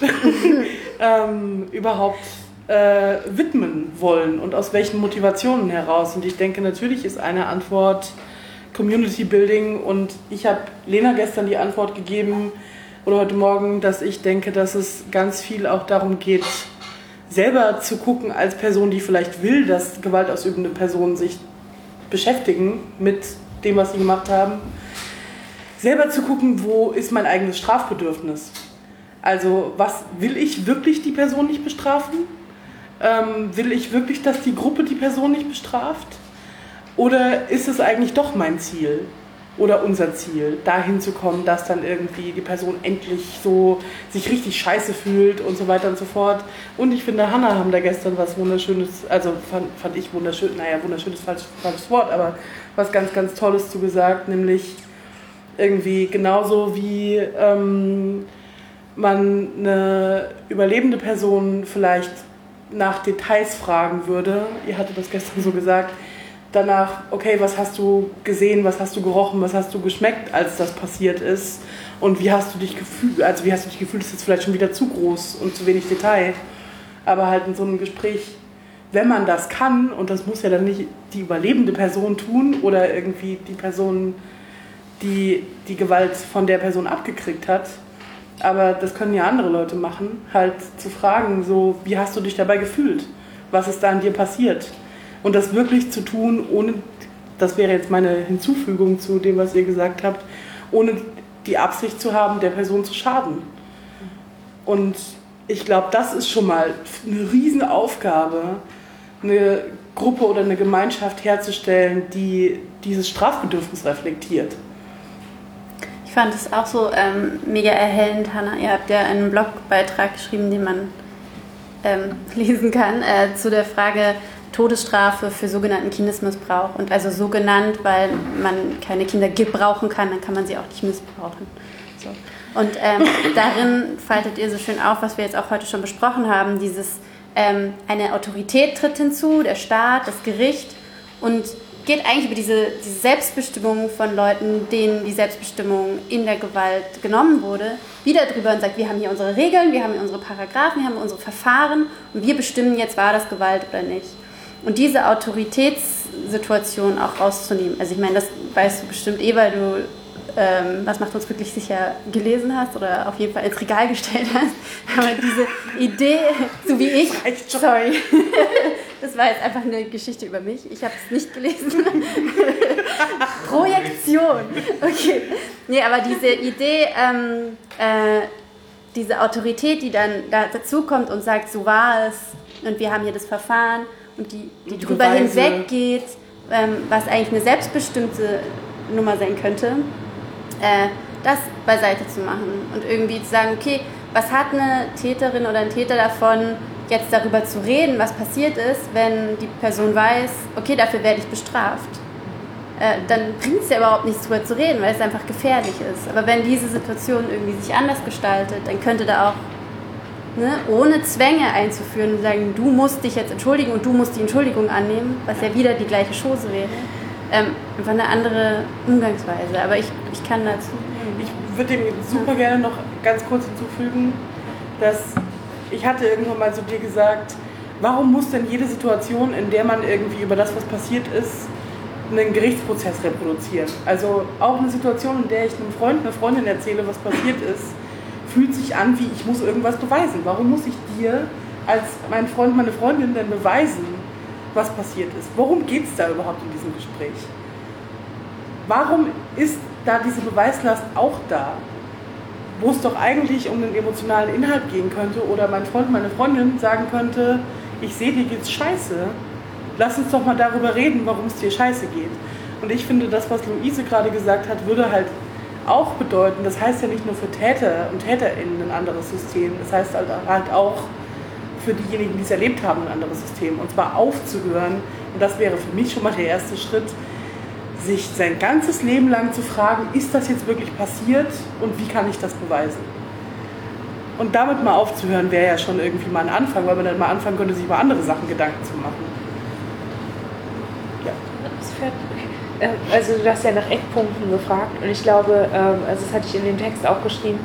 ähm, überhaupt Äh, widmen wollen und aus welchen Motivationen heraus. Und ich denke, natürlich ist eine Antwort Community Building und ich habe Lena gestern die Antwort gegeben oder heute Morgen, dass ich denke, dass es ganz viel auch darum geht, selber zu gucken als Person, die vielleicht will, dass gewaltausübende Personen sich beschäftigen mit dem, was sie gemacht haben, selber zu gucken, wo ist mein eigenes Strafbedürfnis. Also was will ich wirklich die Person nicht bestrafen? Ähm, will ich wirklich, dass die Gruppe die Person nicht bestraft? Oder ist es eigentlich doch mein Ziel oder unser Ziel, dahin zu kommen, dass dann irgendwie die Person endlich so sich richtig scheiße fühlt und so weiter und so fort. Und ich finde, Hanna haben da gestern was Wunderschönes, also fand, fand ich wunderschön, naja, wunderschön ist falsch, falsches Wort, aber was ganz, ganz Tolles zu gesagt, nämlich irgendwie genauso wie ähm, man eine überlebende Person vielleicht nach Details fragen würde, ihr hattet das gestern so gesagt, danach, okay, was hast du gesehen, was hast du gerochen, was hast du geschmeckt, als das passiert ist und wie hast du dich gefühlt, also wie hast du dich gefühlt, ist jetzt vielleicht schon wieder zu groß und zu wenig Detail, aber halt in so einem Gespräch, wenn man das kann, und das muss ja dann nicht die überlebende Person tun oder irgendwie die Person, die die Gewalt von der Person abgekriegt hat, aber das können ja andere Leute machen, halt zu fragen, so, wie hast du dich dabei gefühlt? Was ist da an dir passiert? Und das wirklich zu tun, ohne, das wäre jetzt meine Hinzufügung zu dem, was ihr gesagt habt, ohne die Absicht zu haben, der Person zu schaden. Und ich glaube, das ist schon mal eine Riesenaufgabe, eine Gruppe oder eine Gemeinschaft herzustellen, die dieses Strafbedürfnis reflektiert. Ich fand es auch so ähm, mega erhellend, Hannah. Ihr habt ja einen Blogbeitrag geschrieben, den man ähm, lesen kann, äh, zu der Frage Todesstrafe für sogenannten Kindesmissbrauch. Und also so genannt, weil man keine Kinder gebrauchen kann, dann kann man sie auch nicht missbrauchen. So. Und ähm, darin faltet ihr so schön auf, was wir jetzt auch heute schon besprochen haben, dieses ähm, eine Autorität tritt hinzu, der Staat, das Gericht, und geht eigentlich über diese, diese Selbstbestimmung von Leuten, denen die Selbstbestimmung in der Gewalt genommen wurde, wieder drüber und sagt, wir haben hier unsere Regeln, wir haben hier unsere Paragraphen, wir haben unsere Verfahren und wir bestimmen jetzt, war das Gewalt oder nicht. Und diese Autoritätssituation auch rauszunehmen. Also ich meine, das weißt du bestimmt eh, weil du ähm, was macht uns wirklich sicher gelesen hast oder auf jeden Fall ins Regal gestellt hast. Aber diese Idee, so wie ich, sorry, das war jetzt einfach eine Geschichte über mich. Ich habe es nicht gelesen. Projektion. Okay. Nee, aber diese Idee, ähm, äh, diese Autorität, die dann da dazukommt und sagt, so war es und wir haben hier das Verfahren und die, die drüber Beweise. hinweggeht, ähm, was eigentlich eine selbstbestimmte Nummer sein könnte, äh, das beiseite zu machen und irgendwie zu sagen, okay, was hat eine Täterin oder ein Täter davon, jetzt darüber zu reden, was passiert ist, wenn die Person weiß, okay, dafür werde ich bestraft. Äh, dann bringt es ja überhaupt nichts darüber zu reden, weil es einfach gefährlich ist. Aber wenn diese Situation irgendwie sich anders gestaltet, dann könnte da auch, ne, ohne Zwänge einzuführen und sagen, du musst dich jetzt entschuldigen und du musst die Entschuldigung annehmen, was ja wieder die gleiche Chose wäre, ähm, einfach eine andere Umgangsweise. Aber ich, ich kann dazu... Ich würde dem super gerne noch ganz kurz hinzufügen, dass ich hatte irgendwann mal zu dir gesagt, warum muss denn jede Situation, in der man irgendwie über das, was passiert ist, einen Gerichtsprozess reproduzieren? Also auch eine Situation, in der ich einem Freund, einer Freundin erzähle, was passiert ist, fühlt sich an, wie ich muss irgendwas beweisen. Warum muss ich dir als mein Freund, meine Freundin denn beweisen, was passiert ist? Worum geht es da überhaupt in diesem Gespräch? Warum ist da diese Beweislast auch da? Wo es doch eigentlich um den emotionalen Inhalt gehen könnte oder mein Freund, meine Freundin sagen könnte, ich sehe, dir geht's scheiße. Lass uns doch mal darüber reden, warum es dir scheiße geht. Und ich finde, das, was Luise gerade gesagt hat, würde halt auch bedeuten, das heißt ja nicht nur für Täter und TäterInnen ein anderes System, das heißt halt, halt auch für diejenigen, die es erlebt haben, ein anderes System. Und zwar aufzuhören, und das wäre für mich schon mal der erste Schritt, sich sein ganzes Leben lang zu fragen, ist das jetzt wirklich passiert und wie kann ich das beweisen? Und damit mal aufzuhören, wäre ja schon irgendwie mal ein Anfang, weil man dann mal anfangen könnte, sich über andere Sachen Gedanken zu machen. Ja. Also du hast ja nach Eckpunkten gefragt und ich glaube, also das hatte ich in dem Text auch geschrieben,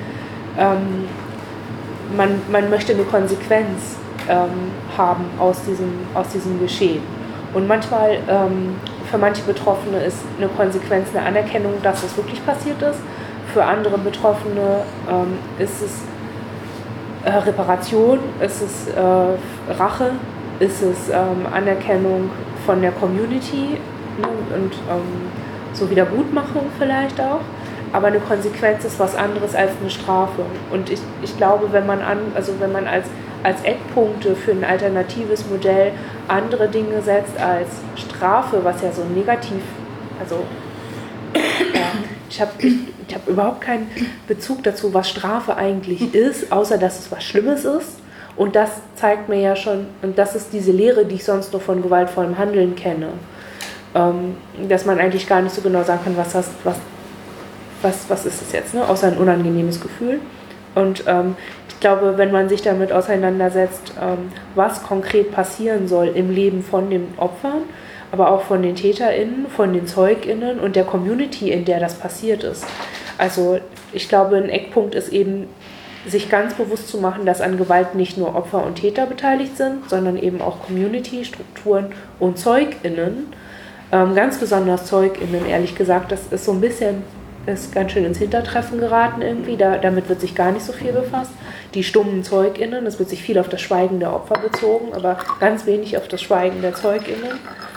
man, man möchte eine Konsequenz haben aus diesem, aus diesem Geschehen. Und manchmal, für manche Betroffene ist eine Konsequenz eine Anerkennung, dass es wirklich passiert ist. Für andere Betroffene ist es Reparation, ist es Rache, ist es Anerkennung von der Community, und ähm, so Wiedergutmachung vielleicht auch, aber eine Konsequenz ist was anderes als eine Strafe. Und ich, ich glaube, wenn man an, also wenn man als, als Eckpunkte für ein alternatives Modell andere Dinge setzt als Strafe, was ja so negativ, also ja, ich habe ich, ich hab überhaupt keinen Bezug dazu, was Strafe eigentlich ist, außer dass es was Schlimmes ist. Und das zeigt mir ja schon, und das ist diese Lehre, die ich sonst nur von gewaltvollem Handeln kenne. Ähm, dass man eigentlich gar nicht so genau sagen kann, was, das, was, was, was ist es jetzt, ne? Außer ein unangenehmes Gefühl. Und ähm, ich glaube, wenn man sich damit auseinandersetzt, ähm, was konkret passieren soll im Leben von den Opfern, aber auch von den TäterInnen, von den ZeugInnen und der Community, in der das passiert ist. Also ich glaube, ein Eckpunkt ist eben, sich ganz bewusst zu machen, dass an Gewalt nicht nur Opfer und Täter beteiligt sind, sondern eben auch Community, Strukturen und ZeugInnen. Ähm, ganz besonders ZeugInnen, ehrlich gesagt, das ist so ein bisschen, ist ganz schön ins Hintertreffen geraten irgendwie, da, damit wird sich gar nicht so viel befasst. Die stummen ZeugInnen, es wird sich viel auf das Schweigen der Opfer bezogen, aber ganz wenig auf das Schweigen der ZeugInnen.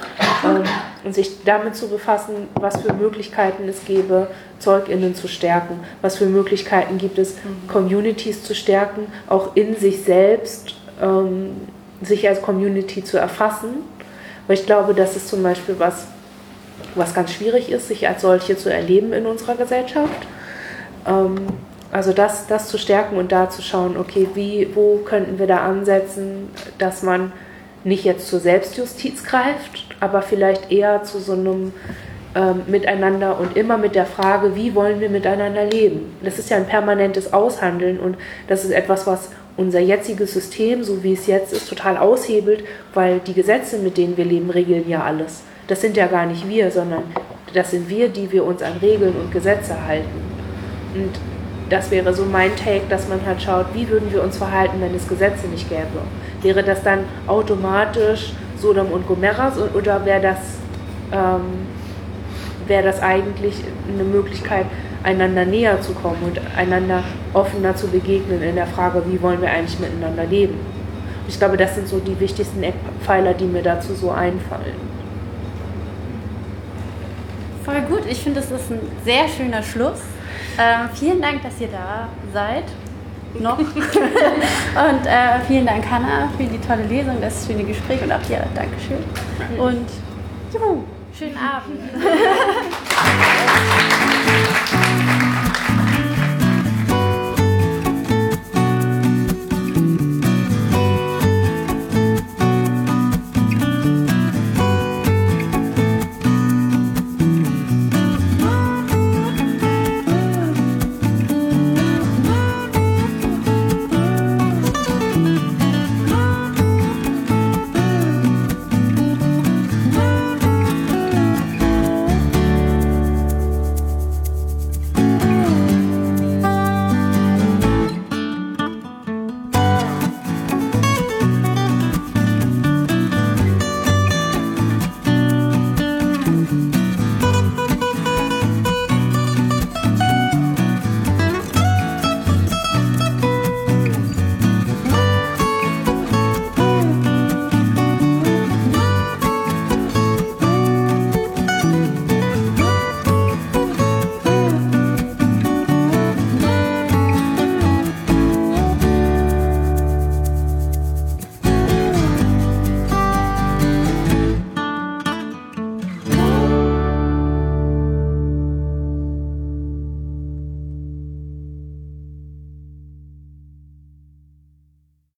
ähm, und sich damit zu befassen, was für Möglichkeiten es gäbe, ZeugInnen zu stärken, was für Möglichkeiten gibt es, Communities zu stärken, auch in sich selbst, ähm, sich als Community zu erfassen. Weil ich glaube, das ist zum Beispiel was, was ganz schwierig ist, sich als solche zu erleben in unserer Gesellschaft. Ähm, also das, das zu stärken und da zu schauen, okay, wie, wo könnten wir da ansetzen, dass man nicht jetzt zur Selbstjustiz greift, aber vielleicht eher zu so einem ähm, Miteinander und immer mit der Frage, wie wollen wir miteinander leben? Das ist ja ein permanentes Aushandeln und das ist etwas, was unser jetziges System, so wie es jetzt ist, total aushebelt, weil die Gesetze, mit denen wir leben, regeln ja alles. Das sind ja gar nicht wir, sondern das sind wir, die wir uns an Regeln und Gesetze halten. Und das wäre so mein Take, dass man halt schaut, wie würden wir uns verhalten, wenn es Gesetze nicht gäbe. Wäre das dann automatisch Sodom und Gomorra oder wäre das, ähm, wäre das eigentlich eine Möglichkeit, einander näher zu kommen und einander offener zu begegnen in der Frage, wie wollen wir eigentlich miteinander leben? Ich glaube, das sind so die wichtigsten Eckpfeiler, die mir dazu so einfallen. Voll gut, ich finde, das ist ein sehr schöner Schluss. Ähm, vielen Dank, dass ihr da seid. Noch. Und äh, vielen Dank, Hannah, für die tolle Lesung, das schöne Gespräch und auch dir, Dankeschön. Und juhu, schönen Abend.